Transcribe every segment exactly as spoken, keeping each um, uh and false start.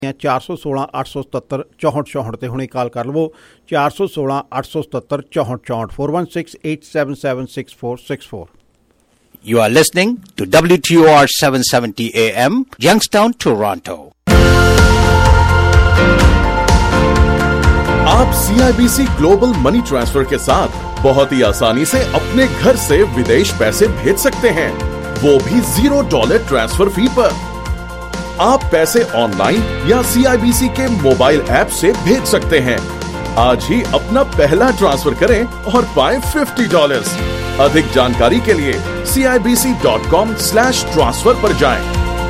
ਚਾਰ ਸੌ ਸੋਲਾਂ ਅੱਠ ਸੌ ਸਤੱਤਰ ਚੌਂਹਠ ਚੌਂਹਠ ਤੇ ਹੁਣੇ ਕਾਲ ਕਰ ਲਵੋ ਚਾਰ ਸੌ ਸੋਲਾਂ ਅੱਠ ਸੌ ਸਤੱਤਰ ਚੌਂਹਠ ਚੌਂਹਠ four one six eight seven seven six four six four. You are listening to W T O R seven seventy A M, Youngstown, Toronto. आप C I B C global money transfer के साथ बहुत ही आसानी से अपने घर से विदेश पैसे भेज सकते हैं, वो भी जीरो डॉलर ट्रांसफर फी पर। आप पैसे ऑनलाइन या C I B C के मोबाइल ऐप से भेज सकते हैं। आज ही अपना पहला ट्रांसफर करें और पाएं फिफ्टी डॉलर्स। अधिक जानकारी के लिए C I B C dot com slash transfer पर जाएं।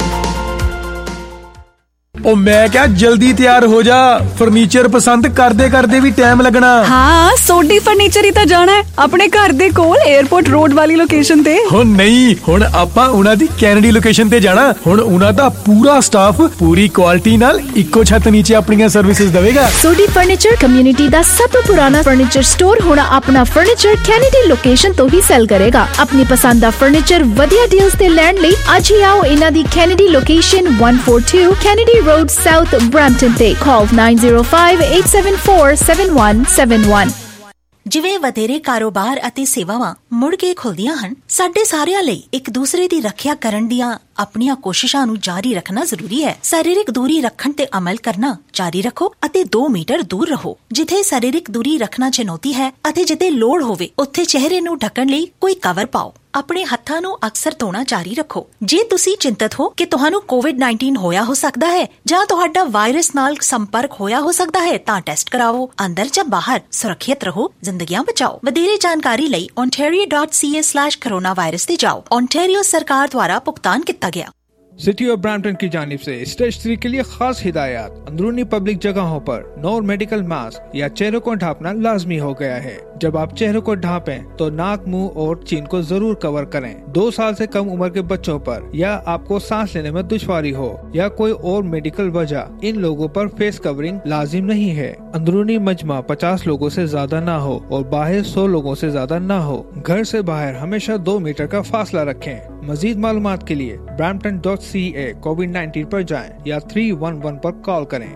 ओ मैं क्या जल्दी तैयार हो जा, फर्नीचर पसंद करदे करदे भी टाइम लगना। हाँ, सोडी फर्नीचर ही तो जाना है अपने घर दे कोल एयरपोर्ट रोड वाली लोकेशन ते। हो नहीं, हुण आपां उन्हां दी कैनेडी लोकेशन ते जाना। हुण उन्हां दा पूरा स्टाफ पूरी क्वालिटी नाल इक्को छत नीचे अपनी सर्विसेज देवेगा। सोडी फर्नीचर कम्युनिटी दा सब तो पुराना फर्नीचर स्टोर हुण अपना फर्नीचर कैनेडी लोकेशन तो ही सेल करेगा। अपनी पसंद दा फर्नीचर वधिया डील्स ते लैण लई अज ही आओ इन्हां दी Kennedy location one forty-two Kennedy Road South Brampton ਤੇ call nine zero five eight seven four seven one seven one। ਜਿਵੇਂ ਵਧੇਰੇ ਕਾਰੋਬਾਰ ਅਤੇ ਸੇਵਾਵਾਂ ਮੁੜ ਕੇ ਖੁੱਲਦੀਆਂ ਹਨ, ਸਾਡੇ ਸਾਰਿਆਂ ਲਈ ਇੱਕ ਦੂਸਰੇ ਦੀ ਰੱਖਿਆ ਕਰਨ ਦੀਆਂ ਆਪਣੀਆਂ ਕੋਸ਼ਿਸ਼ਾਂ ਨੂੰ ਜਾਰੀ ਰੱਖਣਾ ਜ਼ਰੂਰੀ ਹੈ। ਸਰੀਰਕ ਦੂਰੀ ਰੱਖਣ ਤੇ ਅਮਲ ਕਰਨਾ ਜਾਰੀ ਰੱਖੋ ਅਤੇ ਦੋ ਮੀਟਰ ਦੂਰ ਰਹੋ। ਜਿੱਥੇ ਸਰੀਰਕ ਦੂਰੀ ਰੱਖਣਾ ਚੁਣੌਤੀ ਹੈ ਅਤੇ ਜਿੱਥੇ ਲੋੜ ਹੋਵੇ ਉੱਥੇ ਚਿਹਰੇ ਨੂੰ ਢੱਕਣ ਲਈ ਕੋਈ ਕਵਰ ਪਾਓ। ਆਪਣੇ ਹੱਥਾਂ ਨੂੰ ਅਕਸਰ ਧੋਣਾ ਜਾਰੀ ਰੱਖੋ। ਜੇ ਤੁਸੀਂ ਚਿੰਤਤ ਹੋ ਕਿ ਤੁਹਾਨੂੰ ਕੋਵਿਡ ਨਾਈਨਟੀਨ ਹੋਇਆ ਹੋ ਸਕਦਾ ਹੈ ਜਾਂ ਤੁਹਾਡਾ ਵਾਇਰਸ ਨਾਲ ਸੰਪਰਕ ਹੋਇਆ ਹੋ ਸਕਦਾ ਹੈ ਤਾਂ ਟੈਸਟ ਕਰਾਵੋ। ਅੰਦਰ ਜਾਂ ਬਾਹਰ ਸੁਰੱਖਿਅਤ ਰਹੋ, ਜ਼ਿੰਦਗੀਆਂ ਬਚਾਓ। ਵਧੇਰੇ ਜਾਣਕਾਰੀ ਲਈ ontario dot c a slash coronavirus ਤੇ ਜਾਓ। ontario सरकार द्वारा भुगतान किया गया। सिटी ऑफ ब्रैम्पटन की जानिब से स्टेज थ्री के लिए खास हिदायत। अंदरूनी पब्लिक जगहों पर नो मेडिकल मास्क या चेहरों को ढांपना लाजमी हो गया है। जब आप चेहरों को ढांपें तो नाक, मुंह और चीन को जरूर कवर करें। दो साल से कम उम्र के बच्चों पर या आपको सांस लेने में दुश्वारी हो या कोई और मेडिकल वजह, इन लोगों पर फेस कवरिंग लाजिम नहीं है। अंदरूनी मजमा पचास लोगों से ज्यादा ना हो और बाहर सौ लोगों से ज्यादा ना हो। घर से बाहर हमेशा दो मीटर का फासला रखें। मजीद मालूमात के लिए Brampton dot C A COVID nineteen पर जाएं या थ्री वन वन पर कॉल करें।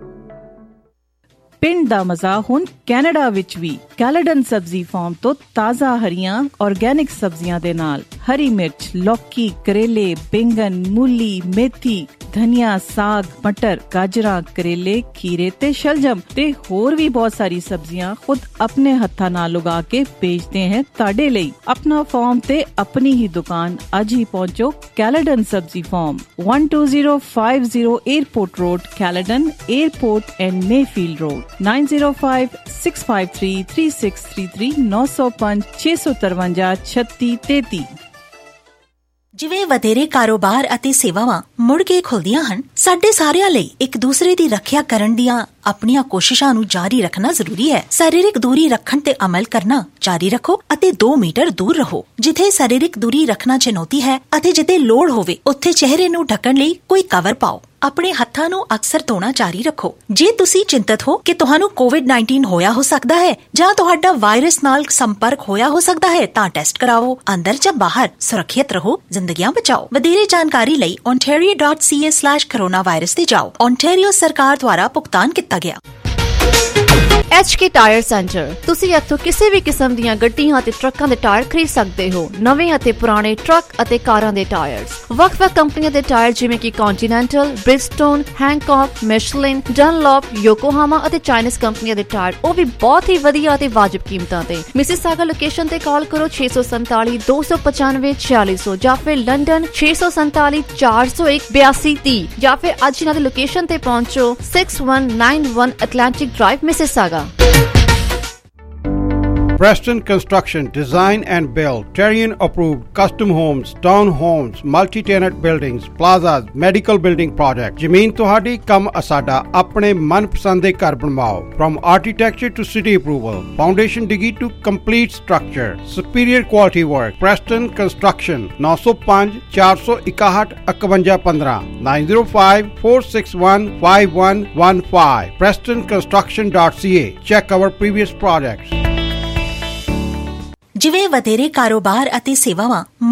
ਪਿੰਡ ਦਾ ਮਜ਼ਾ ਹੁਣ ਕੈਨੇਡਾ ਵਿੱਚ ਵੀ। ਕੈਲੇਡਨ ਸਬਜ਼ੀ ਫਾਰਮ ਤੋਂ ਤਾਜ਼ਾ ਹਰੀਆਂ ਆਰਗੈਨਿਕ ਸਬਜ਼ੀਆਂ ਦੇ ਨਾਲ ਹਰੀ ਮਿਰਚ, ਲੌਕੀ, ਕਰੇਲੇ, ਬੈਂਗਨ, ਮੂਲੀ, ਮੇਥੀ, ਧਨੀਆ, ਸਾਗ, ਮਟਰ, ਗਾਜਰਾਂ, ਕਰੇਲੇ, ਖੀਰੇ ਤੇ ਸ਼ਲਜਮ ਤੇ ਹੋਰ ਵੀ ਬਹੁਤ ਸਾਰੀ ਸਬਜ਼ੀਆਂ ਖੁਦ ਆਪਣੇ ਹੱਥਾਂ ਨਾਲ ਉਗਾ ਕੇ ਵੇਚਦੇ ਹਨ ਤੁਹਾਡੇ ਲਈ। ਆਪਣਾ ਫਾਰਮ ਤੇ ਆਪਣੀ ਹੀ ਦੁਕਾਨ ਅੱਜ ਹੀ ਪਹੁੰਚੋ। Caledon Sabzi farm one two zero five zero Airport Road, Caledon, Airport and Mayfield Road, nine zero five six five three three six three three nine zero five six five five thirty thirty। ਜਿਵੇਂ ਵਧੇਰੇ ਕਾਰੋਬਾਰ ਅਤੇ ਸੇਵਾਵਾਂ ਮੁੜ ਕੇ ਖੁੱਲਦੀਆਂ ਹਨ, ਸਾਡੇ ਸਾਰਿਆਂ ਲਈ ਇੱਕ ਦੂਸਰੇ ਦੀ ਰੱਖਿਆ ਕਰਨ ਦੀਆਂ ਆਪਣੀਆਂ ਕੋਸ਼ਿਸ਼ਾਂ ਨੂੰ ਜਾਰੀ ਰੱਖਣਾ ਜ਼ਰੂਰੀ ਹੈ। ਸਰੀਰਕ ਦੂਰੀ ਰੱਖਣ ਤੇ ਅਮਲ ਕਰਨਾ ਜਾਰੀ ਰੱਖੋ ਅਤੇ ਦੋ ਮੀਟਰ ਦੂਰ ਰਹੋ। ਜਿੱਥੇ ਸਰੀਰਕ ਦੂਰੀ ਰੱਖਣਾ ਚੁਣੌਤੀ ਹੈ ਅਤੇ ਜਿੱਥੇ ਲੋੜ ਹੋਵੇ ਉੱਥੇ ਚਿਹਰੇ ਨੂੰ ਢੱਕਣ ਲਈ ਕੋਈ ਕਵਰ ਪਾਓ। ਆਪਣੇ ਹੱਥਾਂ ਨੂੰ ਅਕਸਰ ਧੋਣਾ ਜਾਰੀ ਰੱਖੋ। ਜੇ ਤੁਸੀਂ ਚਿੰਤਤ ਹੋ ਕਿ ਤੁਹਾਨੂੰ ਕੋਵਿਡ ਨਾਈਨਟੀਨ ਹੋਇਆ ਹੋ ਸਕਦਾ ਹੈ ਜਾਂ ਤੁਹਾਡਾ ਵਾਇਰਸ ਨਾਲ ਸੰਪਰਕ ਹੋਇਆ ਹੋ ਸਕਦਾ ਹੈ ਤਾਂ ਟੈਸਟ ਕਰਾਵੋ। ਅੰਦਰ ਜਾਂ ਬਾਹਰ ਸੁਰੱਖਿਅਤ ਰਹੋ, ਜ਼ਿੰਦਗੀਆਂ ਬਚਾਓ। ਵਧੇਰੇ ਜਾਣਕਾਰੀ ਲਈ ontario dot c a slash coronavirus ਤੇ ਜਾਓ। ontario ਸਰਕਾਰ ਦੁਆਰਾ ਭੁਗਤਾਨ ਕੀਤਾ ਗਿਆ। H K tyre centre. ਤੁਸੀਂ ਇੱਥੋਂ ਕਿਸੇ ਵੀ ਕਿਸਮ ਦੀਆਂ ਗੱਡੀਆਂ ਅਤੇ ਟਰੱਕਾਂ ਦੇ ਟਾਇਰ ਖਰੀਦ ਸਕਦੇ ਹੋ। ਨਵੇਂ ਅਤੇ ਪੁਰਾਣੇ ਟਰੱਕ ਅਤੇ ਕਾਰਾਂ ਦੇ ਟਾਇਰਸ, ਵੱਖ-ਵੱਖ ਕੰਪਨੀਆਂ ਦੇ ਟਾਇਰ ਜਿਵੇਂ ਕਿ ਕੰਟੀਨੈਂਟਲ, ਬ੍ਰਿਜਸਟੋਨ, ਹੈਂਕੌਕ, ਮਿਸ਼ਲਿਨ, ਡਨਲੌਪ, ਯੋਕੋਹਾਮਾ ਅਤੇ ਚਾਈਨੀਜ਼ ਕੰਪਨੀਆਂ ਦੇ ਟਾਇਰ, ਉਹ ਵੀ ਬਹੁਤ ਹੀ ਵਧੀਆ ਅਤੇ ਵਾਜਬ ਕੀਮਤਾਂ ਤੇ। ਮਿਸੀਸਾਗਾ ਲੋਕੇਸ਼ਨ ਤੇ ਕਾਲ ਕਰੋ ਛੇ ਸੌ ਸੰਤਾਲੀ ਦੋ ਸੌ ਪਚਾਨਵੇਂ ਛਿਆਲੀ ਸੌ ਜਾਂ ਫਿਰ ਲੰਡਨ ਛੇ ਸੌ ਸੰਤਾਲੀ ਚਾਰ ਸੌ ਇੱਕ ਬਿਆਸੀ ਤੀਹ ਜਾਂ ਫਿਰ ਅੱਜ ਇਹਨਾਂ ਦੀ ਲੋਕੇਸ਼ਨ ਤੇ ਪਹੁੰਚੋ six one nine one Atlantic Drive, Mississauga। Preston Construction, Design and Build, Terrian approved custom homes, town homes, multi-tenant buildings, plazas, medical building projects. ਜ਼ਮੀਨ ਤੁਹਾਡੀ, ਕੰਮ ਅਸਾਡਾ। ਆਪਣੇ ਮਨਪਸੰਦ ਦੇ ਘਰ ਬਣਵਾਓ। From architecture to city approval, foundation digi to complete structure, superior quality work. Preston Construction nine zero five four one one one one one five nine zero five four six one five one one five preston construction dot c a. Check our previous projects. ਜਿਵੇਂ ਵਧੇਰੇ ਕਾਰੋਬਾਰ ਅਤੇ ਸੇਵਾਵਾਂ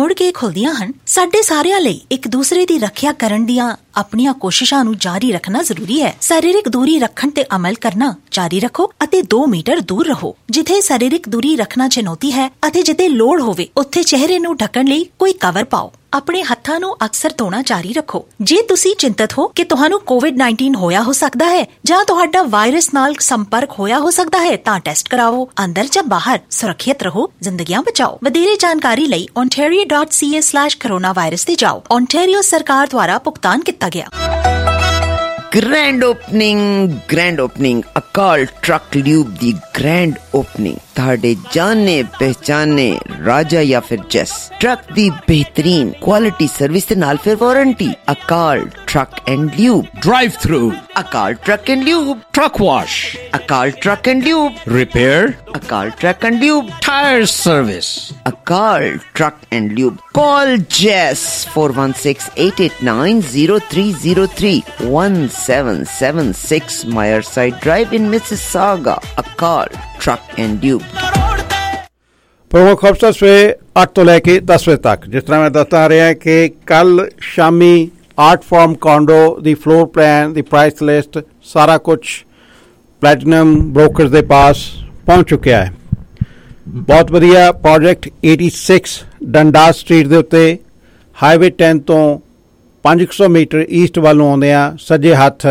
ਮੁੜ ਕੇ ਖੁੱਲਦੀਆਂ ਹਨ, ਸਾਡੇ ਸਾਰਿਆਂ ਲਈ ਇੱਕ ਦੂਸਰੇ ਦੀ ਰੱਖਿਆ ਕਰਨ ਦੀਆਂ ਆਪਣੀਆਂ ਕੋਸ਼ਿਸ਼ਾਂ ਨੂੰ ਜਾਰੀ ਰੱਖਣਾ ਜ਼ਰੂਰੀ ਹੈ। ਸਰੀਰਕ ਦੂਰੀ ਰੱਖਣ ਤੇ ਅਮਲ ਕਰਨਾ ਜਾਰੀ ਰੱਖੋ ਅਤੇ ਦੋ ਮੀਟਰ ਦੂਰ ਰਹੋ। ਜਿੱਥੇ ਸਰੀਰਕ ਦੂਰੀ ਰੱਖਣਾ ਚੁਣੌਤੀ ਹੈ ਅਤੇ ਜਿੱਥੇ ਲੋੜ ਹੋਵੇ ਉੱਥੇ ਚਿਹਰੇ ਨੂੰ ਢੱਕਣ ਲਈ ਕੋਈ ਕਵਰ ਪਾਓ। ਆਪਣੇ ਹੱਥਾਂ ਨੂੰ ਅਕਸਰ ਧੋਣਾ ਜਾਰੀ ਰੱਖੋ। ਜੇ ਤੁਸੀਂ ਚਿੰਤਤ ਹੋ ਕਿ ਤੁਹਾਨੂੰ ਕੋਵਿਡ ਉੱਨੀ ਹੋਇਆ ਹੋ ਸਕਦਾ ਹੈ ਜਾਂ ਤੁਹਾਡਾ ਵਾਇਰਸ ਨਾਲ ਸੰਪਰਕ ਹੋਇਆ ਹੋ ਸਕਦਾ ਹੈ ਤਾਂ ਟੈਸਟ ਕਰਾਓ। ਅੰਦਰ ਜਾਂ ਬਾਹਰ ਸੁਰੱਖਿਅਤ ਰਹੋ, ਜ਼ਿੰਦਗੀਆਂ ਬਚਾਓ। ਵਧੇਰੇ ਜਾਣਕਾਰੀ ਲਈ ontario dot c a slash coronavirus ਤੇ ਜਾਓ। ontario ਸਰਕਾਰ ਦੁਆਰਾ ਭੁਗਤਾਨ ਕੀਤਾ ਗਿਆ। Grand opening, grand opening, Akal Truck Lube ਦੀ grand opening ਤੁਹਾਡੇ ਜਾਣੇ ਪਹਿਚਾਨੇ ਰਾਜਾ ਜਾਂ ਫਿਰ ਜੈਸ ਟਰੱਕ ਦੀ ਬਿਹਤਰੀਨ ਕੁਆਲਿਟੀ ਸਰਵਿਸ ਦੇ ਨਾਲ ਫਿਰ warranty. Akal Truck and Lube, drive through, Akal Truck and Lube, truck wash, Akal Truck and Lube, repair, Akal Truck and Lube, tire service, Akal Truck and Lube. Call Jess four one six, eight eight nine, zero three zero three, one seven seven six Myerside Drive in Mississauga. Akal Truck and Lube. ਪ੍ਰਮੁੱਖ ਅਫਸਰ ਸਵੇਰੇ ਅੱਠ ਤੋਂ ਲੈ ਕੇ ਦਸ ਵਜੇ ਤੱਕ, ਜਿਸ ਤਰ੍ਹਾਂ ਮੈਂ ਦੱਸਦਾ ਰਿਹਾ ਕਿ ਕੱਲ ਸ਼ਾਮੀ ਆਰਟ ਫਾਰਮ ਕੌਂਡੋ ਦੀ ਫਲੋਰ ਪਲਾਨ ਦੀ ਪ੍ਰਾਈਸ ਲਿਸਟ ਸਾਰਾ ਕੁਛ ਪਲੈਟੀਨਮ ਬ੍ਰੋਕਰਸ ਦੇ ਪਾਸ ਪਹੁੰਚ ਚੁੱਕਿਆ ਹੈ। ਬਹੁਤ ਵਧੀਆ ਪ੍ਰੋਜੈਕਟ छियासी ਡੰਡਾਸ ਸਟਰੀਟ ਦੇ ਉੱਤੇ ਹਾਈਵੇ ਦਸ ਤੋਂ ਪੰਜ ਸੌ ਮੀਟਰ ਈਸਟ ਵੱਲੋਂ ਆਉਂਦਿਆਂ ਸੱਜੇ ਹੱਥ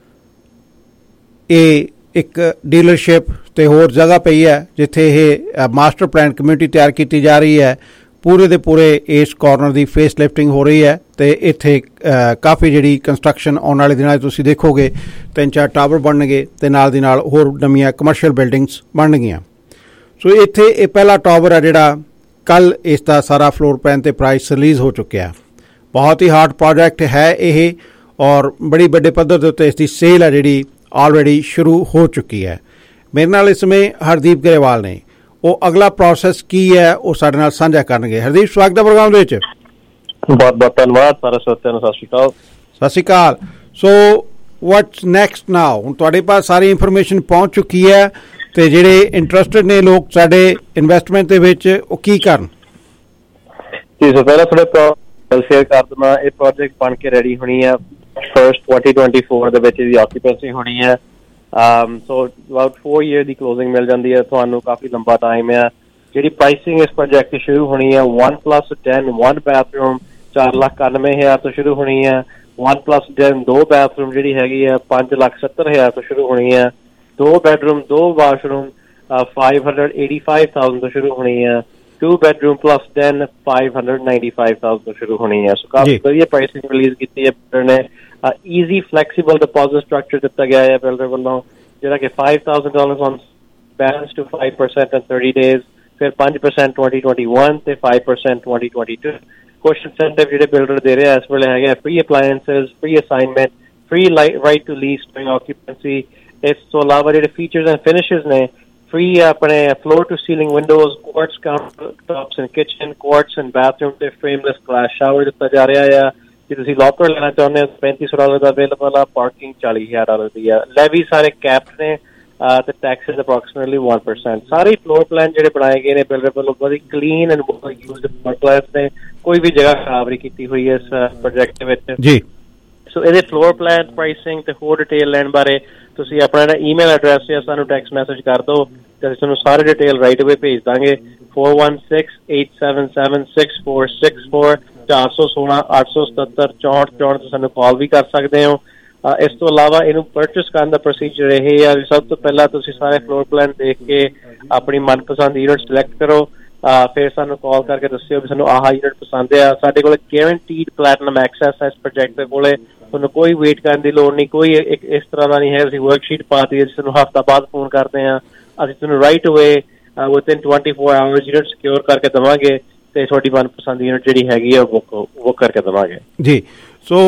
ਇਹ ਇੱਕ ਡੀਲਰਸ਼ਿਪ ਤੇ ਹੋਰ ਜਗ੍ਹਾ ਪਈ ਹੈ ਜਿੱਥੇ ਇਹ ਮਾਸਟਰ ਪਲਾਨ ਕਮਿਊਨਿਟੀ ਤਿਆਰ ਕੀਤੀ ਜਾ ਰਹੀ ਹੈ। ਪੂਰੇ ਦੇ ਪੂਰੇ ਇਸ ਕਾਰਨਰ ਦੀ ਫੇਸ ਲਿਫਟਿੰਗ ਹੋ ਰਹੀ ਹੈ ਤੇ ਇੱਥੇ ਕਾਫੀ ਜਿਹੜੀ ਕੰਸਟਰਕਸ਼ਨ ਆਉਣ ਵਾਲੇ ਦਿਨਾਂ 'ਚ ਤੁਸੀਂ ਦੇਖੋਗੇ ਤਿੰਨ ਚਾਰ ਟਾਵਰ ਬਣਨਗੇ ਤੇ ਨਾਲ ਦੀ ਨਾਲ ਹੋਰ ਨਵੀਆਂ ਕਮਰਸ਼ੀਅਲ ਬਿਲਡਿੰਗਸ ਬਣਨਗੀਆਂ। ਸੋ ਇੱਥੇ ਇਹ ਪਹਿਲਾ ਟਾਵਰ ਹੈ ਜਿਹੜਾ ਕੱਲ ਇਸ ਦਾ ਸਾਰਾ ਫਲੋਰ ਪਲਾਨ ਤੇ ਪ੍ਰਾਈਸ ਰਿਲੀਜ਼ ਹੋ ਚੁੱਕਿਆ। ਬਹੁਤ ਹੀ ਹਾਰਡ ਪ੍ਰੋਜੈਕਟ ਹੈ ਇਹ ਔਰ ਬੜੀ ਵੱਡੇ ਪੱਧਰ ਦੇ ਉੱਤੇ ਇਸ ਦੀ ਸੇਲ ਹੈ ਜਿਹੜੀ ਆਲਰੇਡੀ ਸ਼ੁਰੂ ਹੋ ਚੁੱਕੀ ਹੈ। ਮੇਰੇ ਨਾਲ ਇਸ ਸਮੇਂ ਹਰਦੀਪ ਗਰੇਵਾਲ ਨੇ, ਉਹ ਅਗਲਾ ਪ੍ਰੋਸੈਸ ਕੀ ਹੈ ਉਹ ਸਾਡੇ ਨਾਲ ਸਾਂਝਾ ਕਰਨਗੇ। ਹਰਦੀਪ, ਸਵਾਗਤ ਹੈ ਪ੍ਰੋਗਰਾਮ ਦੇ ਵਿੱਚ। ਬਹੁਤ ਬਹੁਤ ਧੰਨਵਾਦ ਸਾਰੇ ਸਰੋਤਿਆਂ ਨੂੰ। ਸਤਿ ਸ਼੍ਰੀ ਅਕਾਲ। ਸਤਿ ਸ਼੍ਰੀ ਅਕਾਲ। ਸੋ ਵਾਟਸ ਨੈਕਸਟ ਨਾਓ? ਹੁਣ ਤੁਹਾਡੇ ਪਾਸ ਸਾਰੀ ਇਨਫੋਰਮੇਸ਼ਨ ਪਹੁੰਚ ਚੁੱਕੀ ਹੈ ਤੇ ਜਿਹੜੇ ਇੰਟਰਸਟਿਡ ਨੇ ਲੋਕ ਸਾਡੇ ਇਨਵੈਸਟਮੈਂਟ ਦੇ ਵਿੱਚ, ਉਹ ਕੀ ਕਰਨ? ਜੀ ਸੋ ਪਹਿਲਾਂ ਥੋੜੇ ਸ਼ੇਅਰ ਕਰ ਦੇਣਾ। ਇਹ ਪ੍ਰੋਜੈਕਟ ਬਣ ਕੇ ਰੈਡੀ ਹੋਣੀ ਹੈ ਫਰਸਟ twenty twenty-four ਦੇ ਵਿੱਚ ਇਹਦੀ ਆਕੂਪੈਂਸੀ ਹੋਣੀ ਹੈ। ਸੋ ਅਬਾਊਟ four ਈਅਰ ਦੀ ਕਲੋਜ਼ਿੰਗ ਮਿਲ ਜਾਂਦੀ ਹੈ ਤੁਹਾਨੂੰ, ਕਾਫੀ ਲੰਬਾ ਟਾਈਮ ਹੈ। ਜਿਹੜੀ ਪ੍ਰਾਈਸਿੰਗ ਇਸ ਪ੍ਰੋਜੈਕਟ ਦੀ ਸ਼ੁਰੂ ਹੋਣੀ ਹੈ one plus ten one bathroom ਚਾਰ ਲੱਖ ਇਕਾਨਵੇਂ ਹਜ਼ਾਰ ਤੋਂ ਸ਼ੁਰੂ ਹੋਣੀ ਹੈ। one plus ten ਦੋ bathroom ਜਿਹੜੀ ਹੈਗੀ ਹੈ ਪੰਜ ਲੱਖ ਸੱਤਰ ਹਜ਼ਾਰ ਤੋਂ ਸ਼ੁਰੂ ਹੋਣੀ ਹੈ। ਦੋ ਬੈਡਰੂਮ ਦੋ washroom five hundred eighty-five thousand ਤੋਂ ਸ਼ੁਰੂ ਹੋਣੀ ਹੈ। two bedroom plus ten five hundred ninety-five thousand ਤੋਂ ਸ਼ੁਰੂ ਹੋਣੀ ਹੈ। ਸੋ ਕਾਫੀ ਵਧੀਆ ਪ੍ਰਾਈਸਿੰਗ ਰਿਲੀਜ਼ ਕੀਤੀ ਹੈ ਬਿਲਡਰ ਨੇ। ਈਜ਼ੀ ਫਲੈਕਸੀਬਲ ਡਿਪੋਜ਼ਿਟ ਸਟਰਕਚਰ ਦਿੱਤਾ ਗਿਆ ਹੈ ਬਿਲਡਰ ਵੱਲੋਂ, ਜਿਹੜਾ ਕਿ five thousand dollars on balance to five percent in thirty days, ਫਿਰ five percent twenty twenty-one ਤੇ five percent twenty twenty-two। ਕੁਛ ਇੰਸੈਂਟਿਵ ਜਿਹੜੇ ਬਿਲਡਰ ਦੇ ਰਿਹਾ ਇਸ ਵੇਲੇ ਹੈਗੇ free appliances, free assignment, free right to lease during occupancy. ਇਸ ਤੋਂ ਇਲਾਵਾ ਜਿਹੜੇ ਫੀਚਰਸ ਐਂਡ ਫਿਨਿਸ਼ਸ ਨੇ, free ਆਪਣੇ floor to ceiling windows, quartz countertops in kitchen, quartz in bathroom ਤੇ frameless glass shower ਦਿੱਤਾ ਜਾ ਰਿਹਾ ਹੈ। ਜੇ ਤੁਸੀਂ ਲੋਕਰ ਲੈਣਾ ਚਾਹੁੰਦੇ ਹੋ ਪੈਂਤੀ ਸੌ ਡਾਲਰ ਦਾ ਅਵੇਲੇਬਲ ਆ, ਪਾਰਕਿੰਗ ਚਾਲੀ ਹਜ਼ਾਰ ਡਾਲਰ ਦੀ ਆ। ਲੈਵੀ ਸਾਰੇ ਕੈਪਸ ਨੇ ਤੇ ਟੈਕਸਿਸ ਅਪਰੋਕਸੀਮੇਟਲੀ one percent। ਸਾਰੇ ਫਲੋਰ ਪਲਾਨ ਜਿਹੜੇ ਬਣਾਏ ਗਏ ਨੇ ਬਿਲਡਰ ਵੱਲੋਂ ਬੜੀ clean and well used floor plans ਨੇ, ਕੋਈ ਵੀ ਜਗ੍ਹਾ ਖਰਾਬ ਨਹੀਂ ਕੀਤੀ ਹੋਈ ਇਸ ਪ੍ਰੋਜੈਕਟ ਦੇ ਵਿੱਚ ਜੀ। ਸੋ ਇਹਦੇ ਫਲੋਰ ਪਲਾਨ, ਪ੍ਰਾਈਸਿੰਗ ਤੇ ਹੋਰ ਡਿਟੇਲ ਲੈਣ ਬਾਰੇ ਤੁਸੀਂ ਆਪਣਾ ਜਿਹੜਾ ਈਮੇਲ ਐਡਰੈਸ ਜਾਂ ਸਾਨੂੰ ਟੈਕਸਟ ਮੈਸੇਜ ਕਰ ਦਿਓ ਤੇ ਅਸੀਂ ਤੁਹਾਨੂੰ ਸਾਰੇ ਡਿਟੇਲ ਰਾਈਟ ਅਵੇ ਭੇਜ ਦਾਂਗੇ। four one six eight seven seven six four six four ਚਾਰ ਸੌ ਸੋਲਾਂ ਅੱਠ ਸੌ ਸਤੱਤਰ ਚੌਂਹਠ ਚੌਂਹਠ ਤੇ ਸਾਨੂੰ ਕਾਲ ਵੀ ਕਰ ਸਕਦੇ ਹੋ। ਇਸ ਤੋਂ ਇਲਾਵਾ ਇਹਨੂੰ ਪਰਚੇਸ ਕਰਨ ਦਾ ਪ੍ਰੋਸੀਜਰ ਇਹ ਆ ਵੀ ਸਭ ਤੋਂ ਪਹਿਲਾਂ ਤੁਸੀਂ ਸਾਰੇ ਫਲੋਰ ਪਲਾਨ ਦੇਖ ਕੇ ਆਪਣੀ ਮਨਪਸੰਦ ਯੂਨਿਟ ਸਿਲੈਕਟ ਕਰੋ, ਫਿਰ ਸਾਨੂੰ ਕਾਲ ਕਰਕੇ ਦੱਸਿਓ ਵੀ ਸਾਨੂੰ ਆਹ ਯੂਨਿਟ ਪਸੰਦ ਆ। ਸਾਡੇ ਕੋਲ ਗੈਰੰਟੀਡ ਪਲੈਟੀਨਮ ਐਕਸੈਸ ਹੈ ਇਸ ਪ੍ਰੋਜੈਕਟ ਦੇ ਕੋਲੇ, ਤੁਹਾਨੂੰ ਕੋਈ ਵੇਟ ਕਰਨ ਦੀ ਲੋੜ ਨਹੀਂ, ਕੋਈ ਇੱਕ ਇਸ ਤਰ੍ਹਾਂ ਦਾ ਨਹੀਂ ਹੈ ਅਸੀਂ ਵਰਕਸ਼ੀਟ ਪਾਤੀ ਹੈ ਜਿਸ ਨੂੰ ਹਫ਼ਤਾ ਬਾਅਦ ਫੋਨ ਕਰਦੇ ਹਾਂ, ਅਸੀਂ ਤੁਹਾਨੂੰ ਰਾਈਟ ਅਵੇ within twenty-four hours unit secure ਕਰਕੇ ਦੇਵਾਂਗੇ ਤੇ ਤੁਹਾਡੀ ਮਨਪਸੰਦ ਯੂਨਿਟ ਜਿਹੜੀ ਹੈਗੀ ਆ ਬੁੱਕ ਬੁੱਕ ਕਰਕੇ ਦੇਵਾਂਗੇ ਜੀ। So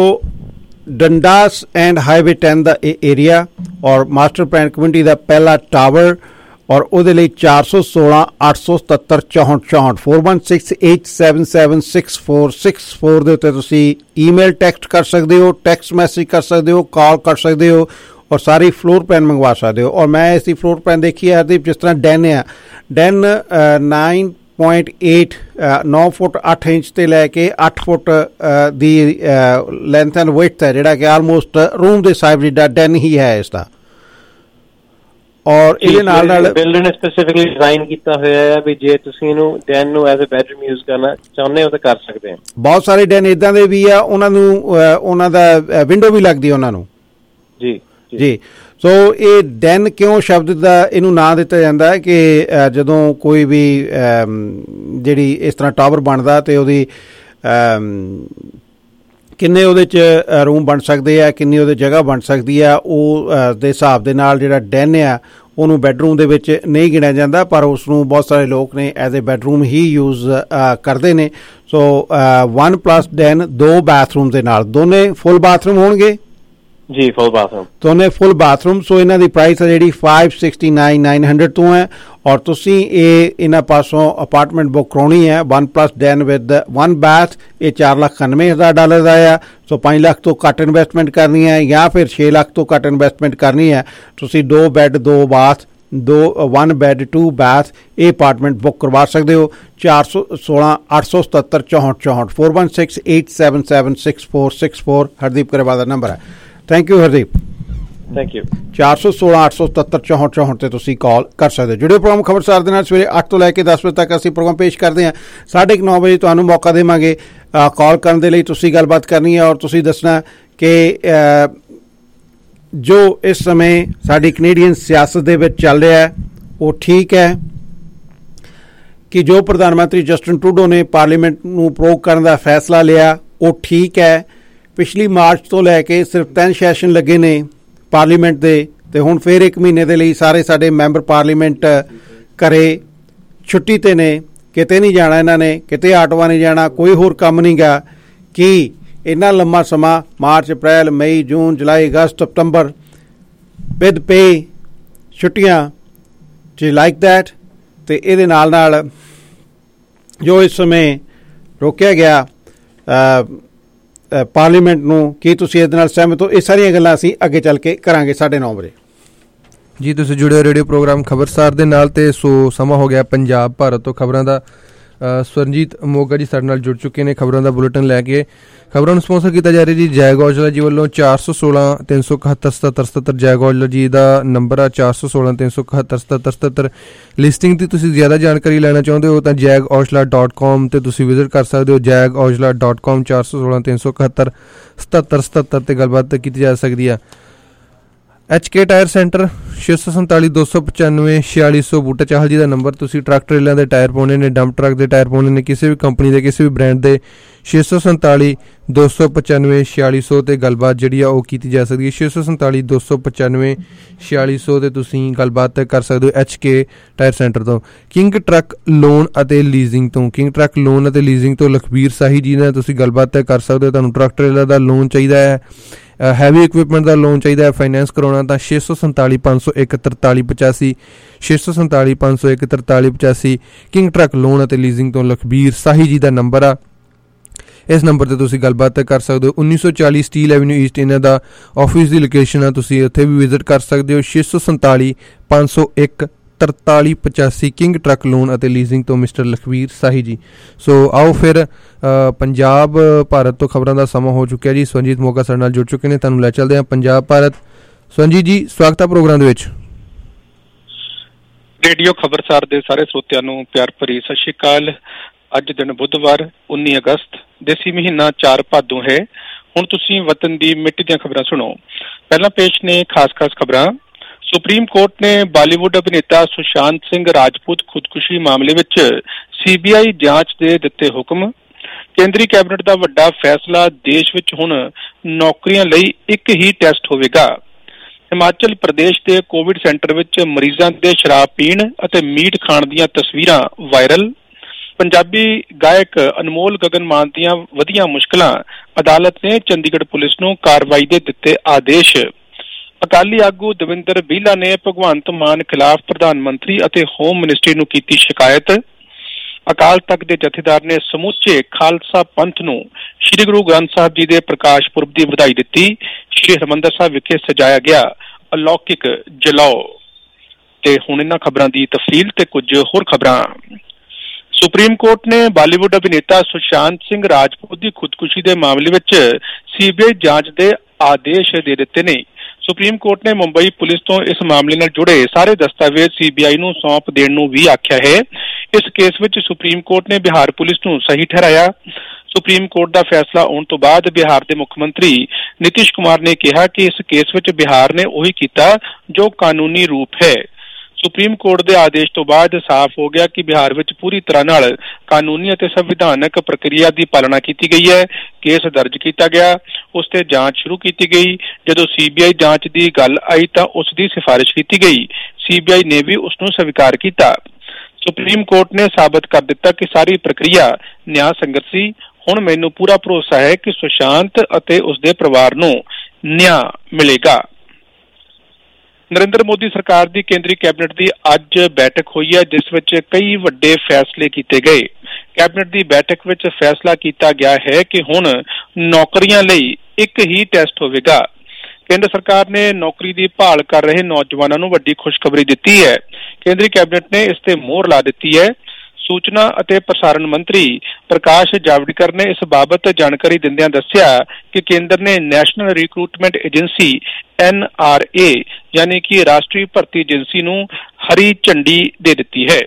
Dundas and highway ten ਦਾ ਇਹ ਏਰੀਆ ਔਰ ਮਾਸਟਰ ਪਲਾਨ ਕਮਿਊਨਿਟੀ ਦਾ ਪਹਿਲਾ ਟਾਵਰ ਔਰ ਉਹਦੇ ਲਈ ਚਾਰ ਸੌ ਸੋਲਾਂ ਅੱਠ ਸੌ ਸਤੱਤਰ ਚੌਂਹਠ ਚੌਂਹਠ four one six eight seven seven six four six four ਦੇ ਉੱਤੇ ਤੁਸੀਂ ਈਮੇਲ ਟੈਕਸਟ ਕਰ ਸਕਦੇ ਹੋ, ਟੈਕਸਟ ਮੈਸੇਜ ਕਰ ਸਕਦੇ ਹੋ, ਕਾਲ ਕਰ ਸਕਦੇ ਹੋ ਔਰ ਸਾਰੀ ਫਲੋਰ ਪਲਾਨ ਮੰਗਵਾ ਸਕਦੇ ਹੋ। ਔਰ ਮੈਂ ਇਸ ਦੀ ਫਲੋਰ ਪਲਾਨ ਦੇਖੀ ਹੈ ਹਰਦੀਪ, ਜਿਸ ਤਰ੍ਹਾਂ ਡੈਨ ਆ, ਡੈਨ nine ਪੁਆਇੰਟ ਏਟ ਨੌ ਫੁੱਟ ਅੱਠ ਇੰਚ ਤੇ ਲੈ ਕੇ ਅੱਠ ਫੁੱਟ ਦੀ ਲੈਂਥ ਐਂਡ ਵਿਡਥ ਹੈ, ਜਿਹੜਾ ਕਿ ਆਲਮੋਸਟ ਰੂਮ ਦੇ ਸਾਈਜ਼ ਜਿੱਡਾ ਡੈਨ ਹੀ ਹੈ ਇਸ ਦਾ। ਔਰ ਇਹਦੇ ਨਾਲ ਨਾਲ ਬਿਲਡਰ ਨੇ ਸਪੈਸੀਫਿਕਲੀ ਡਿਜ਼ਾਈਨ ਕੀਤਾ ਹੋਇਆ ਹੈ ਵੀ ਜੇ ਤੁਸੀਂ ਇਹਨੂੰ ਡੈਨ ਨੂੰ ਐਜ਼ ਅ ਬੈਡਰੂਮ ਯੂਜ਼ ਕਰਨਾ ਚਾਹੁੰਦੇ ਹੋ ਤਾਂ ਕਰ ਸਕਦੇ ਹੋ। ਬਹੁਤ ਸਾਰੇ ਡੈਨ ਇਦਾਂ ਦੇ ਵੀ ਆ, ਉਹਨਾਂ ਨੂੰ ਉਹਨਾਂ ਦਾ ਵਿੰਡੋ ਵੀ ਲੱਗਦੀ ਉਹਨਾਂ ਨੂੰ। ਜੀ ਜੀ ਸੋ ਇਹ ਡੈਨ ਕਿਉਂ ਸ਼ਬਦ ਦਾ ਇਹਨੂੰ ਨਾਂ ਦਿੱਤਾ ਜਾਂਦਾ ਹੈ ਕਿ ਜਦੋਂ ਕੋਈ ਵੀ ਜਿਹੜੀ ਇਸ ਤਰ੍ਹਾਂ ਟਾਵਰ ਬਣਦਾ ਤੇ ਉਹਦੀ ਕਿੰਨੇ ਉਹਦੇ 'ਚ ਰੂਮ ਬਣ ਸਕਦੇ ਆ, ਕਿੰਨੀ ਉਹਦੇ ਜਗ੍ਹਾ ਬਣ ਸਕਦੀ ਆ, ਉਹ ਦੇ ਹਿਸਾਬ ਦੇ ਨਾਲ ਜਿਹੜਾ ਡੈਨ ਆ ਉਹਨੂੰ ਬੈਡਰੂਮ ਦੇ ਵਿੱਚ ਨਹੀਂ ਗਿਣਿਆ ਜਾਂਦਾ, ਪਰ ਉਸ ਨੂੰ ਬਹੁਤ ਸਾਰੇ ਲੋਕ ਨੇ ਐਜ਼ ਏ ਬੈਡਰੂਮ ਹੀ ਯੂਜ਼ ਕਰਦੇ ਨੇ। ਸੋ ਵਨ ਪਲੱਸ ਡੈਨ ਦੋ ਬਾਥਰੂਮ ਦੇ ਨਾਲ, ਦੋਨੇ ਫੁੱਲ ਬਾਥਰੂਮ ਹੋਣਗੇ ਜੀ, ਫੁੱਲ ਬਾਥਰੂਮ ਦੋਨੇ ਫੁੱਲ ਬਾਥਰੂਮ। ਸੋ ਇਹਨਾਂ ਦੀ ਪ੍ਰਾਈਸ ਹੈ ਜਿਹੜੀ five sixty nine nine hundred ਤੋਂ ਹੈ। ਔਰ ਤੁਸੀਂ ਇਹ ਇਹਨਾਂ ਪਾਸੋਂ ਅਪਾਰਟਮੈਂਟ ਬੁੱਕ ਕਰਾਉਣੀ ਹੈ one plus den with one bath, ਇਹ ਚਾਰ ਲੱਖ ਇਕਾਨਵੇਂ ਹਜ਼ਾਰ ਡਾਲਰ ਦਾ ਆ। ਸੋ ਪੰਜ ਲੱਖ ਤੋਂ ਘੱਟ ਇਨਵੈਸਟਮੈਂਟ ਕਰਨੀ ਹੈ ਜਾਂ ਫਿਰ ਛੇ ਲੱਖ ਤੋਂ ਘੱਟ ਇਨਵੈਸਟਮੈਂਟ ਕਰਨੀ ਹੈ, ਤੁਸੀਂ ਦੋ ਬੈੱਡ ਦੋ ਬਾਥ ਦੋ ਵਨ ਬੈੱਡ ਟੂ ਬਾਥ ਇਹ ਅਪਾਰਟਮੈਂਟ ਬੁੱਕ ਕਰਵਾ ਸਕਦੇ ਹੋ। ਚਾਰ ਸੌ ਸੋਲਾਂ ਅੱਠ ਸੌ ਸਤੱਤਰ ਚੌਂਹਠ ਚੌਂਹਠ four one six eight seven seven six four six four Hardeep Karewal ਦਾ ਨੰਬਰ ਹੈ। Thank you Hardeep. Thank you. ਚਾਰ ਸੌ ਸੋਲਾਂ ਅੱਠ ਸੌ ਸਤੱਤਰ ਚੌਂਹਠ ਚੌਂਹਠ ਤੇ ਤੁਸੀਂ ਕਾਲ ਕਰ ਸਕਦੇ ਹੋ। ਜੁੜਿਓ ਪ੍ਰੋਗਰਾਮ ਖਬਰਸਾਰ ਦੇ ਨਾਲ ਸਵੇਰੇ ਅੱਠ ਤੋਂ ਲੈ ਕੇ ਦਸ ਵਜੇ ਤੱਕ ਅਸੀਂ ਪ੍ਰੋਗਰਾਮ ਪੇਸ਼ ਕਰਦੇ ਹਾਂ। ਸਾਢੇ ਕੁ ਨੌ ਵਜੇ ਤੁਹਾਨੂੰ ਮੌਕਾ ਦੇਵਾਂਗੇ ਕਾਲ ਕਰਨ ਦੇ ਲਈ। ਤੁਸੀਂ ਗੱਲਬਾਤ ਕਰਨੀ ਹੈ ਔਰ ਤੁਸੀਂ ਦੱਸਣਾ ਕਿ ਜੋ ਇਸ ਸਮੇਂ ਸਾਡੀ ਕੈਨੇਡੀਅਨ ਸਿਆਸਤ ਦੇ ਵਿੱਚ ਚੱਲ ਰਿਹਾ ਹੈ ਉਹ ਠੀਕ ਹੈ, ਕਿ ਜੋ ਪ੍ਰਧਾਨ ਮੰਤਰੀ ਜਸਟਿਨ ਟਰੂਡੋ ਨੇ ਪਾਰਲੀਮੈਂਟ ਨੂੰ ਪ੍ਰੋਗ ਕਰਨ ਦਾ ਫੈਸਲਾ ਲਿਆ ਉਹ ਠੀਕ ਹੈ। ਪਿਛਲੀ ਮਾਰਚ ਤੋਂ ਲੈ ਕੇ ਸਿਰਫ ਤਿੰਨ ਸੈਸ਼ਨ ਲੱਗੇ ਨੇ ਪਾਰਲੀਮੈਂਟ ਦੇ, ਤੇ ਹੁਣ ਫਿਰ ਇੱਕ ਮਹੀਨੇ ਦੇ ਲਈ ਸਾਰੇ ਸਾਡੇ ਮੈਂਬਰ ਪਾਰਲੀਮੈਂਟ ਘਰੇ ਛੁੱਟੀ ਤੇ ਨੇ, ਕਿਤੇ ਨਹੀਂ ਜਾਣਾ ਇਹਨਾਂ ਨੇ, ਕਿਤੇ ਆਟਵਾ ਨਹੀਂ ਜਾਣਾ, ਕੋਈ ਹੋਰ ਕੰਮ ਨਹੀਂ ਗਾ। ਕਿ ਇੰਨਾ ਲੰਮਾ ਸਮਾਂ March April may June July August September with ਪੇ ਛੁੱਟੀਆਂ ਜੀ ਲਾਈਕ ਦੈਟ। ਤੇ ਇਹਦੇ ਨਾਲ ਨਾਲ ਜੋ ਇਸ ਸਮੇਂ ਰੋਕਿਆ ਗਿਆ ਪਾਰਲੀਮੈਂਟ ਨੂੰ, ਕੀ ਤੁਸੀਂ ਇਹਦੇ ਨਾਲ ਸਹਿਮਤ ਹੋ? ਇਹ ਸਾਰੀਆਂ ਗੱਲਾਂ ਅਸੀਂ ਅੱਗੇ ਚੱਲ ਕੇ ਕਰਾਂਗੇ ਸਾਢੇ ਨੌ ਵਜੇ। ਜੀ ਤੁਸੀਂ ਜੁੜੇ ਹੋ ਰੇਡੀਓ ਪ੍ਰੋਗਰਾਮ ਖਬਰਸਾਰ ਦੇ ਨਾਲ, ਤੇ ਸੋ ਸਮਾਂ ਹੋ ਗਿਆ ਪੰਜਾਬ ਭਾਰਤ ਤੋਂ ਖਬਰਾਂ ਦਾ। ਸਵਰਨਜੀਤ ਮੋਗਾ ਜੀ ਸਾਡੇ ਨਾਲ ਜੁੜ ਚੁੱਕੇ ਨੇ ਖਬਰਾਂ ਦਾ ਬੁਲੇਟਿਨ ਲੈ ਕੇ। ਖਬਰਾਂ ਨੂੰ ਸਪਾਂਸਰ ਕੀਤਾ ਜਾ ਰਿਹਾ ਜੀ ਜੈਗ ਔਜਲਾ ਜੀ ਵੱਲੋਂ। ਚਾਰ ਸੌ ਸੋਲਾਂ ਤਿੰਨ ਸੌ ਇਕਹੱਤਰ ਸਤੱਤਰ ਸਤੱਤਰ ਜੈਗ ਔਜਲਾ ਜੀ ਦਾ ਨੰਬਰ ਆ, ਚਾਰ ਸੌ ਸੋਲਾਂ ਤਿੰਨ ਸੌ ਇਕਹੱਤਰ ਸਤੱਤਰ ਸਤੱਤਰ। ਲਿਸਟਿੰਗ ਦੀ ਤੁਸੀਂ ਜ਼ਿਆਦਾ ਜਾਣਕਾਰੀ ਲੈਣਾ ਚਾਹੁੰਦੇ ਹੋ ਤਾਂ ਜੈਗ ਔਜਲਾ ਡਾਟ ਕਾਮ ਤੇ ਤੁਸੀਂ ਵਿਜ਼ਿਟ ਕਰ ਸਕਦੇ ਹੋ, ਜੈਗ ਔਜਲਾ ਡਾਟ ਕਾਮ। ਚਾਰ ਸੌ ਸੋਲਾਂ ਤਿੰਨ ਸੌ ਇਕਹੱਤਰ ਸਤੱਤਰ ਸਤੱਤਰ ਤੇ ਗੱਲਬਾਤ ਕੀਤੀ ਜਾ ਸਕਦੀ ਆ। ਐਚ ਕੇ ਟਾਇਰ ਸੈਂਟਰ ਛੇ ਸੌ ਸੰਤਾਲੀ ਦੋ ਸੌ ਪਚਾਨਵੇਂ ਛਿਆਲੀ ਸੌ ਬੂਟਾ ਚਾਹਲ ਜੀ ਦਾ ਨੰਬਰ। ਤੁਸੀਂ ਟਰੱਕ ਟਰੇਲਾਂ ਦੇ ਟਾਇਰ ਪਾਉਣੇ ਨੇ, ਡੰਪ ਟਰੱਕ ਦੇ ਟਾਇਰ ਪਾਉਣੇ ਨੇ, ਕਿਸੇ ਵੀ ਕੰਪਨੀ ਦੇ ਕਿਸੇ ਵੀ ਬ੍ਰਾਂਡ ਦੇ, ਛੇ ਸੌ ਸੰਤਾਲੀ ਦੋ ਸੌ ਪਚਾਨਵੇਂ ਛਿਆਲੀ ਸੌ ਤੇ ਗੱਲਬਾਤ ਜਿਹੜੀ ਆ ਉਹ ਕੀਤੀ ਜਾ ਸਕਦੀ ਹੈ। ਛੇ ਸੌ ਸੰਤਾਲੀ ਦੋ ਸੌ ਪਚਾਨਵੇਂ ਛਿਆਲੀ ਸੌ ਤੇ ਤੁਸੀਂ ਗੱਲਬਾਤ ਕਰ ਸਕਦੇ ਹੋ ਐਚ ਕੇ ਟਾਇਰ ਸੈਂਟਰ ਤੋਂ। ਕਿੰਗ ਟਰੱਕ ਲੋਨ ਅਤੇ ਲੀਜ਼ਿੰਗ ਤੋਂ, ਕਿੰਗ ਟਰੱਕ ਲੋਨ ਅਤੇ ਲੀਜ਼ਿੰਗ ਤੋਂ ਲਖਬੀਰ ਸਾਹੀ ਜੀ ਨਾਲ ਤੁਸੀਂ ਗੱਲਬਾਤ ਕਰ ਸਕਦੇ ਹੋ। ਤੁਹਾਨੂੰ ਟਰੱਕ ਟਰੇਲਰ ਦਾ ਲੋਨ ਚਾਹੀਦਾ ਹੈ, ਹੈਵੀ ਇਕਵਿਪਮੈਂਟ ਦਾ ਲੋਨ ਚਾਹੀਦਾ ਹੈ, ਫਾਈਨੈਂਸ ਕਰਾਉਣਾ ਤਾਂ ਛੇ ਸੌ ਸੰਤਾਲੀ ਪੰਜ ਸੌ ਇੱਕ ਤਰਤਾਲੀ ਪਚਾਸੀ ਛੇ ਸੌ ਸੰਤਾਲੀ ਪੰਜ ਸੌ ਇੱਕ ਤਰਤਾਲੀ ਪਚਾਸੀ ਕਿੰਗ ਟਰੱਕ ਲੋਨ ਅਤੇ ਲੀਜ਼ਿੰਗ ਤੋਂ ਲਖਬੀਰ ਸਾਹੀ ਜੀ ਦਾ ਨੰਬਰ ਆ। ਇਸ ਨੰਬਰ ਤੇ ਤੁਸੀਂ ਗੱਲਬਾਤ ਕਰ ਸਕਦੇ ਹੋ। ਉੱਨੀ ਸੌ ਚਾਲੀ ਸਟੀਲ ਐਵਨਿਊ ਈਸਟ ਇਹਨਾਂ ਦਾ ਆਫਿਸ ਦੀ ਲੋਕੇਸ਼ਨ ਆ, ਤੁਸੀਂ ਉੱਥੇ ਵੀ ਵਿਜ਼ਿਟ ਕਰ ਸਕਦੇ ਹੋ। ਛੇ ਸੌ ਸੰਤਾਲੀ ਪੰਜ ਸੌ ਇੱਕ ਤਰਤਾਲੀ ਪਚਾਸੀ ਕਿੰਗ ਟਰੱਕ ਲੋਨ ਅਤੇ ਲੀਜ਼ਿੰਗ ਤੋਂ ਮਿਸਟਰ ਲਖਵੀਰ ਸਾਹੀ ਜੀ। ਸੋ ਆਓ ਫਿਰ ਪੰਜਾਬ ਭਾਰਤ ਤੋਂ ਖਬਰਾਂ ਦਾ ਸਮਾਂ ਹੋ ਚੁੱਕਿਆ ਜੀ। ਸਵਰਨਜੀਤ ਮੋਗਾ ਸਾਡੇ ਨਾਲ ਜੁੜ ਚੁੱਕੇ ਨੇ, ਤੁਹਾਨੂੰ ਲੈ ਚੱਲਦੇ ਹਾਂ ਪੰਜਾਬ ਭਾਰਤ। ਸਵਰਨਜੀਤ ਜੀ ਸਵਾਗਤ ਹੈ ਪ੍ਰੋਗਰਾਮ ਦੇ ਵਿੱਚ। ਰੇਡੀਓ ਖਬਰਸਾਰ ਦੇ ਸਾਰੇ ਸਰੋਤਿਆਂ ਨੂੰ ਪਿਆਰ ਭਰੀ ਸਤਿ ਸ਼੍ਰੀ ਅਕਾਲ। ਅੱਜ ਦਿਨ ਬੁੱਧਵਾਰ ਉੱਨੀ ਅਗਸਤ, ਦੇਸੀ ਮਹੀਨਾ ਚਾਰ ਭਾਦੋਂ ਹੈ। ਹੁਣ ਤੁਸੀਂ ਵਤਨ ਦੀ ਮਿੱਟੀ ਦੀਆਂ ਖਬਰਾਂ ਸੁਣੋ। ਪਹਿਲਾਂ ਪੇਸ਼ ਨੇ ਖਾਸ ਖਾਸ ਖਬਰਾਂ। ਸੁਪਰੀਮ ਕੋਰਟ ਨੇ ਬਾਲੀਵੁੱਡ ਅਭਿਨੇਤਾ ਸੁਸ਼ਾਂਤ ਸਿੰਘ ਰਾਜਪੂਤ ਖੁਦਕੁਸ਼ੀ ਮਾਮਲੇ ਵਿੱਚ ਸੀ ਬੀ ਆਈ ਜਾਂਚ ਦੇ ਦਿੱਤੇ ਹੁਕਮ। ਕੇਂਦਰੀ ਕੈਬਨਿਟ ਦਾ ਵੱਡਾ ਫੈਸਲਾ, ਦੇਸ਼ ਵਿੱਚ ਹੁਣ ਨੌਕਰੀਆਂ ਲਈ ਇੱਕ ਹੀ ਟੈਸਟ ਹੋਵੇਗਾ। ਹਿਮਾਚਲ ਪ੍ਰਦੇਸ਼ ਦੇ ਕੋਵਿਡ ਸੈਂਟਰ ਵਿੱਚ ਮਰੀਜ਼ਾਂ ਦੇ ਸ਼ਰਾਬ ਪੀਣ ਅਤੇ ਮੀਟ ਖਾਣ ਦੀਆਂ ਤਸਵੀਰਾਂ ਵਾਇਰਲ। ਪੰਜਾਬੀ ਗਾਇਕ ਅਨਮੋਲ ਗਗਨ ਮਾਨ ਦੀਆਂ ਵਧੀਆਂ ਮੁਸ਼ਕਲਾਂ, ਅਦਾਲਤ ਨੇ ਚੰਡੀਗੜ੍ਹ ਪੁਲਿਸ ਨੂੰ ਕਾਰਵਾਈ ਦੇ ਦਿੱਤੇ ਆਦੇਸ਼। ਅਕਾਲੀ ਆਗੂ ਦਵਿੰਦਰ ਬੀਲਾ ਨੇ ਭਗਵੰਤ ਮਾਨ ਖਿਲਾਫ ਪ੍ਰਧਾਨ ਮੰਤਰੀ ਅਤੇ ਹੋਮ ਮਿਨਿਸਟਰੀ ਨੂੰ ਕੀਤੀ ਸ਼ਿਕਾਇਤ। ਅਕਾਲ ਤਖਤ ਦੇ ਜਥੇਦਾਰ ਨੇ ਸਮੁੱਚੇ ਖਾਲਸਾ ਪੰਥ ਨੂੰ ਸ੍ਰੀ ਗੁਰੂ ਗ੍ਰੰਥ ਸਾਹਿਬ ਜੀ ਦੇ ਪ੍ਰਕਾਸ਼ ਪੁਰਬ ਦੀ ਵਧਾਈ ਦਿੱਤੀ। ਸ੍ਰੀ ਹਰਿਮੰਦਰ ਸਾਹਿਬ ਵਿਖੇ ਸਜਾਇਆ ਗਿਆ ਅਲੌਕਿਕ ਜਲਾਓ। ਤੇ ਹੁਣ ਇਹਨਾਂ ਖਬਰਾਂ ਦੀ ਤਫਸੀਲ ਤੇ ਕੁਝ ਹੋਰ ਖਬਰਾਂ। ਸੁਪਰੀਮ ਕੋਰਟ ਨੇ ਬਾਲੀਵੁੱਡ ਅਭਿਨੇਤਾ ਸੁਸ਼ਾਂਤ ਸਿੰਘ ਰਾਜਪੂਤ ਦੀ ਖੁਦਕੁਸ਼ੀ ਦੇ ਮਾਮਲੇ ਵਿੱਚ ਸੀਬੀਆਈ ਜਾਂਚ ਦੇ ਆਦੇਸ਼ ਦੇ ਦਿੱਤੇ ਨੇ। ਸੁਪਰੀਮ ਕੋਰਟ ਨੇ ਮੁੰਬਈ ਪੁਲਿਸ ਤੋਂ ਇਸ ਮਾਮਲੇ ਨਾਲ ਜੁੜੇ ਸਾਰੇ ਦਸਤਾਵੇਜ਼ ਸੀਬੀਆਈ ਨੂੰ ਸੌਂਪ ਦੇਣ ਨੂੰ ਵੀ ਆਖਿਆ ਹੈ। ਇਸ ਕੇਸ ਵਿੱਚ ਸੁਪਰੀਮ ਕੋਰਟ ਨੇ ਬਿਹਾਰ ਪੁਲਿਸ ਨੂੰ ਸਹੀ ਠਹਿਰਾਇਆ। ਸੁਪਰੀਮ ਕੋਰਟ ਦਾ ਫੈਸਲਾ ਆਉਣ ਤੋਂ ਬਾਅਦ ਬਿਹਾਰ ਦੇ ਮੁੱਖ ਮੰਤਰੀ ਨਿਤੀਸ਼ ਕੁਮਾਰ ਨੇ ਕਿਹਾ ਕਿ ਇਸ ਕੇਸ ਵਿੱਚ ਬਿਹਾਰ ਨੇ ਉਹੀ ਕੀਤਾ ਜੋ ਕਾਨੂੰਨੀ ਰੂਪ ਹੈ। ਸੁਪਰੀਮ ਕੋਰਟ ਦੇ ਆਦੇਸ਼ ਤੋਂ ਬਾਅਦ ਸਾਫ਼ ਹੋ ਗਿਆ ਕਿ ਬਿਹਾਰ ਵਿੱਚ ਪੂਰੀ ਤਰ੍ਹਾਂ ਨਾਲ ਕਾਨੂੰਨੀ ਅਤੇ ਸੰਵਿਧਾਨਕ ਪ੍ਰਕਿਰਿਆ ਦੀ ਪਾਲਣਾ ਕੀਤੀ ਗਈ ਹੈ। ਕੇਸ ਦਰਜ ਕੀਤਾ ਗਿਆ, ਉਸ ਤੇ ਜਾਂਚ ਸ਼ੁਰੂ ਕੀਤੀ ਗਈ। ਜਦੋਂ ਸੀਬੀਆਈ ਜਾਂਚ ਦੀ ਗੱਲ ਆਈ ਤਾਂ ਉਸ ਦੀ ਸਿਫਾਰਿਸ਼ ਕੀਤੀ ਗਈ। ਸੀਬੀਆਈ ਨੇ ਵੀ ਉਸ ਨੂੰ ਸਵੀਕਾਰ ਕੀਤਾ। ਸੁਪਰੀਮ ਕੋਰਟ ਨੇ ਸਾਬਤ ਕਰ ਦਿੱਤਾ ਕਿ ਸਾਰੀ ਪ੍ਰਕਿਰਿਆ ਨਿਆਂ ਸੰਗਤ ਸੀ। ਹੁਣ ਮੈਨੂੰ ਪੂਰਾ ਭਰੋਸਾ ਹੈ ਕਿ ਸੁਸ਼ਾਂਤ ਅਤੇ ਉਸਦੇ ਪਰਿਵਾਰ ਨੂੰ ਨਿਆਂ ਮਿਲੇਗਾ। ਨਰਿੰਦਰ ਮੋਦੀ ਸਰਕਾਰ ਦੀ ਕੇਂਦਰੀ ਕੈਬਨਿਟ ਦੀ ਅੱਜ ਬੈਠਕ ਹੋਈ ਹੈ, ਜਿਸ ਵਿੱਚ ਕਈ ਵੱਡੇ ਫੈਸਲੇ ਕੀਤੇ ਗਏ। ਕੈਬਨਿਟ ਦੀ ਬੈਠਕ ਵਿੱਚ ਫੈਸਲਾ ਕੀਤਾ ਗਿਆ ਹੈ ਕਿ ਹੁਣ ਨੌਕਰੀਆਂ ਲਈ ਇੱਕ ਹੀ ਟੈਸਟ ਹੋਵੇਗਾ। ਕੇਂਦਰ ਸਰਕਾਰ ਨੇ ਨੌਕਰੀ ਦੀ ਭਾਲ ਕਰ ਰਹੇ ਨੌਜਵਾਨਾਂ ਨੂੰ ਵੱਡੀ ਖੁਸ਼ਖਬਰੀ ਦਿੱਤੀ ਹੈ। ਕੇਂਦਰੀ ਕੈਬਨਿਟ ਨੇ ਇਸ ਤੇ ਮੋਹਰ ਲਾ ਦਿੱਤੀ ਹੈ। ਸੂਚਨਾ ਅਤੇ ਪ੍ਰਸਾਰਣ ਮੰਤਰੀ ਪ੍ਰਕਾਸ਼ ਜਾਵੜੇਕਰ ਨੇ ਇਸ ਬਾਬਤ ਜਾਣਕਾਰੀ ਦਿੰਦਿਆਂ ਦੱਸਿਆ ਕਿ ਕੇਂਦਰ ਨੇ national recruitment agency N R A ਯਾਨੀ ਕਿ ਰਾਸ਼ਟਰੀ ਭਰਤੀ ਏਜੰਸੀ ਨੂੰ ਹਰੀ ਝੰਡੀ ਦੇ ਦਿੱਤੀ ਹੈ।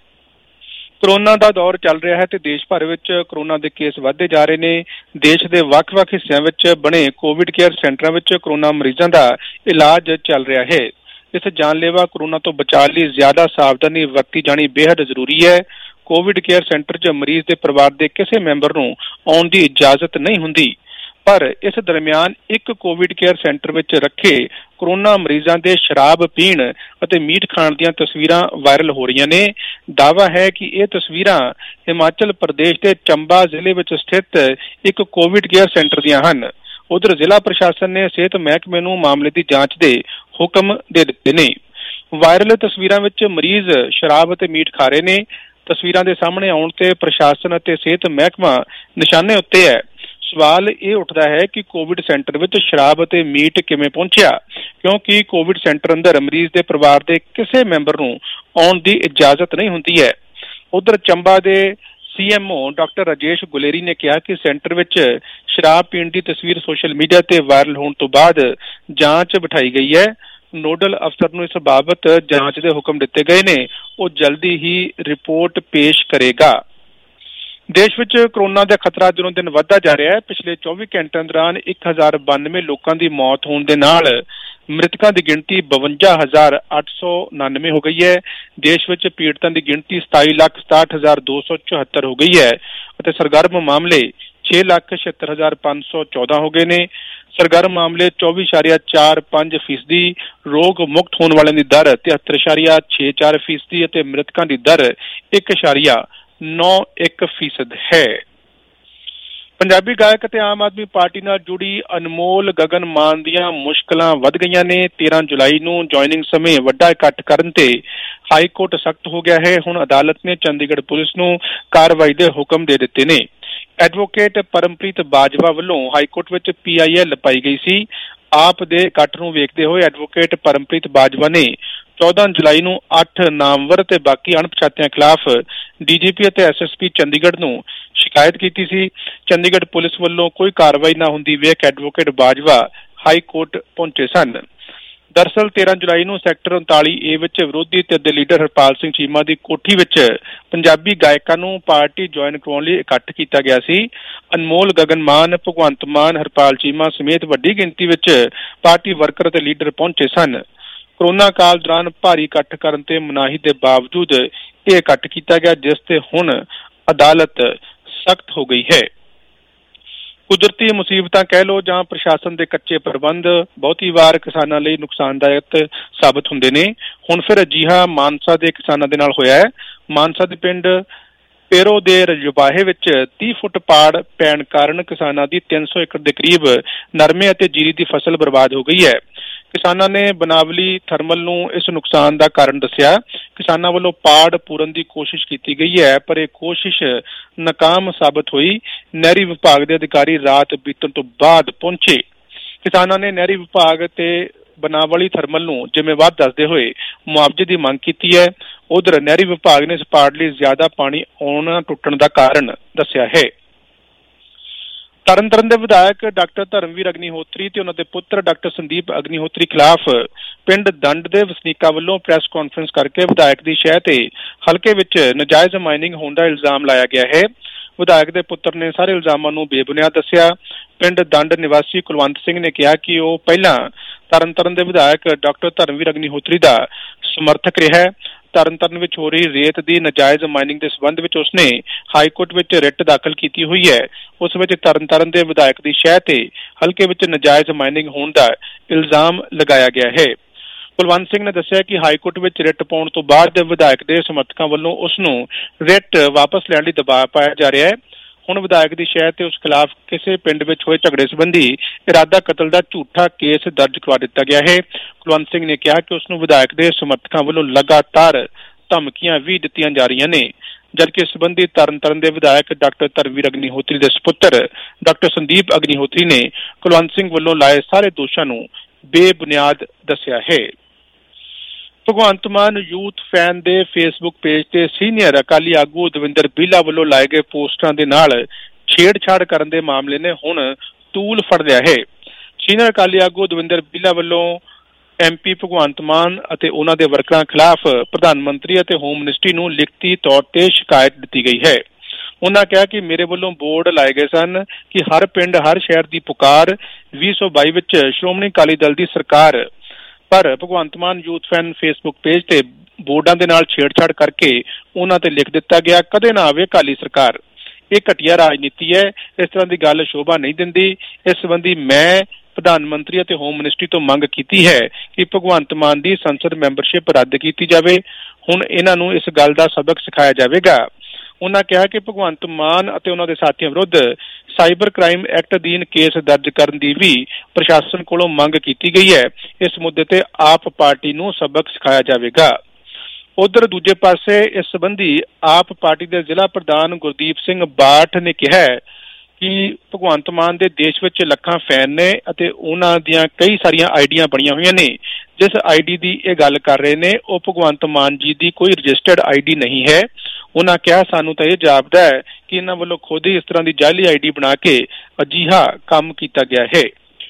ਕੋਰੋਨਾ ਦਾ ਦੌਰ ਚੱਲ ਰਿਹਾ ਹੈ ਤੇ ਦੇਸ਼ ਭਰ ਵਿੱਚ ਕੋਰੋਨਾ ਦੇ ਕੇਸ ਵਧਦੇ ਜਾ ਰਹੇ ਨੇ। ਦੇਸ਼ ਦੇ ਵੱਖ-ਵੱਖ ਹਿੱਸਿਆਂ ਵਿੱਚ ਬਣੇ ਕੋਵਿਡ ਕੇਅਰ ਸੈਂਟਰਾਂ ਵਿੱਚ ਕੋਰੋਨਾ ਮਰੀਜ਼ਾਂ ਦਾ ਇਲਾਜ ਚੱਲ ਰਿਹਾ ਹੈ। ਇਸ ਜਾਨਲੇਵਾ ਕੋਰੋਨਾ ਤੋਂ ਬਚਾਅ ਲਈ ਜ਼ਿਆਦਾ ਸਾਵਧਾਨੀ ਵਰਤੀ ਜਾਣੀ ਬੇहद ਜ਼ਰੂਰੀ ਹੈ। ਕੋਵਿਡ ਕੇਅਰ ਸੈਂਟਰ 'ਚ ਮਰੀਜ਼ ਦੇ ਪਰਿਵਾਰ ਦੇ ਕਿਸੇ ਮੈਂਬਰ ਨੂੰ ਆਉਣ ਦੀ ਇਜਾਜ਼ਤ ਨਹੀਂ ਹੁੰਦੀ, ਪਰ ਇਸ ਦਰਮਿਆਨ ਇੱਕ ਕੋਵਿਡ ਕੇਅਰ ਸੈਂਟਰ ਵਿੱਚ ਰੱਖੇ ਕੋਰੋਨਾ ਮਰੀਜ਼ਾਂ ਦੇ ਸ਼ਰਾਬ ਪੀਣ ਅਤੇ ਮੀਟ ਖਾਣ ਦੀਆਂ ਤਸਵੀਰਾਂ ਵਾਇਰਲ ਹੋ ਰਹੀਆਂ ਨੇ। ਦਾਅਵਾ ਹੈ ਕਿ ਇਹ ਤਸਵੀਰਾਂ ਹਿਮਾਚਲ ਪ੍ਰਦੇਸ਼ ਦੇ ਚੰਬਾ ਜ਼ਿਲ੍ਹੇ ਵਿੱਚ ਸਥਿਤ ਇੱਕ ਕੋਵਿਡ ਕੇਅਰ ਸੈਂਟਰ ਦੀਆਂ ਹਨ। ਉਧਰ ਜ਼ਿਲ੍ਹਾ ਪ੍ਰਸ਼ਾਸਨ ਨੇ ਸਿਹਤ ਮਹਿਕਮੇ ਨੂੰ ਮਾਮਲੇ ਦੀ ਜਾਂਚ ਦੇ ਹੁਕਮ ਦੇ ਦਿੱਤੇ ਨੇ। ਵਾਇਰਲ ਤਸਵੀਰਾਂ ਵਿੱਚ ਮਰੀਜ਼ ਸ਼ਰਾਬ ਅਤੇ ਮੀਟ ਖਾ ਰਹੇ ਨੇ। ਤਸਵੀਰਾਂ ਦੇ ਸਾਹਮਣੇ ਆਉਣ ਤੇ ਪ੍ਰਸ਼ਾਸਨ ਅਤੇ ਸਿਹਤ ਮਹਿਕਮਾ ਨਿਸ਼ਾਨੇ ਉੱਤੇ ਹੈ। ਸਵਾਲ ਇਹ ਉੱਠਦਾ ਹੈ ਕਿ ਕੋਵਿਡ ਸੈਂਟਰ ਵਿੱਚ ਸ਼ਰਾਬ ਅਤੇ ਮੀਟ ਕਿਵੇਂ ਪਹੁੰਚਿਆ, ਕਿਉਂਕਿ ਕੋਵਿਡ ਸੈਂਟਰ ਅੰਦਰ ਮਰੀਜ਼ ਦੇ ਪਰਿਵਾਰ ਦੇ ਕਿਸੇ ਮੈਂਬਰ ਨੂੰ ਆਉਣ ਦੀ ਇਜਾਜ਼ਤ ਨਹੀਂ ਹੁੰਦੀ ਹੈ। ਉਧਰ ਚੰਬਾ ਦੇ C M O doctor Rajesh Guleri ਨੇ ਕਿਹਾ ਕਿ ਸੈਂਟਰ ਵਿੱਚ ਸ਼ਰਾਬ ਪੀਣ ਦੀ ਤਸਵੀਰ ਸੋਸ਼ਲ ਮੀਡੀਆ ਤੇ ਵਾਇਰਲ ਹੋਣ ਤੋਂ ਬਾਅਦ ਜਾਂਚ ਬਿਠਾਈ ਗਈ ਹੈ। ਨੋਡਲ ਅਫਸਰ ਨੂੰ ਇਸ ਬਾਬਤ ਜਾਂਚ ਦੇ ਹੁਕਮ ਦਿੱਤੇ ਗਏ ਨੇ। ਉਹ ਜਲਦੀ ਹੀ ਰਿਪੋਰਟ ਪੇਸ਼ ਕਰੇਗਾ। ਦੇਸ਼ ਵਿੱਚ ਕੋਰੋਨਾ ਦਾ ਖਤਰਾ ਦਿਨੋਂ ਦਿਨ ਵੱਧਦਾ ਜਾ ਰਿਹਾ ਹੈ। ਪਿਛਲੇ ਚੌਵੀ ਘੰਟਿਆਂ ਦੌਰਾਨ ਇੱਕ ਹਜ਼ਾਰ ਬਾਨਵੇਂ ਲੋਕਾਂ ਦੀ ਮੌਤ ਹੋਣ ਦੇ ਨਾਲ ਮ੍ਰਿਤਕਾਂ ਦੀ ਗਿਣਤੀ ਬਵੰਜਾ ਹਜ਼ਾਰ ਅੱਠ ਸੌ ਉਨਾਨਵੇਂ ਹੋ ਗਈ ਹੈ। ਦੇਸ਼ ਵਿੱਚ ਪੀੜਤਾਂ ਦੀ ਗਿਣਤੀ ਸਤਾਈ ਲੱਖ ਸਤਾਹਠ ਹਜ਼ਾਰ ਦੋ ਸੌ ਚੁਹੱਤਰ ਹੋ ਗਈ ਹੈ ਅਤੇ ਸਰਗਰਮ ਮਾਮਲੇ ਛੇ ਲੱਖ ਛਿਹੱਤਰ ਹਜ਼ਾਰ ਪੰਜ ਸੌ ਚੌਦਾਂ ਹੋ ਗਏ ਨੇ। ਸਰਗਰਮ ਮਾਮਲੇ ਚੌਵੀ ਇਸ਼ਾਰੀਆ ਚਾਰ ਪੰਜ ਫੀਸਦੀ, ਰੋਗ ਮੁਕਤ ਹੋਣ ਵਾਲਿਆਂ ਦੀ ਦਰ ਤਿਹੱਤਰ ਇਸ਼ਾਰੀਆ ਛੇ ਚਾਰ ਫੀਸਦੀ ਅਤੇ ਮ੍ਰਿਤਕਾਂ ਦੀ ਦਰ ਇੱਕ ਇਸ਼ਾਰੀਆ ਨੌ ਇੱਕ ਫੀਸਦ ਹੈ। ਪੰਜਾਬੀ ਗਾਇਕ ਅਤੇ ਆਮ ਆਦਮੀ ਪਾਰਟੀ ਨਾਲ ਜੁੜੀ ਅਨਮੋਲ ਗਗਨ ਮਾਨ ਦੀਆਂ ਮੁਸ਼ਕਲਾਂ ਵੱਧ ਗਈਆਂ ਨੇ। ਤੇਰਾਂ ਜੁਲਾਈ ਨੂੰ ਜੁਆਇਨਿੰਗ ਸਮੇਂ ਵੱਡਾ ਇਕੱਠ ਕਰਨ ਤੇ ਹਾਈ ਕੋਰਟ ਸਖਤ ਹੋ ਗਿਆ ਹੈ। ਹੁਣ ਅਦਾਲਤ ਨੇ ਚੰਡੀਗੜ੍ਹ ਪੁਲਿਸ ਨੂੰ ਕਾਰਵਾਈ ਦੇ ਹੁਕਮ ਦੇ ਦਿੱਤੇ ਨੇ। ਐਡਵੋਕੇਟ ਪਰਮਪ੍ਰੀਤ ਬਾਜਵਾ ਵੱਲੋਂ ਹਾਈ ਕੋਰਟ ਵਿੱਚ ਪੀ ਆਈ ਐਲ ਪਾਈ ਗਈ ਸੀ। ਆਪ ਦੇ ਇਕੱਠ ਨੂੰ ਵੇਖਦੇ ਹੋਏ ਐਡਵੋਕੇਟ ਪਰਮਪ੍ਰੀਤ ਬਾਜਵਾ ਨੇ ਚੌਦਾਂ ਜੁਲਾਈ ਨੂੰ ਅੱਠ ਨਾਮਵਰ ਤੇ ਬਾਕੀ ਅਣਪਛਾਤਿਆਂ ਖਿਲਾਫ ਡੀ ਜੀ ਪੀ ਅਤੇ ਐਸ ਐਸ ਪੀ ਚੰਡੀਗੜ੍ਹ ਨੂੰ ਸ਼ਿਕਾਇਤ ਕੀਤੀ ਸੀ। ਚੰਡੀਗੜ੍ਹ ਪੁਲਿਸ ਵੱਲੋਂ ਕੋਈ ਕਾਰਵਾਈ ਨਾ ਹੁੰਦੀ ਵੇਖ ਐਡਵੋਕੇਟ ਬਾਜਵਾ ਹਾਈ ਕੋਰਟ ਪਹੁੰਚੇ ਸਨ। ਦਰਅਸਲ ਤੇਰਾਂ ਜੁਲਾਈ ਨੂੰ ਸੈਕਟਰ ਉਨਤਾਲੀ ਏ ਵਿੱਚ ਵਿਰੋਧੀ ਧਿਰ ਦੇ ਲੀਡਰ ਹਰਪਾਲ ਸਿੰਘ ਚੀਮਾ ਦੀ ਕੋਠੀ ਵਿੱਚ ਪੰਜਾਬੀ ਗਾਇਕਾਂ ਨੂੰ ਪਾਰਟੀ ਜੁਆਇਨ ਕਰਵਾਉਣ ਲਈ ਇਕੱਠ ਕੀਤਾ ਗਿਆ ਸੀ। ਅਨਮੋਲ ਗਗਨ ਮਾਨ, ਭਗਵੰਤ ਮਾਨ, ਹਰਪਾਲ ਚੀਮਾ ਸਮੇਤ ਵੱਡੀ ਗਿਣਤੀ ਵਿੱਚ ਪਾਰਟੀ ਵਰਕਰ ਅਤੇ ਲੀਡਰ ਪਹੁੰਚੇ ਸਨ। ਕੋਰੋਨਾ ਕਾਲ ਦੌਰਾਨ ਭਾਰੀ ਇਕੱਠ ਕਰਨ ਤੇ ਮਨਾਹੀ ਦੇ ਬਾਵਜੂਦ ਇਹ ਇਕੱਠ ਕੀਤਾ ਗਿਆ, ਜਿਸ ਤੇ ਹੁਣ ਅਦਾਲਤ ਸਖਤ ਹੋ ਗਈ ਹੈ। ਕੁਦਰਤੀ ਮੁਸੀਬਤਾਂ ਕਹਿ ਲਓ ਜਾਂ ਪ੍ਰਸ਼ਾਸਨ ਦੇ ਕੱਚੇ ਪ੍ਰਬੰਧ ਬਹੁਤੀ ਵਾਰ ਕਿਸਾਨਾਂ ਲਈ ਨੁਕਸਾਨਦਾਇਕ ਸਾਬਤ ਹੁੰਦੇ ਨੇ। ਹੁਣ ਫਿਰ ਅਜਿਹਾ ਮਾਨਸਾ ਦੇ ਕਿਸਾਨਾਂ ਦੇ ਨਾਲ ਹੋਇਆ ਹੈ। ਮਾਨਸਾ ਦੇ ਪਿੰਡ ਪੇਰੋ ਦੇ ਰਜਬਾਹੇ ਵਿੱਚ ਤੀਹ ਫੁੱਟ ਪਾੜ ਪੈਣ ਕਾਰਨ ਕਿਸਾਨਾਂ ਦੀ ਤਿੰਨ ਸੌ ਏਕੜ ਦੇ ਕਰੀਬ ਨਰਮੇ ਅਤੇ ਜੀਰੀ ਦੀ ਫਸਲ ਬਰਬਾਦ ਹੋ ਗਈ ਹੈ। ਕਿਸਾਨਾਂ ਨੇ ਬਨਾਵਲੀ ਥਰਮਲ ਨੂੰ ਇਸ ਨੁਕਸਾਨ ਦਾ ਕਾਰਨ ਦੱਸਿਆ। ਕਿਸਾਨਾਂ ਵੱਲੋਂ ਪਾੜ ਪੂਰਨ ਦੀ ਕੋਸ਼ਿਸ਼ ਕੀਤੀ ਗਈ ਹੈ, ਪਰ ਇਹ ਕੋਸ਼ਿਸ਼ ਨਾਕਾਮ ਸਾਬਤ ਹੋਈ। ਨਹਿਰੀ ਵਿਭਾਗ ਦੇ ਅਧਿਕਾਰੀ ਰਾਤ ਬੀਤਣ ਤੋਂ ਬਾਅਦ ਪਹੁੰਚੇ। ਕਿਸਾਨਾਂ ਨੇ ਨਹਿਰੀ ਵਿਭਾਗ ਤੇ ਬਨਾਵਲੀ ਥਰਮਲ ਨੂੰ ਜ਼ਿੰਮੇਵਾਰ ਦੱਸਦੇ ਹੋਏ ਮੁਆਵਜ਼ੇ ਦੀ ਮੰਗ ਕੀਤੀ ਹੈ। ਉਧਰ ਨਹਿਰੀ ਵਿਭਾਗ ਨੇ ਇਸ ਪਾੜ ਲਈ ਜ਼ਿਆਦਾ ਪਾਣੀ ਆਉਣ ਟੁੱਟਣ ਦਾ ਕਾਰਨ ਦੱਸਿਆ ਹੈ। ਤਰਨਤਾਰਨ ਦੇ ਵਿਧਾਇਕ ਡਾਕਟਰ ਧਰਮਵੀਰ ਅਗਨੀਹੋਤਰੀ ਤੇ ਉਹਨਾਂ ਦੇ ਪੁੱਤਰ ਡਾਕਟਰ ਸੰਦੀਪ ਅਗਨੀਹੋਤਰੀ ਖਿਲਾਫ ਪਿੰਡ ਦੰਡ ਦੇ ਵਸਨੀਕਾਂ ਵੱਲੋਂ ਪ੍ਰੈਸ ਕਾਨਫਰੰਸ ਕਰਕੇ ਵਿਧਾਇਕ ਦੀ ਸ਼ਹਿ ਤੇ ਹਲਕੇ ਵਿੱਚ ਨਜਾਇਜ਼ ਮਾਈਨਿੰਗ ਹੋਣ ਦਾ ਇਲਜ਼ਾਮ ਲਾਇਆ ਗਿਆ ਹੈ। ਵਿਧਾਇਕ ਦੇ ਪੁੱਤਰ ਨੇ ਸਾਰੇ ਇਲਜ਼ਾਮਾਂ ਨੂੰ ਬੇਬੁਨਿਆਦ ਦੱਸਿਆ। ਪਿੰਡ ਦੰਡ ਨਿਵਾਸੀ ਕੁਲਵੰਤ ਸਿੰਘ ਨੇ ਕਿਹਾ ਕਿ ਉਹ ਪਹਿਲਾਂ ਤਰਨਤਾਰਨ ਦੇ ਵਿਧਾਇਕ ਡਾਕਟਰ ਧਰਮਵੀਰ ਅਗਨੀਹੋਤਰੀ ਦਾ ਸਮਰਥਕ ਰਿਹਾ ਹੈ। ਤਰਨਤਾਰਨ ਵਿੱਚ ਹੋ ਰਹੀ ਰੇਤ ਦੀ ਨਜਾਇਜ਼ ਮਾਈਨਿੰਗ ਦੇ ਸਬੰਧ ਵਿੱਚ ਉਸਨੇ ਹਾਈਕੋਰਟ ਵਿੱਚ ਰਿਟ ਦਾਖਲ ਕੀਤੀ ਹੋਈ ਹੈ। ਉਸ ਵਿੱਚ ਤਰਨਤਾਰਨ ਦੇ ਵਿਧਾਇਕ ਦੀ ਸ਼ਹਿ ਤੇ ਹਲਕੇ ਵਿੱਚ ਨਜਾਇਜ਼ ਮਾਈਨਿੰਗ ਹੋਣ ਦਾ ਇਲਜ਼ਾਮ ਲਗਾਇਆ ਗਿਆ ਹੈ। ਕੁਲਵੰਤ ਸਿੰਘ ਨੇ ਦੱਸਿਆ ਕਿ ਹਾਈਕੋਰਟ ਵਿੱਚ ਰਿਟ ਪਾਉਣ ਤੋਂ ਬਾਅਦ ਵਿਧਾਇਕ ਦੇ ਸਮਰਥਕਾਂ ਵੱਲੋਂ ਉਸ ਨੂੰ ਰਿਟ ਵਾਪਸ ਲੈਣ ਲਈ ਦਬਾਅ ਪਾਇਆ ਜਾ ਰਿਹਾ ਹੈ। ਹੁਣ ਵਿਧਾਇਕ ਦੀ ਸ਼ਹਿ ਤੇ ਉਸ ਖਿਲਾਫ ਕਿਸੇ ਪਿੰਡ ਵਿੱਚ ਹੋਏ ਝਗੜੇ ਸੰਬੰਧੀ ਇਰਾਦਾ ਕਤਲ ਦਾ ਝੂਠਾ ਕੇਸ ਦਰਜ ਕਰਵਾ ਦਿੱਤਾ ਗਿਆ ਹੈ। ਕੁਲਵੰਤ ਸਿੰਘ ਨੇ ਕਿਹਾ ਕਿ ਉਸ ਨੂੰ ਵਿਧਾਇਕ ਦੇ ਸਮਰਥਕਾਂ ਵੱਲੋਂ ਲਗਾਤਾਰ ਧਮਕੀਆਂ ਵੀ ਦਿੱਤੀਆਂ ਜਾ ਰਹੀਆਂ ਨੇ, ਜਦਕਿ ਇਸ ਸੰਬੰਧੀ ਤਰਨਤਾਰਨ ਦੇ ਵਿਧਾਇਕ ਡਾਕਟਰ ਧਰਮਵੀਰ ਅਗਨੀਹੋਤਰੀ ਦੇ ਸਪੁੱਤਰ ਡਾਕਟਰ ਸੰਦੀਪ ਅਗਨੀਹੋਤਰੀ ਨੇ ਕੁਲਵੰਤ ਸਿੰਘ ਵੱਲੋਂ ਲਾਏ ਸਾਰੇ ਦੋਸ਼ਾਂ ਨੂੰ ਬੇਬੁਨਿਆਦ ਦੱਸਿਆ ਹੈ। ਭਗਵੰਤ ਮਾਨ ਯੂਥ ਫੈਨ ਦੇ ਫੇਸਬੁੱਕ ਪੇਜ ਤੇ ਸੀਨੀਅਰ ਅਕਾਲੀ ਆਗੂ ਦਵਿੰਦਰ ਬੀਲਾ ਵੱਲੋਂ ਲਾਏ ਗਏ ਪੋਸਟਾਂ ਦੇ ਨਾਲ ਛੇੜਛਾੜ ਕਰਨ ਦੇ ਮਾਮਲੇ ਨੇ ਹੁਣ ਤੂਲ ਫੜ ਲਿਆ ਹੈ। ਸੀਨੀਅਰ ਅਕਾਲੀ ਆਗੂ ਦਵਿੰਦਰ ਬੀਲਾ ਵੱਲੋਂ ਐਮਪੀ ਭਗਵੰਤ ਮਾਨ ਅਤੇ ਉਹਨਾਂ ਦੇ ਵਰਕਰਾਂ ਖਿਲਾਫ ਪ੍ਰਧਾਨ ਮੰਤਰੀ ਅਤੇ ਹੋਮ ਮਿਨਿਸਟਰੀ ਨੂੰ ਲਿਖਤੀ ਤੌਰ ਤੇ ਸ਼ਿਕਾਇਤ ਦਿੱਤੀ ਗਈ ਹੈ। ਉਹਨਾਂ ਕਿਹਾ ਕਿ ਮੇਰੇ ਵੱਲੋਂ ਬੋਰਡ ਲਾਏ ਗਏ ਸਨ ਕਿ ਹਰ ਪਿੰਡ ਹਰ ਸ਼ਹਿਰ ਦੀ ਪੁਕਾਰ ਵੀਹ ਸੌ ਬਾਈ ਵਿੱਚ ਸ਼੍ਰੋਮਣੀ ਅਕਾਲੀ ਦਲ ਦੀ ਸਰਕਾਰ, ਪਰ Bhagwant Mann youth fan Facebook page ਤੇ ਬੋਰਡਾਂ ਦੇ ਨਾਲ ਛੇੜਛਾੜ ਕਰਕੇ ਉਹਨਾਂ ਤੇ ਲਿਖ ਦਿੱਤਾ ਗਿਆ, ਕਦੇ ਨਾ ਆਵੇ ਅਕਾਲੀ ਸਰਕਾਰ। ਇਹ ਘਟੀਆ ਰਾਜਨੀਤੀ ਹੈ, ਇਸ ਤਰ੍ਹਾਂ ਦੀ ਗੱਲ ਸ਼ੋਭਾ ਨਹੀਂ ਦਿੰਦੀ। ਇਸ ਸੰਬੰਧੀ ਮੈਂ ਪ੍ਰਧਾਨ ਮੰਤਰੀ ਅਤੇ ਹੋਮ ਮਿਨਿਸਟਰੀ ਤੋਂ ਮੰਗ ਕੀਤੀ ਹੈ ਕਿ ਭਗਵੰਤ ਮਾਨ ਦੀ ਸੰਸਦ ਮੈਂਬਰਸ਼ਿਪ ਰੱਦ ਕੀਤੀ ਜਾਵੇ। ਹੁਣ ਇਹਨਾਂ ਨੂੰ ਇਸ ਗੱਲ ਦਾ ਸਬਕ ਸਿਖਾਇਆ ਜਾਵੇਗਾ। ਉਹਨਾਂ ਕਿਹਾ ਕਿ ਭਗਵੰਤ ਮਾਨ ਅਤੇ ਉਹਨਾਂ ਦੇ ਸਾਥੀਆਂ ਵਿਰੁੱਧ ਸਾਈਬਰ ਕ੍ਰਾਈਮ ਐਕਟ ਅਧੀਨ ਕੇਸ ਦਰਜ ਕਰਨ ਦੀ ਵੀ ਪ੍ਰਸ਼ਾਸਨ ਕੋਲੋਂ ਮੰਗ ਕੀਤੀ ਗਈ ਹੈ। ਇਸ ਮੁੱਦੇ ਤੇ ਆਪ ਪਾਰਟੀ ਨੂੰ ਸਬਕ ਸਿਖਾਇਆ ਜਾਵੇਗਾ। ਉਧਰ ਦੂਜੇ ਪਾਸੇ ਇਸ ਸੰਬੰਧੀ ਆਪ ਪਾਰਟੀ ਦੇ ਜ਼ਿਲ੍ਹਾ ਪ੍ਰਧਾਨ ਗੁਰਦੀਪ ਸਿੰਘ ਬਾਠ ਨੇ ਕਿਹਾ ਕਿ ਭਗਵੰਤ ਮਾਨ ਦੇ ਦੇਸ਼ ਵਿੱਚ ਲੱਖਾਂ ਫੈਨ ਨੇ ਅਤੇ ਉਹਨਾਂ ਦੀਆਂ ਕਈ ਸਾਰੀਆਂ ਆਈਡੀਆਂ ਬਣੀਆਂ ਹੋਈਆਂ ਨੇ। ਜਿਸ ਆਈਡੀ ਦੀ ਇਹ ਗੱਲ ਕਰ ਰਹੇ ਨੇ ਉਹ ਭਗਵੰਤ ਮਾਨ ਜੀ ਦੀ ਕੋਈ ਰਜਿਸਟਰਡ ਆਈਡੀ ਨਹੀਂ ਹੈ। ਉਹਨਾਂ ਕਿਹਾ ਸਾਨੂੰ ਤਾਂ ਇਹ ਜਾਪਦਾ ਹੈ ਕਿ ਇਹਨਾਂ ਵੱਲੋਂ ਖੁਦ ਹੀ ਇਸ ਤਰ੍ਹਾਂ ਦੀ ਜਾਅਲੀ ਆਈਡੀ ਬਣਾ ਕੇ ਅਜਿਹਾ ਕੰਮ ਕੀਤਾ ਗਿਆ ਹੈ।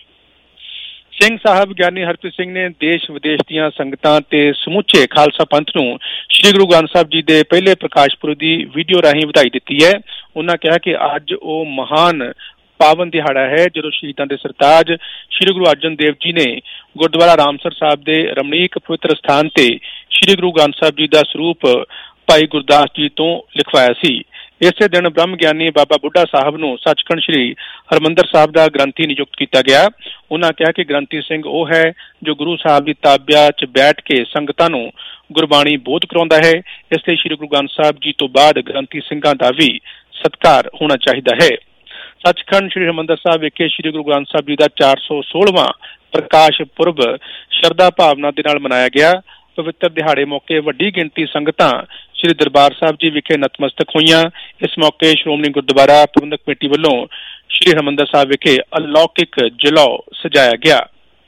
ਸਿੰਘ ਸਾਹਿਬ ਗਿਆਨੀ ਹਰਪ੍ਰੀਤ ਸਿੰਘ ਨੇ ਦੇਸ਼ ਵਿਦੇਸ਼ ਦੀਆਂ ਸੰਗਤਾਂ ਤੇ ਸਮੁੱਚੇ ਖਾਲਸਾ ਪੰਥ ਨੂੰ ਸ੍ਰੀ ਗੁਰੂ ਗ੍ਰੰਥ ਸਾਹਿਬ ਜੀ ਦੇ ਪਹਿਲੇ ਪ੍ਰਕਾਸ਼ ਪੁਰਬ ਦੀ ਵੀਡੀਓ ਰਾਹੀਂ ਵਧਾਈ ਦਿੱਤੀ ਹੈ। ਉਹਨਾਂ ਕਿਹਾ ਕਿ ਅੱਜ ਉਹ ਮਹਾਨ ਪਾਵਨ ਦਿਹਾੜਾ ਹੈ ਜਦੋਂ ਸ਼ਹੀਦਾਂ ਦੇ ਸਰਤਾਜ ਸ੍ਰੀ ਗੁਰੂ ਅਰਜਨ ਦੇਵ ਜੀ ਨੇ ਗੁਰਦੁਆਰਾ ਰਾਮਸਰ ਸਾਹਿਬ ਦੇ ਰਮਣੀਕ ਪਵਿੱਤਰ ਸਥਾਨ ਤੇ ਸ੍ਰੀ ਗੁਰੂ ਗ੍ਰੰਥ ਸਾਹਿਬ ਜੀ ਦਾ ਸਰੂਪ ਭਾਈ ਗੁਰਦਾਸ ਜੀ ਤੋਂ ਲਿਖਵਾਇਆ ਸੀ। ਇਸੇ ਦਿਨ ਬ੍ਰਹਮ ਗਿਆਨੀ ਬਾਬਾ ਬੁੱਢਾ ਸਾਹਿਬ ਨੂੰ ਸੱਚਖੰਡ ਸ੍ਰੀ ਹਰਿਮੰਦਰ ਸਾਹਿਬ ਦਾ ਗ੍ਰੰਥੀ ਨਿਯੁਕਤ ਕੀਤਾ ਗਿਆ। ਉਹਨਾਂ ਕਿਹਾ ਕਿ ਗ੍ਰੰਥੀ ਸਿੰਘ ਉਹ ਹੈ ਜੋ ਗੁਰੂ ਸਾਹਿਬ ਦੀ ਤਾਬਿਆ 'ਚ ਬੈਠ ਕੇ ਸੰਗਤਾਂ ਨੂੰ ਗੁਰਬਾਣੀ ਬੋਧ ਕਰਾਉਂਦਾ ਹੈ। ਇਸ ਲਈ ਸ੍ਰੀ ਗੁਰੂ ਗ੍ਰੰਥ ਸਾਹਿਬ ਜੀ ਤੋਂ ਬਾਅਦ ਗ੍ਰੰਥੀ ਸਿੰਘਾਂ ਦਾ ਵੀ ਸਤਿਕਾਰ ਹੋਣਾ ਚਾਹੀਦਾ ਹੈ। ਸੱਚਖੰਡ ਸ੍ਰੀ ਹਰਿਮੰਦਰ ਸਾਹਿਬ ਵਿਖੇ ਸ੍ਰੀ ਗੁਰੂ ਗ੍ਰੰਥ ਸਾਹਿਬ ਜੀ ਦਾ ਚਾਰ ਸੌ ਸੋਲਵਾਂ ਪ੍ਰਕਾਸ਼ ਪੁਰਬ ਸ਼ਰਧਾ ਭਾਵਨਾ ਦੇ ਨਾਲ ਮਨਾਇਆ ਗਿਆ। ਪਵਿੱਤਰ ਦਿਹਾੜੇ ਮੌਕੇ ਵੱਡੀ ਗਿਣਤੀ ਸੰਗਤਾਂ ਸ੍ਰੀ ਦਰਬਾਰ ਸਾਹਿਬ ਜੀ ਵਿਖੇ ਨਤਮਸਤਕ ਹੋਈਆਂ। ਇਸ ਮੌਕੇ ਸ਼੍ਰੋਮਣੀ ਗੁਰਦੁਆਰਾ ਪ੍ਰਬੰਧਕ ਕਮੇਟੀ ਵੱਲੋਂ ਸ੍ਰੀ ਹਰਿਮੰਦਰ ਸਾਹਿਬ ਵਿਖੇ ਅਲੌਕਿਕ ਜਲੌ ਸਜਾਇਆ ਗਿਆ।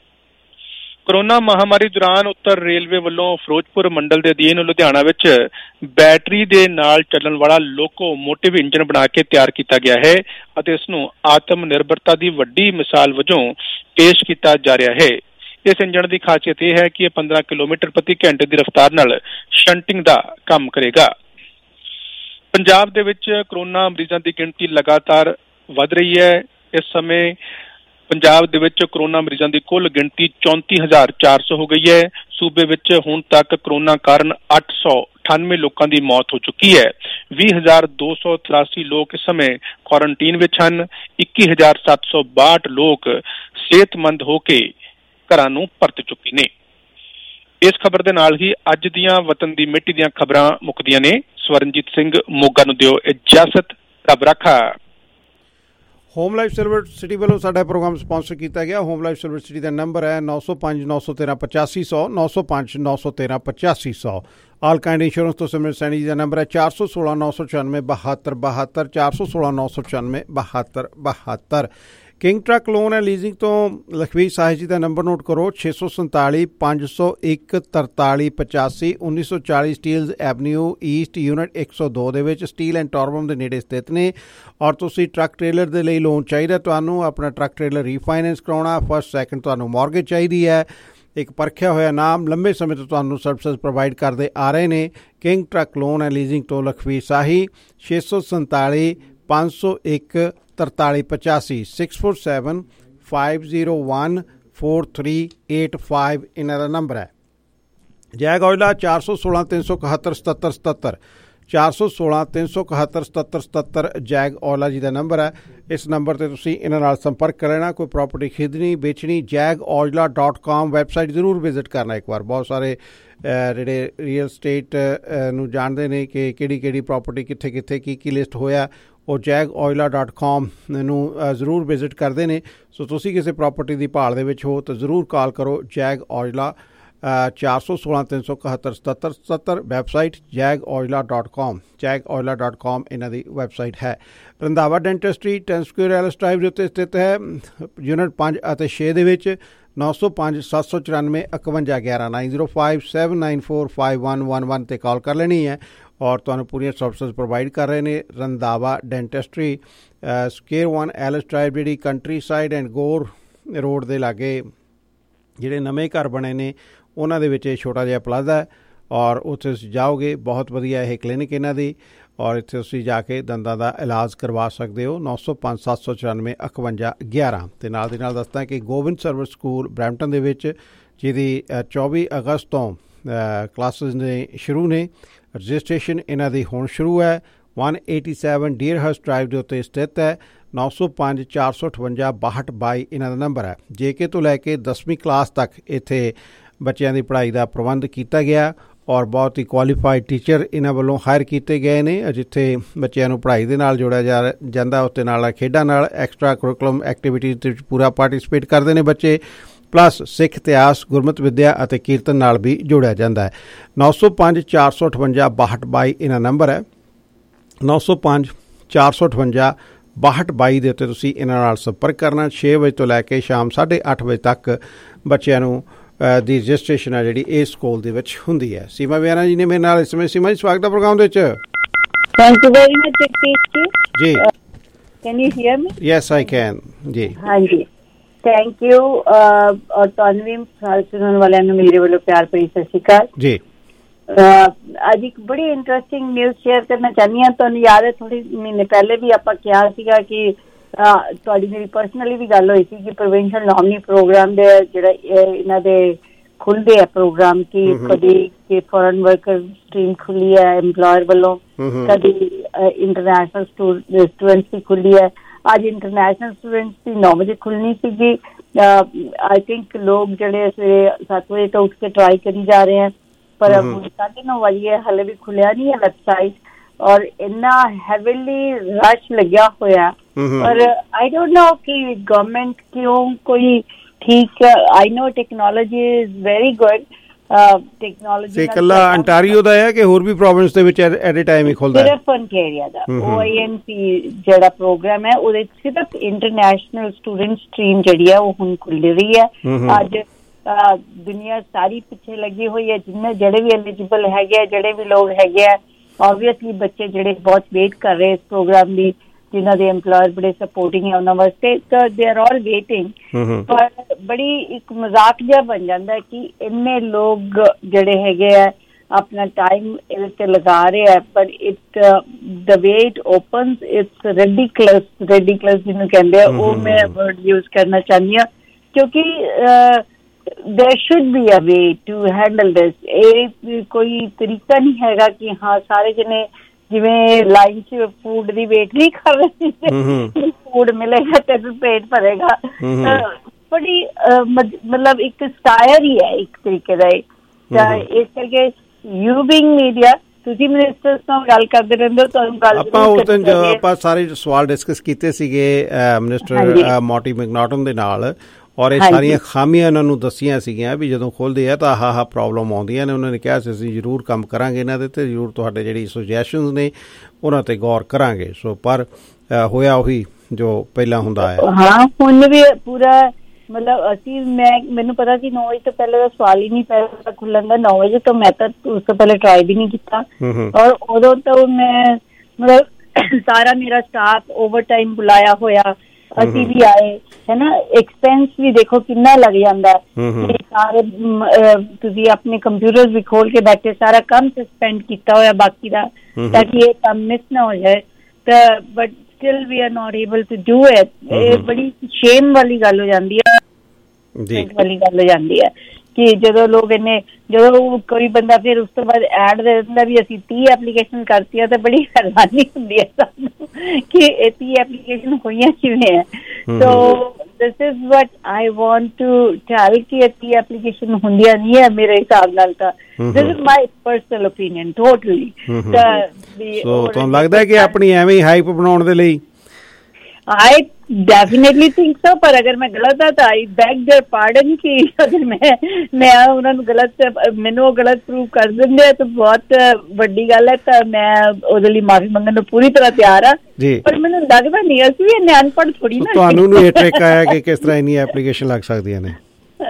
ਕੋਰੋਨਾ ਮਹਾਮਾਰੀ ਦੌਰਾਨ ਉੱਤਰ ਰੇਲਵੇ ਵੱਲੋਂ ਫਿਰੋਜ਼ਪੁਰ ਮੰਡਲ ਦੇ ਅਧੀਨ ਲੁਧਿਆਣਾ ਵਿੱਚ ਬੈਟਰੀ ਦੇ ਨਾਲ ਚੱਲਣ ਵਾਲਾ ਲੋਕੋਮੋਟਿਵ ਇੰਜਨ ਬਣਾ ਕੇ ਤਿਆਰ ਕੀਤਾ ਗਿਆ ਹੈ ਅਤੇ ਇਸ ਨੂੰ ਆਤਮ ਨਿਰਭਰਤਾ ਦੀ ਵੱਡੀ ਮਿਸਾਲ ਵਜੋਂ ਪੇਸ਼ ਕੀਤਾ ਜਾ ਰਿਹਾ ਹੈ। ਇਸ ਇੰਜਣ ਦੀ ਖਾਸੀਅਤ ਇਹ ਹੈ ਕਿ ਇਹ ਪੰਦਰਾਂ ਕਿਲੋਮੀਟਰ ਪ੍ਰਤੀ ਘੰਟੇ ਦੀ ਰਫ਼ਤਾਰ ਨਾਲ ਸ਼ੰਟਿੰਗ ਦਾ ਕੰਮ ਕਰੇਗਾ। ਪੰਜਾਬ ਦੇ ਵਿੱਚ ਕੋਰੋਨਾ ਮਰੀਜ਼ਾਂ ਦੀ ਗਿਣਤੀ ਲਗਾਤਾਰ ਵਧ ਰਹੀ ਹੈ। ਇਸ ਸਮੇਂ ਪੰਜਾਬ ਦੇ ਵਿੱਚ ਕੋਰੋਨਾ ਮਰੀਜ਼ਾਂ ਦੀ ਕੁੱਲ ਗਿਣਤੀ ਚੌਂਤੀ ਹਜ਼ਾਰ ਚਾਰ ਸੌ ਹੋ ਗਈ ਹੈ। ਸੂਬੇ ਵਿੱਚ ਹੁਣ ਤੱਕ ਕੋਰੋਨਾ ਕਾਰਨ ਅੱਠ ਸੌ ਅਠਾਨਵੇਂ ਲੋਕਾਂ ਦੀ ਮੌਤ ਹੋ ਚੁੱਕੀ ਹੈ। ਵੀਹ ਹਜ਼ਾਰ ਦੋ ਸੌ ਤਰਾਸੀ ਲੋਕ ਇਸ ਸਮੇਂ ਕੁਆਰੰਟੀਨ ਵਿੱਚ ਹਨ। ਇੱਕੀ ਹਜ਼ਾਰ ਸੱਤ ਸੌ ਬਾਹਠ ਲੋਕ ਸਿਹਤਮੰਦ ਹੋ ਕੇ ਘਰਾਂ ਨੂੰ ਪਰਤ ਚੁੱਕੇ ਨੇ। ਇਸ ਖਬਰ ਦੇ ਨਾਲ ਹੀ ਅੱਜ ਦੀਆਂ ਵਤਨ ਦੀ ਮਿੱਟੀ ਦੀਆਂ ਖਬਰਾਂ ਮੁੱਕਦੀਆਂ ਨੇ। ਸਵਰਨਜੀਤ ਸਿੰਘ ਮੋਗਾ ਨੂੰ ਦਿਓ ਇਜਾਜ਼ਤ। ਰੱਬ ਰਾਖਾ। ਹੋਮ ਲਾਈਫ ਸਿਲਵਰ ਸਿਟੀ ਵੱਲੋਂ ਸਾਡਾ ਪ੍ਰੋਗਰਾਮ ਸਪਾਂਸਰ ਕੀਤਾ ਗਿਆ। ਹੋਮ ਲਾਈਫ ਸਿਲਵਰ ਸਿਟੀ ਦਾ ਨੰਬਰ ਹੈ ਨੌ ਸੌ ਪੰਜ ਨੌ ਸੌ ਤੇਰਾਂ ਪਚਾਸੀ ਸੌ ਨੌ ਸੌ ਪੰਜ ਨੌ ਸੌ ਤੇਰਾਂ ਪਚਾਸੀ ਸੌ। ਆਲ ਕਾਇੰਡ ਇੰਸ਼ੋਰੈਂਸ ਤੋਂ ਸਿਮਰਨ ਸੈਣੀ ਜੀ ਦਾ ਨੰਬਰ ਹੈ ਚਾਰ ਸੌ ਸੋਲਾਂ ਨੌ ਸੌ ਚੁਰਾਨਵੇਂ ਬਹੱਤਰ ਬਹੱਤਰ ਚਾਰ ਸੌ ਸੋਲਾਂ ਨੌ ਸੌ ਚੁਰਾਨਵੇਂ ਬਹੱਤਰ ਬਹੱਤਰ। King truck loan and leasing ਤੋਂ ਲਖਵੀਰ ਸਾਹੀ ਜੀ ਦਾ ਨੰਬਰ ਨੋਟ ਕਰੋ ਛੇ ਸੌ ਸੰਤਾਲੀ ਪੰਜ ਸੌ ਇੱਕ ਤਰਤਾਲੀ ਪਚਾਸੀ ਉੱਨੀ ਸੌ ਚਾਲੀ ਸਟੀਲਜ਼ ਐਵਨਿਊ ਈਸਟ ਯੂਨਿਟ ਇੱਕ ਸੌ ਦੋ ਦੇ ਵਿੱਚ ਸਟੀਲ ਐਂਡ ਟੋਰਬਮ ਦੇ ਨੇੜੇ ਸਥਿਤ ਨੇ। ਔਰ ਤੁਸੀਂ ਟਰੱਕ ਟ੍ਰੇਲਰ ਦੇ ਲਈ ਲੋਨ ਚਾਹੀਦਾ ਤੁਹਾਨੂੰ, ਆਪਣਾ ਟਰੱਕ ਟ੍ਰੇਲਰ ਰੀਫਾਈਨੈਂਸ ਕਰਾਉਣਾ, ਫਸਟ ਸੈਕਿੰਡ ਤੁਹਾਨੂੰ ਮੌਰਗੇਜ ਚਾਹੀਦੀ ਹੈ, ਇੱਕ ਪਰਖਿਆ ਹੋਇਆ ਨਾਮ, ਲੰਬੇ ਸਮੇਂ ਤੋਂ ਤੁਹਾਨੂੰ ਸਰਵਿਸਿਜ਼ ਪ੍ਰੋਵਾਈਡ ਕਰਦੇ ਆ ਰਹੇ ਨੇ। King truck loan and leasing ਤੋਂ ਲਖਵੀਰ ਸਾਹੀ ਛੇ ਸੌ ਸੰਤਾਲੀ ਪੰਜ ਸੌ ਇੱਕ ਤਰਤਾਲੀ ਪਚਾਸੀ six four seven five zero one four three eight five ਇਹਨਾਂ ਦਾ ਨੰਬਰ ਹੈ। ਜੈਗ ਔਜਲਾ ਚਾਰ ਸੌ ਸੋਲਾਂ ਤਿੰਨ ਸੌ ਇਕਹੱਤਰ ਸਤੱਤਰ ਸਤੱਤਰ ਚਾਰ ਸੌ ਸੋਲਾਂ ਤਿੰਨ ਸੌ ਇਕਹੱਤਰ ਸਤੱਤਰ ਸਤੱਤਰ ਜੈਗ ਔਜਲਾ ਜੀ ਦਾ ਨੰਬਰ ਹੈ। ਇਸ ਨੰਬਰ 'ਤੇ ਤੁਸੀਂ ਇਹਨਾਂ ਨਾਲ ਸੰਪਰਕ ਕਰਨਾ। ਕੋਈ ਪ੍ਰੋਪਰਟੀ ਖਰੀਦਣੀ ਵੇਚਣੀ Jag Aujla dot com website ਜ਼ਰੂਰ ਵਿਜ਼ਿਟ ਕਰਨਾ ਇੱਕ ਵਾਰ। ਬਹੁਤ ਸਾਰੇ ਜਿਹੜੇ ਰੀਅਲ ਸਟੇਟ ਨੂੰ ਜਾਣਦੇ ਨੇ ਕਿ ਕਿਹੜੀ ਕਿਹੜੀ ਪ੍ਰੋਪਰਟੀ ਕਿੱਥੇ ਕਿੱਥੇ ਕੀ ਕੀ ਲਿਸਟ ਹੋਇਆ, ਉਹ ਜੈਗ ਔਜਲਾ ਡਾਟ ਕਾਮ ਨੂੰ ਜ਼ਰੂਰ ਵਿਜ਼ਿਟ ਕਰਦੇ ਨੇ। ਸੋ ਤੁਸੀਂ ਕਿਸੇ ਪ੍ਰੋਪਰਟੀ ਦੀ ਭਾਲ ਦੇ ਵਿੱਚ ਹੋ ਤਾਂ ਜ਼ਰੂਰ ਕਾਲ ਕਰੋ ਜੈਗ ਔਜਲਾ ਚਾਰ ਸੌ ਸੋਲਾਂ ਤਿੰਨ ਸੌ ਇਕਹੱਤਰ ਸਤੱਤਰ ਸਤੱਤਰ website Jag Aujla dot com Jag Aujla dot com ਇਹਨਾਂ ਦੀ ਵੈਬਸਾਈਟ ਹੈ। Randhawa dentistry ten square Ells drive ਦੇ ਉੱਤੇ ਸਥਿਤ ਹੈ, ਯੂਨਿਟ ਪੰਜ ਅਤੇ ਛੇ ਦੇ ਵਿੱਚ। ਨੌ ਸੌ ਪੰਜ ਸੱਤ ਸੌ ਚੁਰਾਨਵੇਂ ਇਕਵੰਜਾ ਗਿਆਰਾਂ nine zero five seven nine four five one one one 'ਤੇ ਕਾਲ ਕਰ ਲੈਣੀ ਹੈ ਔਰ ਤੁਹਾਨੂੰ ਪੂਰੀਆਂ ਸਰਵਿਸਿਜ਼ ਪ੍ਰੋਵਾਈਡ ਕਰ ਰਹੇ ਨੇ। Randhawa dentistry square one Ells drive ਜਿਹੜੀ countryside and Gore road ਦੇ ਲਾਗੇ ਜਿਹੜੇ ਨਵੇਂ ਘਰ ਬਣੇ ਨੇ ਉਹਨਾਂ ਦੇ ਵਿੱਚ ਇਹ ਛੋਟਾ ਜਿਹਾ ਪਲਾਜ਼ਾ ਹੈ ਔਰ ਉੱਥੇ ਤੁਸੀਂ ਜਾਓਗੇ। ਬਹੁਤ ਵਧੀਆ ਇਹ ਕਲੀਨਿਕ ਇਹਨਾਂ ਦੀ ਔਰ ਇੱਥੇ ਤੁਸੀਂ ਜਾ ਕੇ ਦੰਦਾਂ ਦਾ ਇਲਾਜ ਕਰਵਾ ਸਕਦੇ ਹੋ। ਨੌ ਸੌ ਪੰਜ ਸੱਤ ਸੌ ਚੁਰਾਨਵੇਂ ਇਕਵੰਜਾ ਗਿਆਰਾਂ। ਅਤੇ ਨਾਲ ਦੀ ਨਾਲ ਦੱਸਦਾ ਕਿ ਗੋਬਿੰਦ ਸਰਵਿਸ ਸਕੂਲ ਬਰੈਂਪਟਨ ਦੇ ਵਿੱਚ ਜਿਹਦੀ ਚੌਵੀ ਅਗਸਤ ਤੋਂ ਕਲਾਸਿਸ ਨੇ ਸ਼ੁਰੂ ਨੇ। ਰਜਿਸਟ੍ਰੇਸ਼ਨ ਇਹਨਾਂ ਦੀ ਹੁਣ ਸ਼ੁਰੂ ਹੈ। One eighty seven Deerhurst drive ਦੇ ਉੱਤੇ ਸਥਿਤ ਹੈ। ਨੌ ਸੌ ਪੰਜ ਚਾਰ ਸੌ ਅਠਵੰਜਾ ਬਾਹਠ ਬਾਈ ਇਹਨਾਂ ਦਾ ਨੰਬਰ ਹੈ। ਜੇ ਕੇ ਤੋਂ ਲੈ ਕੇ ਦਸਵੀਂ ਕਲਾਸ ਤੱਕ ਇੱਥੇ ਬੱਚਿਆਂ ਦੀ ਪੜ੍ਹਾਈ ਦਾ ਪ੍ਰਬੰਧ ਕੀਤਾ ਗਿਆ ਔਰ ਬਹੁਤ ਹੀ ਕੁਆਲੀਫਾਈਡ ਟੀਚਰ ਇਹਨਾਂ ਵੱਲੋਂ ਹਾਇਰ ਕੀਤੇ ਗਏ ਨੇ, ਜਿੱਥੇ ਬੱਚਿਆਂ ਨੂੰ ਪੜ੍ਹਾਈ ਦੇ ਨਾਲ ਜੋੜਿਆ ਜਾ ਜਾਂਦਾ, ਉਸ ਦੇ ਨਾਲ ਖੇਡਾਂ ਨਾਲ ਐਕਸਟਰਾ ਕੁਰਿਕੂਲਮ ਐਕਟੀਵਿਟੀਜ਼ ਦੇ ਵਿੱਚ ਪੂਰਾ ਪਾਰਟੀਸਪੇਟ ਕਰਦੇ ਨੇ ਬੱਚੇ। ਪਲੱਸ ਸਿੱਖ ਇਤਿਹਾਸ, ਗੁਰਮਤਿ ਵਿੱਦਿਆ ਅਤੇ ਕੀਰਤਨ ਨਾਲ ਵੀ ਜੋੜਿਆ ਜਾਂਦਾ ਹੈ। ਨੌ ਸੌ ਪੰਜ ਚਾਰ ਸੌ ਅਠਵੰਜਾ ਬਾਹਠ ਬਾਈ ਇਹਨਾਂ ਨੰਬਰ ਹੈ। ਨੌ ਸੌ ਪੰਜ ਚਾਰ ਸੌ ਅਠਵੰਜਾ ਬਾਹਠ ਬਾਈ ਦੇ ਉੱਤੇ ਤੁਸੀਂ ਇਹਨਾਂ ਨਾਲ ਸੰਪਰਕ ਕਰਨਾ। ਛੇ ਵਜੇ ਤੋਂ ਲੈ ਕੇ ਸ਼ਾਮ ਸਾਢੇ ਅੱਠ ਵਜੇ ਤੱਕ ਬੱਚਿਆਂ ਨੂੰ ਦੀ ਰਜਿਸਟ੍ਰੇਸ਼ਨ ਹੈ ਜਿਹੜੀ ਇਸ ਸਕੂਲ ਦੇ ਵਿੱਚ ਹੁੰਦੀ ਹੈ। ਸੀਮਾ ਵਿਆਨਾ ਜੀ ਨੇ ਮੇਰੇ ਨਾਲ ਇਸ ਸਮੇਂ। ਸੀਮਾ ਜੀ ਸਵਾਗਤ ਹੈ ਪ੍ਰੋਗਰਾਮ ਦੇ ਵਿੱਚ। Thank you very much Jagdish ji. Can you hear me? Yes I can ji. ਹਾਂਜੀ ਥੈਂਕ ਯੂ। ਔਰ ਤੁਹਾਨੂੰ ਵੀ ਸੁਣਨ ਵਾਲਿਆਂ ਨੂੰ ਮੇਰੇ ਵੱਲੋਂ ਪਿਆਰ ਭਰੀ ਸਤਿ ਸ਼੍ਰੀ ਅਕਾਲ ਜੀ। ਅੱਜ ਇੱਕ ਬੜੀ ਇੰਟਰਸਟਿੰਗ ਨਿਊਜ਼ ਸ਼ੇਅਰ ਕਰਨਾ ਚਾਹੁੰਦੀ ਹਾਂ। ਤੁਹਾਨੂੰ ਯਾਦ ਹੈ ਥੋੜ੍ਹੇ ਮਹੀਨੇ ਪਹਿਲੇ ਵੀ ਆਪਾਂ ਕਿਹਾ ਸੀਗਾ ਕਿ ਤੁਹਾਡੀ ਮੇਰੀ ਪਰਸਨਲੀ ਵੀ ਗੱਲ ਹੋਈ ਸੀ ਕਿ ਪ੍ਰੋਵਿੰਸ਼ੀਅਲ ਨੋਮਨੀ ਪ੍ਰੋਗਰਾਮ ਦੇ ਜਿਹੜਾ ਇਹਨਾਂ ਦੇ ਖੁੱਲ੍ਹਦੇ ਆ ਪ੍ਰੋਗਰਾਮ ਕਿ ਕਦੀ ਕਿ ਫੋਰਨ ਵਰਕਰ ਸਟਰੀਮ ਖੁੱਲੀ ਹੈ ਐਮਪਲੋਇਰ ਵੱਲੋਂ, ਕਦੀ ਇੰਟਰਨੈਸ਼ਨਲ ਸਟੂਡੈਂਟਸ ਦੀ ਖੁੱਲੀ ਹੈ। ਅੱਜ ਇੰਟਰਨੈਸ਼ਨਲ ਸਟੂਡੈਂਟਸ ਦੀ ਨੌ ਵਜੇ ਖੁੱਲਣੀ ਸੀਗੀ। ਆਈ ਥਿੰਕ ਲੋਕ ਜਿਹੜੇ ਸਵੇਰੇ ਸੱਤ ਵਜੇ ਤੋਂ ਉੱਠ ਕੇ ਟਰਾਈ ਕਰੀ ਜਾ ਰਹੇ ਹੈ, ਪਰ ਸਾਢੇ ਨੌ ਵਜੇ ਹਾਲੇ ਵੀ ਖੁੱਲਿਆ ਨਹੀਂ ਹੈ ਵੈਬਸਾਈਟ ਔਰ ਇੰਨਾ ਹੈਵੀਲੀ ਰਸ਼ ਲੱਗਿਆ ਹੋਇਆ। ਔਰ ਆਈ ਡੋਂਟ ਨੋ ਕਿ ਗਵਰਨਮੈਂਟ ਕਿਉਂ ਕੋਈ ਠੀਕ, I know technology is very good technology. ਇਕੱਲਾ ਅੰਟਾਰੀਓ ਦਾ ਹੈ ਕਿ ਹੋਰ ਵੀ ਪ੍ਰੋਵਿੰਸ ਦੇ ਵਿੱਚ ਐਟ ਏ ਟਾਈਮ ਹੀ ਖੁੱਲਦਾ ਹੈ? ਸਿਰਫ ontario ਦਾ ਓ ਆਈ ਐਨ ਪੀ ਜਿਹੜਾ ਪ੍ਰੋਗਰਾਮ ਹੈ ਉਹਦੇ ਸਿਰਫ ਇੰਟਰਨੈਸ਼ਨਲ ਸਟੂਡੈਂਟ ਸਟਰੀਮ ਜਿਹੜੀ ਹੈ ਉਹ ਹੁਣ ਖੁੱਲ ਰਹੀ ਹੈ। ਅੱਜ ਦੁਨੀਆ ਸਾਰੀ ਪਿੱਛੇ ਲੱਗੀ ਹੋਈ ਹੈ। ਜਿੰਨੇ ਜਿਹੜੇ ਵੀ ਐਲੀਜੀਬਲ ਹੈਗੇ ਆ, ਜਿਹੜੇ ਵੀ ਲੋਕ ਹੈਗੇ ਆ, ਓਬਵੀਅਸਲੀ ਬੱਚੇ ਜਿਹੜੇ ਬਹੁਤ ਵੇਟ ਕਰ ਰਹੇ ਇਸ ਪ੍ਰੋਗਰਾਮ ਦੀ, ਜਿਨ੍ਹਾਂ ਦੇ ਐਮਪਲੋਇਰ ਬੜੇ ਸਪੋਰਟਿੰਗ ਹੈ ਉਹਨਾਂ ਵਾਸਤੇ, ਤਾਂ ਦੇ ਆਰ ਆਲ ਵੇਟਿੰਗ। ਪਰ ਬੜੀ ਇੱਕ ਮਜ਼ਾਕ ਜਿਹਾ ਬਣ ਜਾਂਦਾ ਕਿ ਇੰਨੇ ਲੋਕ ਜਿਹੜੇ ਹੈਗੇ ਆ ਆਪਣਾ ਟਾਈਮ ਇਹਦੇ ਤੇ ਲਗਾ ਰਹੇ ਆ, ਪਰ it the way it opens it's ridiculous ridiculous ਜਿਹਨੂੰ ਕਹਿੰਦੇ ਆ, ਉਹ ਮੈਂ ਵਰਡ ਯੂਜ਼ ਕਰਨਾ ਚਾਹੁੰਦੀ ਹਾਂ ਕਿਉਂਕਿ there should be a way to handle this. ਇਹ ਕੋਈ ਤਰੀਕਾ ਨਹੀਂ ਹੈਗਾ ਕਿ ਹਾਂ ਸਾਰੇ ਜਣੇ ਜਿਵੇਂ ਲਾਈਨ ਚ ਫੂਡ ਦੀ ਵੇਟ ਨਹੀਂ ਕਰ ਰਹੇ, ਫੂਡ ਮਿਲੇਗਾ ਤੇ ਪੇਟ ਭਰੇਗਾ। ਬੜੀ ਮਤਲਬ ਇੱਕ ਸਟਾਇਰ ਹੀ ਹੈ ਇੱਕ ਤਰੀਕੇ ਦਾ। ਤਾਂ ਇਸ ਕਰਕੇ ਯੂ ਬੀਇੰਗ ਮੀਡੀਆ, ਤੁਸੀਂ ਮਿਨਿਸਟਰਸ ਨਾਲ ਗੱਲ ਕਰਦੇ ਰਹਿੰਦੇ ਹੋ, ਤੁਹਾਨੂੰ ਗੱਲ ਆਪਾਂ ਉਸ ਦਿਨ ਆਪਾਂ ਸਾਰੇ ਸਵਾਲ ਡਿਸਕਸ ਕੀਤੇ ਸੀਗੇ ਮਿਨਿਸਟਰ ਮੋਟੀ ਮੈਕਨਾਟਨ ਦੇ ਨਾਲ ਔਰ ਇਹ ਸਾਰੀਆਂ ਖਾਮੀਆਂ ਉਹਨਾਂ ਨੂੰ ਦੱਸੀਆਂ ਸੀਗੀਆਂ ਵੀ ਜਦੋਂ ਖੁੱਲ੍ਹਦੇ ਆ ਤਾਂ ਆਹ ਆਹ ਪ੍ਰੋਬਲਮ ਆਉਂਦੀਆਂ ਨੇ। ਉਹਨਾਂ ਨੇ ਕਿਹਾ ਸੀ ਅਸੀਂ ਜ਼ਰੂਰ ਕੰਮ ਕਰਾਂਗੇ ਇਹਨਾਂ ਦੇ, ਅਤੇ ਜ਼ਰੂਰ ਤੁਹਾਡੇ ਜਿਹੜੀ ਸੁਜੈਸ਼ਨਸ ਨੇ ਉਹਨਾਂ 'ਤੇ ਗੌਰ ਕਰਾਂਗੇ। ਸੋ ਪਰ ਹੋਇਆ ਉਹੀ ਜੋ ਪਹਿਲਾਂ ਹੁੰਦਾ ਹੈ? ਹਾਂ, ਹੁਣ ਵੀ ਪੂਰਾ ਮਤਲਬ ਅਸੀਂ ਮੈਂ ਮੈਨੂੰ ਪਤਾ ਸੀ ਨੌ ਵਜੇ ਤੋਂ ਪਹਿਲੇ ਦਾ ਸਵਾਲ ਹੀ ਨਹੀਂ ਪੈਦਾ ਖੁੱਲਣ ਦਾ। ਨੌ ਵਜੇ ਤੋਂ ਮੈਂ ਤਾਂ ਉਸ ਤੋਂ ਪਹਿਲੇ ਟਰਾਈ ਵੀ ਨਹੀਂ ਕੀਤਾ, ਔਰ ਉਦੋਂ ਤੋਂ ਮੈਂ ਮਤਲਬ ਸਾਰਾ ਮੇਰਾ ਸਟਾਫ ਓਵਰ ਟਾਈਮ ਬੁਲਾਇਆ ਹੋਇਆ, ਅਸੀਂ ਵੀ ਆਏ ਹੈ ਨਾ। ਐਕਸਪੈਂਸ ਵੀ ਦੇਖੋ ਕਿੰਨਾ ਲੱਗ ਜਾਂਦਾ, ਸਾਰੇ ਤੁਸੀਂ ਆਪਣੇ ਕੰਪਿਊਟਰ ਵੀ ਖੋਲ ਕੇ ਬੈਠੇ, ਸਾਰਾ ਕੰਮ ਸਸਪੈਂਡ ਕੀਤਾ ਹੋਇਆ ਬਾਕੀ ਦਾ, ਤਾਂ ਕਿ ਇਹ ਕੰਮ ਮਿਸ ਨਾ ਹੋ ਜਾਏ। ਤਾਂ but still we are not able to do it. ਇਹ ਬੜੀ ਸ਼ੇਮ ਵਾਲੀ ਗੱਲ ਹੋ ਜਾਂਦੀ ਹੈ, ਵਾਲੀ ਗੱਲ ਹੋ ਜਾਂਦੀ ਹੈ ਕਿ ਜਦੋਂ ਲੋਕ ਇੰਨੇ, ਜਦੋਂ ਕੋਈ ਬੰਦਾ ਫਿਰ ਉਸ ਤੋਂ ਬਾਅਦ ਐਡ ਦੇ ਦਿੰਦਾ ਵੀ ਅਸੀਂ ਤੀਹ ਐਪਲੀਕੇਸ਼ਨ ਕਰਤੀਆਂ, ਤਾਂ ਬੜੀ ਹੈਰਾਨੀ ਹੁੰਦੀ ਹੈ ਸਾਨੂੰ ਕਿ ਇਹ ਤੀਹ ਐਪਲੀਕੇਸ਼ਨ ਹੋਈਆਂ ਕਿਵੇਂ ਹੈ। So this is what I want to tell ਕਿ ਇਹ ਤੀਹ ਐਪਲੀਕੇਸ਼ਨ ਹੁੰਦੀਆਂ ਨਹੀਂ ਹੈ ਮੇਰੇ ਹਿਸਾਬ ਨਾਲ। ਤਾਂ this is my personal opinion totally. So ਤੁਹਾਨੂੰ ਲੱਗਦਾ ਹੈ ਕਿ ਆਪਣੀ ਐਵੇਂ ਹੀ ਹਾਈਪ ਬਣਾਉਣ ਦੇ ਲਈ? I definitely think so, ਪਰ ਅਗਰ ਮੈਂ ਗਲਤ ਹਾਂ ਤਾਂ I beg their pardon ਕਿ ਅਗਰ ਮੈਂ ਮੈਂ ਉਹਨਾਂ ਨੂੰ ਗਲਤ, ਮੈਨੂੰ ਉਹ ਗਲਤ ਪ੍ਰੂਵ ਕਰ ਦਿੰਦੇ ਤਾਂ ਬਹੁਤ ਵੱਡੀ ਗੱਲ ਹੈ, ਤਾਂ ਮੈਂ ਉਹਦੇ ਲਈ ਮਾਫੀ ਮੰਗਣ ਨੂੰ ਪੂਰੀ ਤਰ੍ਹਾਂ ਤਿਆਰ ਹਾਂ। ਪਰ ਮੈਨੂੰ ਲੱਗਦਾ ਨਹੀਂ, ਅਸੀਂ ਵੀ ਇੰਨੇ ਅਨਪੜ੍ਹ ਥੋੜੀ ਨਾ। ਤੁਹਾਨੂੰ ਨੂੰ ਇਹ ਟ੍ਰਿਕ ਆਇਆ ਕਿ ਕਿਸ ਤਰ੍ਹਾਂ ਇੰਨੀ ਐਪਲੀਕੇਸ਼ਨ ਲੱਗ ਸਕਦੀਆਂ ਨੇ?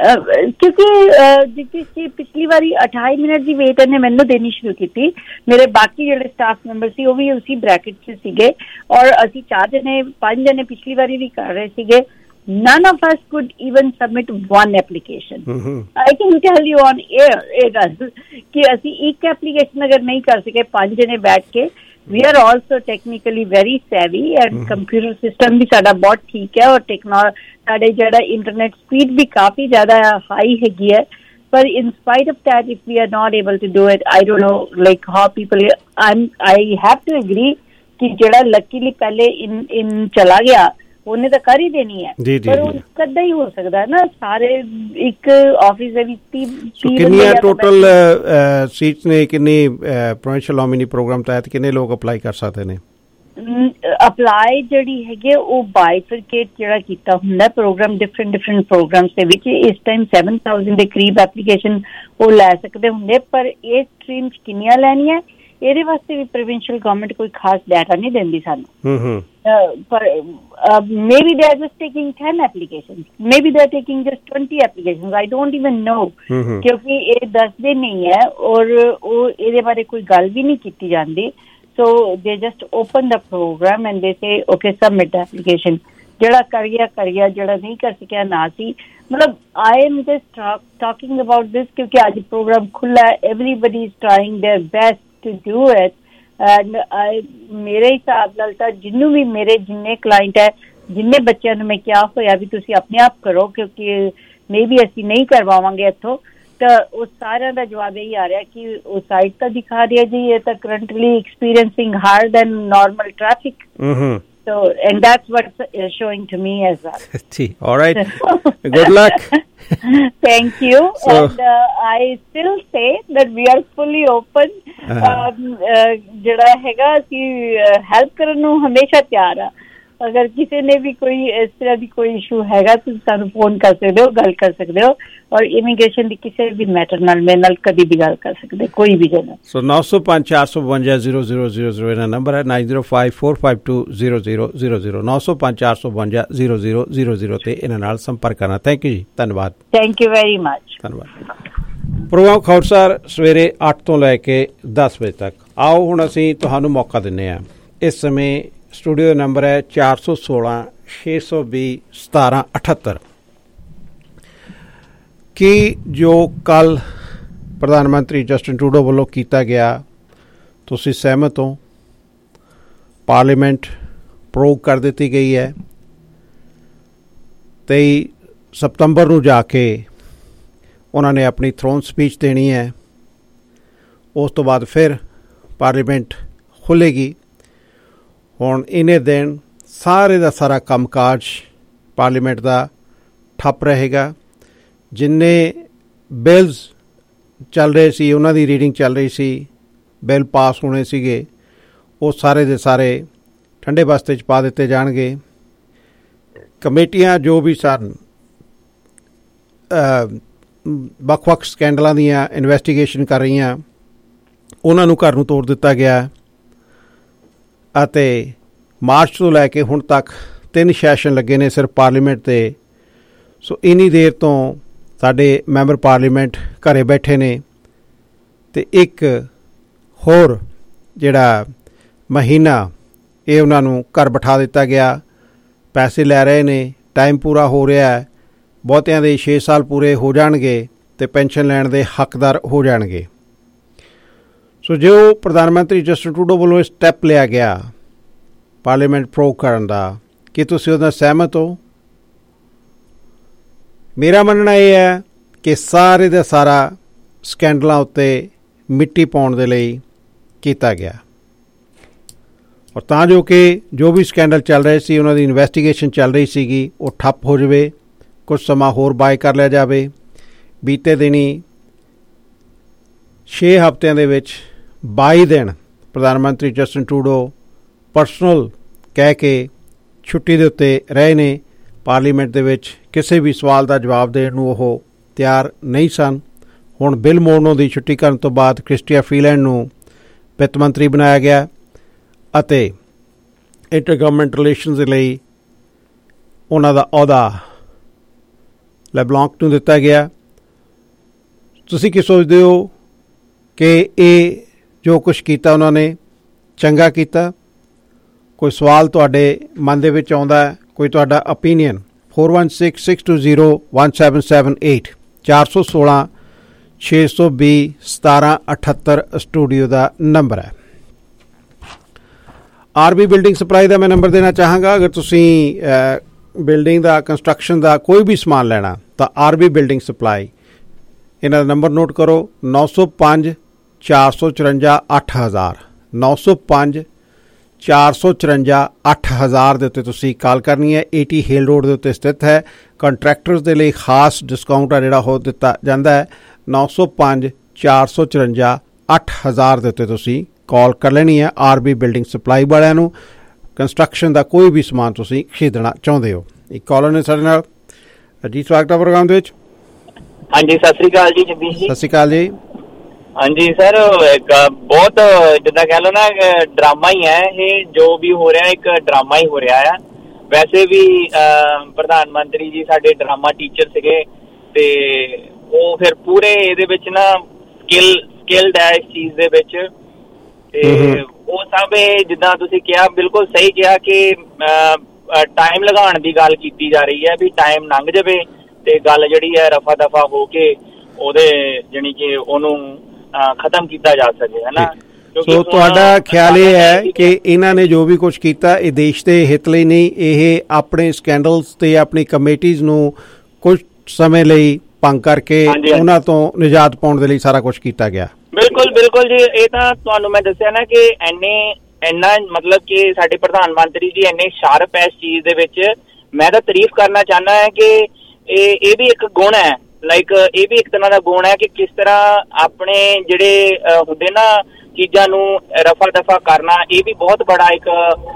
ਕਿਉਂਕਿ ਪਿਛਲੀ ਵਾਰੀ ਅਠਾਈ ਮਿੰਟ ਦੀ ਵੇਟ ਇਹਨੇ ਮੈਨੂੰ ਦੇਣੀ ਸ਼ੁਰੂ ਕੀਤੀ, ਮੇਰੇ ਬਾਕੀ ਜਿਹੜੇ ਸਟਾਫ ਮੈਂਬਰ ਸੀ ਉਹ ਵੀ ਉਸੀ ਬ੍ਰੈਕਟ 'ਚ ਸੀਗੇ, ਔਰ ਅਸੀਂ ਚਾਰ ਜਣੇ ਪੰਜ ਜਣੇ ਪਿਛਲੀ ਵਾਰੀ ਵੀ ਕਰ ਰਹੇ ਸੀਗੇ। None of us could even submit one application. Mm-hmm. I can tell you on air ਇਹ ਗੱਲ ਕਿ ਅਸੀਂ ਇੱਕ ਐਪਲੀਕੇਸ਼ਨ ਅਗਰ ਨਹੀਂ ਕਰ ਸਕੇ ਪੰਜ ਜਣੇ ਬੈਠ ਕੇ। We are also technically very savvy and mm-hmm. computer system ਵੀ ਸਾਡਾ ਬਹੁਤ ਠੀਕ ਹੈ, ਔਰ ਟੈਕਨੋਲੋਜੀ ਸਾਡੇ ਜਿਹੜਾ ਇੰਟਰਨੈਟ ਸਪੀਡ ਵੀ ਕਾਫੀ ਜ਼ਿਆਦਾ ਹਾਈ ਹੈਗੀ ਹੈ। ਪਰ in spite of that, if we are not able to do it, I don't know like how people, I'm, I have to agree ਕਿ ਜਿਹੜਾ ਲੱਕੀਲੀ ਪਹਿਲੇ in in ਚਲਾ ਗਿਆ ਉਹਨੇ ਤਾਂ ਕਰ ਹੀ ਦੇਣੀ ਹੈ, ਪਰ ਉਹ ਕਦਾ ਹੀ ਹੋ ਸਕਦਾ ਨਾ। ਸਾਰੇ ਇੱਕ ਆਫਿਸ ਦੇ ਵਿੱਚ ਕਿੰਨੀਆਂ ਟੋਟਲ ਸੀਟਸ ਨੇ, ਕਿੰਨੀ ਪ੍ਰੋਵਿੰਸ਼ੀਅਲ ਨੋਮੀਨੀ ਪ੍ਰੋਗਰਾਮ ਤਹਿਤ ਕਿੰਨੇ ਲੋਕ ਅਪਲਾਈ ਕਰ ਸਕਦੇ ਨੇ? ਅਪਲਾਈ ਜਿਹੜੀ ਹੈਗੀ ਉਹ ਬਾਈਫਰਕੇਟ ਜਿਹੜਾ ਕੀਤਾ ਹੁੰਦਾ ਪ੍ਰੋਗਰਾਮ, ਡਿਫਰੈਂਟ ਡਿਫਰੈਂਟ ਪ੍ਰੋਗਰਾਮਸ ਦੇ ਵਿੱਚ। ਇਸ ਟਾਈਮ ਸੈਵਨ ਥਾਊਜ਼ੈਂਡ ਦੇ ਕਰੀਬ ਐਪਲੀਕੇਸ਼ਨ ਉਹ ਲੈ ਸਕਦੇ ਹੁੰਦੇ, ਪਰ ਇਹ ਸਟਰੀਮ ਕਿੰਨੀਆਂ ਲੈਣੀਆਂ ਇਹਦੇ ਵਾਸਤੇ ਵੀ ਪ੍ਰੋਵਿੰਸ਼ੀਅਲ ਗਵਰਨਮੈਂਟ ਕੋਈ ਖਾਸ ਡਾਟਾ ਨਹੀਂ ਦਿੰਦੀ ਸਾਨੂੰ। ਪਰ maybe they are just taking ten applications, maybe they are taking just twenty applications, I don't even know, ਕਿਉਂਕਿ ਇਹ ਦੱਸਦੇ ਨਹੀਂ ਹੈ ਔਰ ਉਹ ਇਹਦੇ ਬਾਰੇ ਕੋਈ ਗੱਲ ਵੀ ਨਹੀਂ ਕੀਤੀ ਜਾਂਦੀ। So they just open the program and they say okay submit the application, ਜਿਹੜਾ ਕਰ ਗਿਆ ਕਰ ਗਿਆ, ਜਿਹੜਾ ਨਹੀਂ ਕਰ ਸਕਿਆ ਨਾ ਸੀ। ਮਤਲਬ I am just talking about this ਕਿਉਂਕਿ ਅੱਜ ਪ੍ਰੋਗਰਾਮ ਖੁੱਲਾ ਹੈ, everybody is trying their best to do it, and I ਮੇਰੇ ਹਿਸਾਬ ਨਾਲ ਤਾਂ ਜਿਹਨੂੰ ਵੀ ਮੇਰੇ ਜਿੰਨੇ ਕਲਾਇੰਟ ਹੈ, ਜਿੰਨੇ ਬੱਚਿਆਂ ਨੂੰ ਮੈਂ ਕਿਹਾ ਹੋਇਆ ਵੀ ਤੁਸੀਂ ਆਪਣੇ ਆਪ ਕਰੋ ਕਿਉਂਕਿ ਮੇ ਵੀ ਅਸੀਂ ਨਹੀਂ ਕਰਵਾਵਾਂਗੇ ਇੱਥੋਂ, ਤਾਂ ਉਹ ਸਾਰਿਆਂ ਦਾ ਜਵਾਬ ਇਹੀ ਆ ਰਿਹਾ ਕਿ ਉਹ ਸਾਈਟ ਤਾਂ ਦਿਖਾ ਰਿਹਾ ਜੀ ਇਹ ਤਾਂ currently experiencing hard than normal traffic. So, and that's what's showing to me as well. All right. Good luck. Thank you. So, and uh, I still say that we are fully open. ਜਿਹੜਾ ਹੈਗਾ ਅਸੀਂ help ਕਰਨ ਨੂੰ ਹਮੇਸ਼ਾ ਤਿਆਰ ਆ। ਅਗਰ ਕਿਸੇ ਨੇ ਵੀ ਕੋਈ ਇਸ ਤਰ੍ਹਾਂ ਦੀ ਕੋਈ ਇਸ਼ੂ ਹੈਗਾ ਤੁਸੀਂ ਸਾਨੂੰ ਫੋਨ ਕਰ ਸਕਦੇ ਹੋ, ਗੱਲ ਕਰ ਸਕਦੇ ਹੋ, ਔਰ ਇਮੀਗ੍ਰੇਸ਼ਨ ਦੀ ਕਿਸੇ ਵੀ ਮੈਟਰ ਨਾਲ ਮੇਰੇ ਨਾਲ ਕਦੀ ਵੀ ਗੱਲ ਕਰ ਸਕਦੇ ਕੋਈ ਵੀ ਜਣਾ। ਸੋ ਨੌ ਸੌ ਪੰਜ ਚਾਰ ਸੌ ਬਵੰਜਾ ਜ਼ੀਰੋ ਜ਼ੀਰੋ ਜ਼ੀਰੋ ਜ਼ੀਰੋ ਇਹਨਾਂ ਨੰਬਰ ਹੈ, nine zero five four five two zero zero zero zero ਨੌ ਸੌ ਪੰਜ ਚਾਰ ਸੌ ਬਵੰਜਾ ਜ਼ੀਰੋ ਜ਼ੀਰੋ ਜ਼ੀਰੋ ਜ਼ੀਰੋ ਤੇ ਇਹਨਾਂ ਨਾਲ ਸੰਪਰਕ ਕਰਨਾ। ਥੈਂਕ ਯੂ ਜੀ, ਧੰਨਵਾਦ। Thank you very much. ਧੰਨਵਾਦ। ਪ੍ਰੋਗਰਾਮ ਖਬਰਸਾਰ ਸਵੇਰੇ ਅੱਠ ਤੋਂ ਲੈ ਕੇ ਦਸ ਵਜੇ ਤੱਕ। ਆਓ ਹੁਣ ਅਸੀਂ ਤੁਹਾਨੂੰ ਮੌਕਾ ਦਿੰਦੇ ਹਾਂ। ਇਸ ਸਮੇਂ ਸਟੂਡੀਓ ਦਾ ਨੰਬਰ ਹੈ ਚਾਰ ਸੌ ਸੋਲਾਂ ਛੇ ਸੌ ਵੀਹ ਸਤਾਰਾਂ ਅਠੱਤਰ। ਕੀ ਜੋ ਕੱਲ੍ਹ ਪ੍ਰਧਾਨ ਮੰਤਰੀ ਜਸਟਿਨ ਟਰੂਡੋ ਵੱਲੋਂ ਕੀਤਾ ਗਿਆ ਤੁਸੀਂ ਸਹਿਮਤ ਹੋ? ਪਾਰਲੀਮੈਂਟ ਪ੍ਰੋਗ ਕਰ ਦਿੱਤੀ ਗਈ ਹੈ। ਤੇਈ ਸਤੰਬਰ ਨੂੰ ਜਾ ਕੇ ਉਹਨਾਂ ਨੇ ਆਪਣੀ ਥਰੋਨ ਸਪੀਚ ਦੇਣੀ ਹੈ। ਉਸ ਤੋਂ ਬਾਅਦ ਫਿਰ ਪਾਰਲੀਮੈਂਟ ਖੁੱਲ੍ਹੇਗੀ। ਹੁਣ ਇਹਨੇ ਦਿਨ ਸਾਰੇ ਦਾ ਸਾਰਾ ਕੰਮਕਾਜ ਪਾਰਲੀਮੈਂਟ ਦਾ ਠੱਪ ਰਹੇਗਾ। ਜਿੰਨੇ ਬਿਲਸ ਚੱਲ ਰਹੇ ਸੀ ਉਹਨਾਂ ਦੀ ਰੀਡਿੰਗ ਚੱਲ ਰਹੀ ਸੀ, ਬਿੱਲ ਪਾਸ ਹੋਣੇ ਸੀਗੇ, ਉਹ ਸਾਰੇ ਦੇ ਸਾਰੇ ਠੰਡੇ ਬਸਤੇ 'ਚ ਪਾ ਦਿੱਤੇ ਜਾਣਗੇ। ਕਮੇਟੀਆਂ ਜੋ ਵੀ ਸਨ ਵੱਖ ਵੱਖ ਸਕੈਂਡਲਾਂ ਦੀਆਂ ਇਨਵੈਸਟੀਗੇਸ਼ਨ ਕਰ ਰਹੀਆਂ ਉਹਨਾਂ ਨੂੰ ਘਰ ਨੂੰ ਤੋੜ ਦਿੱਤਾ ਗਿਆ ਅਤੇ ਮਾਰਚ ਤੋਂ ਲੈ ਕੇ ਹੁਣ ਤੱਕ ਤਿੰਨ ਸੈਸ਼ਨ ਲੱਗੇ ਨੇ ਸਿਰਫ ਪਾਰਲੀਮੈਂਟ ਦੇ। ਸੋ ਇੰਨੀ ਦੇਰ ਤੋਂ ਸਾਡੇ ਮੈਂਬਰ ਪਾਰਲੀਮੈਂਟ ਘਰੇ ਬੈਠੇ ਨੇ ਅਤੇ ਇੱਕ ਹੋਰ ਜਿਹੜਾ ਮਹੀਨਾ ਇਹ ਉਹਨਾਂ ਨੂੰ ਘਰ ਬਿਠਾ ਦਿੱਤਾ ਗਿਆ। ਪੈਸੇ ਲੈ ਰਹੇ ਨੇ, ਟਾਈਮ ਪੂਰਾ ਹੋ ਰਿਹਾ ਹੈ, ਬਹੁਤਿਆਂ ਦੇ ਛੇ ਸਾਲ ਪੂਰੇ ਹੋ ਜਾਣਗੇ ਅਤੇ ਪੈਨਸ਼ਨ ਲੈਣ ਦੇ ਹੱਕਦਾਰ ਹੋ ਜਾਣਗੇ। ਸੋ ਜੋ ਪ੍ਰਧਾਨ ਮੰਤਰੀ ਜਸਟਿਨ ਟਰੂਡੋ ਵੱਲੋਂ ਇਹ ਸਟੈਪ ਲਿਆ ਗਿਆ ਪਾਰਲੀਮੈਂਟ ਪ੍ਰੋਗ ਕਰਨ ਦਾ, ਕੀ ਤੁਸੀਂ ਉਹਦੇ ਨਾਲ ਸਹਿਮਤ ਹੋ? ਮੇਰਾ ਮੰਨਣਾ ਇਹ ਹੈ ਕਿ ਸਾਰੇ ਦਾ ਸਾਰਾ ਸਕੈਂਡਲਾਂ ਉੱਤੇ ਮਿੱਟੀ ਪਾਉਣ ਦੇ ਲਈ ਕੀਤਾ ਗਿਆ, ਔਰ ਤਾਂ ਜੋ ਕਿ ਜੋ ਵੀ ਸਕੈਂਡਲ ਚੱਲ ਰਹੇ ਸੀ ਉਹਨਾਂ ਦੀ ਇਨਵੈਸਟੀਗੇਸ਼ਨ ਚੱਲ ਰਹੀ ਸੀਗੀ ਉਹ ਠੱਪ ਹੋ ਜਾਵੇ, ਕੁਝ ਸਮਾਂ ਹੋਰ ਬਾਏ ਕਰ ਲਿਆ ਜਾਵੇ। ਬੀਤੇ ਦਿਨੀ ਛੇ ਹਫ਼ਤਿਆਂ ਦੇ ਵਿੱਚ ਬਾਈ ਦਿਨ ਪ੍ਰਧਾਨ ਮੰਤਰੀ ਜਸਟਿਨ ਟਰੂਡੋ ਪਰਸਨਲ ਕਹਿ ਕੇ ਛੁੱਟੀ ਦੇ ਉੱਤੇ ਰਹੇ ਨੇ। ਪਾਰਲੀਮੈਂਟ ਦੇ ਵਿੱਚ ਕਿਸੇ ਵੀ ਸਵਾਲ ਦਾ ਜਵਾਬ ਦੇਣ ਨੂੰ ਉਹ ਤਿਆਰ ਨਹੀਂ ਸਨ। ਹੁਣ ਬਿਲ ਮੋਰਨੋ ਦੀ ਛੁੱਟੀ ਕਰਨ ਤੋਂ ਬਾਅਦ ਕ੍ਰਿਸਟੀਆ ਫਰੀਲੈਂਡ ਨੂੰ ਵਿੱਤ ਮੰਤਰੀ ਬਣਾਇਆ ਗਿਆ ਅਤੇ ਇੰਟਰ ਗਵਰਨਮੈਂਟ ਰਿਲੇਸ਼ਨਸ ਦੇ ਲਈ ਉਹਨਾਂ ਦਾ ਅਹੁਦਾ ਲੈਬਲੌਂਕ ਨੂੰ ਦਿੱਤਾ ਗਿਆ। ਤੁਸੀਂ ਕੀ ਸੋਚਦੇ ਹੋ ਕਿ ਇਹ ਜੋ ਕੁਛ ਕੀਤਾ ਉਹਨਾਂ ਨੇ ਚੰਗਾ ਕੀਤਾ? ਕੋਈ ਸਵਾਲ ਤੁਹਾਡੇ ਮਨ ਦੇ ਵਿੱਚ ਆਉਂਦਾ ਹੈ, ਕੋਈ ਤੁਹਾਡਾ opinion? Four one six six two zero one seven seven eight ਚਾਰ ਸੌ ਸੋਲਾਂ ਛੇ ਸੌ ਵੀਹ ਸਤਾਰਾਂ ਅਠੱਤਰ ਸਟੂਡੀਓ ਦਾ ਨੰਬਰ ਹੈ। ਆਰ ਬੀ ਬਿਲਡਿੰਗ ਸਪਲਾਈ ਦਾ ਮੈਂ ਨੰਬਰ ਦੇਣਾ ਚਾਹਾਂਗਾ। ਅਗਰ ਤੁਸੀਂ ਬਿਲਡਿੰਗ ਦਾ ਕੰਸਟਰਕਸ਼ਨ ਦਾ ਕੋਈ ਵੀ ਸਮਾਨ ਲੈਣਾ ਤਾਂ ਆਰ ਬੀ ਬਿਲਡਿੰਗ ਸਪਲਾਈ, ਇਹਨਾਂ ਦਾ ਨੰਬਰ ਨੋਟ ਕਰੋ ਨੌ ਸੌ ਪੰਜ ਚਾਰ ਸੌ ਚੁਰੰਜਾ ਅੱਠ ਹਜ਼ਾਰ ਨੌ ਸੌ ਪੰਜ ਚਾਰ ਸੌ ਚੁਰੰਜਾ ਅੱਠ ਹਜ਼ਾਰ ਦੇ ਉੱਤੇ ਤੁਸੀਂ ਕਾਲ ਕਰਨੀ ਹੈ। ਏਟੀ ਹੇਲ ਰੋਡ ਦੇ ਉੱਤੇ ਸਥਿਤ ਹੈ। ਕੰਟਰੈਕਟਰਸ ਦੇ ਲਈ ਖਾਸ ਡਿਸਕਾਊਂਟ ਆ ਜਿਹੜਾ ਉਹ ਦਿੱਤਾ ਜਾਂਦਾ ਹੈ। ਨੌ ਸੌ ਪੰਜ ਚਾਰ ਸੌ ਚੁਰੰਜਾ ਅੱਠ ਹਜ਼ਾਰ ਦੇ ਉੱਤੇ ਤੁਸੀਂ ਕਾਲ ਕਰ ਲੈਣੀ ਹੈ ਆਰ ਬੀ ਬਿਲਡਿੰਗ ਸਪਲਾਈ ਵਾਲਿਆਂ ਨੂੰ। ਕੰਸਟਰਕਸ਼ਨ ਦਾ ਕੋਈ ਵੀ ਸਮਾਨ ਤੁਸੀਂ ਖਰੀਦਣਾ ਚਾਹੁੰਦੇ ਹੋ। ਇੱਕ ਕਾਲਰ ਨੇ ਸਾਡੇ ਨਾਲ। ਜੀ ਸਵਾਗਤ ਹੈ ਪ੍ਰੋਗਰਾਮ ਦੇ ਵਿੱਚ। ਹਾਂਜੀ ਸਤਿ ਸ੍ਰੀ ਅਕਾਲ ਜੀ ਜਗਦੀਸ਼ ਜੀ। ਸਤਿ ਸ੍ਰੀ ਅਕਾਲ ਜੀ। ਹਾਂਜੀ ਸਰ, ਬਹੁਤ ਜਿੱਦਾਂ ਕਹਿ ਲਓ ਨਾ ਡਰਾਮਾ ਹੀ ਹੈ ਇਹ, ਜੋ ਵੀ ਹੋ ਰਿਹਾ ਇੱਕ ਡਰਾਮਾ ਹੀ ਹੋ ਰਿਹਾ ਆ। ਵੈਸੇ ਵੀ ਪ੍ਰਧਾਨ ਮੰਤਰੀ ਜੀ ਸਾਡੇ ਡਰਾਮਾ ਟੀਚਰ ਸੀਗੇ ਤੇ ਉਹ ਫਿਰ ਪੂਰੇ ਇਹਦੇ ਵਿੱਚ ਨਾ ਸਕਿੱਲ ਸਕਿੱਲਡ ਹੈ ਇਸ ਚੀਜ਼ ਦੇ ਵਿੱਚ। ਤੇ ਉਹ ਸਭ ਇਹ ਜਿੱਦਾਂ ਤੁਸੀਂ ਕਿਹਾ ਬਿਲਕੁਲ ਸਹੀ ਕਿਹਾ ਕਿ ਟਾਈਮ ਲਗਾਉਣ ਦੀ ਗੱਲ ਕੀਤੀ ਜਾ ਰਹੀ ਹੈ ਵੀ ਟਾਈਮ ਲੰਘ ਜਾਵੇ ਤੇ ਗੱਲ ਜਿਹੜੀ ਹੈ ਰਫਾ ਦਫਾ ਹੋ ਕੇ ਉਹਦੇ ਜਾਣੀ ਕਿ ਉਹਨੂੰ ਖਤਮ ਕੀਤਾ ਜਾ ਸਕੇ, ਹੈ ਨਾ। ਸੋ ਤੁਹਾਡਾ ਖਿਆਲ ਇਹ ਹੈ ਕਿ ਇਹਨਾਂ ਨੇ ਜੋ ਵੀ ਕੁਝ ਕੀਤਾ ਇਹ ਦੇਸ਼ ਦੇ ਹਿੱਤ ਲਈ ਨਹੀਂ, ਇਹ ਆਪਣੇ ਸਕੈਂਡਲਸ ਤੇ ਆਪਣੀ ਕਮੇਟੀਜ਼ ਨੂੰ ਕੁਝ ਸਮੇਂ ਲਈ ਭੰਗ ਕਰਕੇ ਉਹਨਾਂ ਤੋਂ ਨਿਜਾਤ ਪਾਉਣ ਦੇ ਲਈ ਸਾਰਾ ਕੁਝ ਕੀਤਾ ਗਿਆ। ਬਿਲਕੁਲ ਬਿਲਕੁਲ ਜੀ। ਇਹ ਤਾਂ ਤੁਹਾਨੂੰ ਮੈਂ ਦੱਸਿਆ ਨਾ ਕਿ ਇੰਨੇ ਇੰਨਾ ਮਤਲਬ ਕਿ ਸਾਡੇ ਪ੍ਰਧਾਨ ਮੰਤਰੀ ਜੀ ਇੰਨੇ ਸ਼ਾਰਪ ਹੈ ਇਸ ਚੀਜ਼ ਦੇ ਵਿੱਚ। ਮੈਂ ਤਾਂ ਤਾਰੀਫ ਕਰਨਾ ਚਾਹੁੰਦਾ ਹੈ ਕਿ ਇਹ ਇਹ ਵੀ ਇੱਕ ਗੁਣ ਹੈ, ਲਾਈਕ ਇਹ ਵੀ ਇੱਕ ਤਰ੍ਹਾਂ ਦਾ ਗੁਣ ਹੈ ਕਿ ਕਿਸ ਤਰ੍ਹਾਂ ਆਪਣੇ ਜਿਹੜੇ ਹੁੰਦੇ ਨਾ ਚੀਜ਼ਾਂ ਨੂੰ ਰਫਾ ਦਫਾ ਕਰਨਾ, ਇਹ ਵੀ ਬਹੁਤ ਬੜਾ ਇੱਕ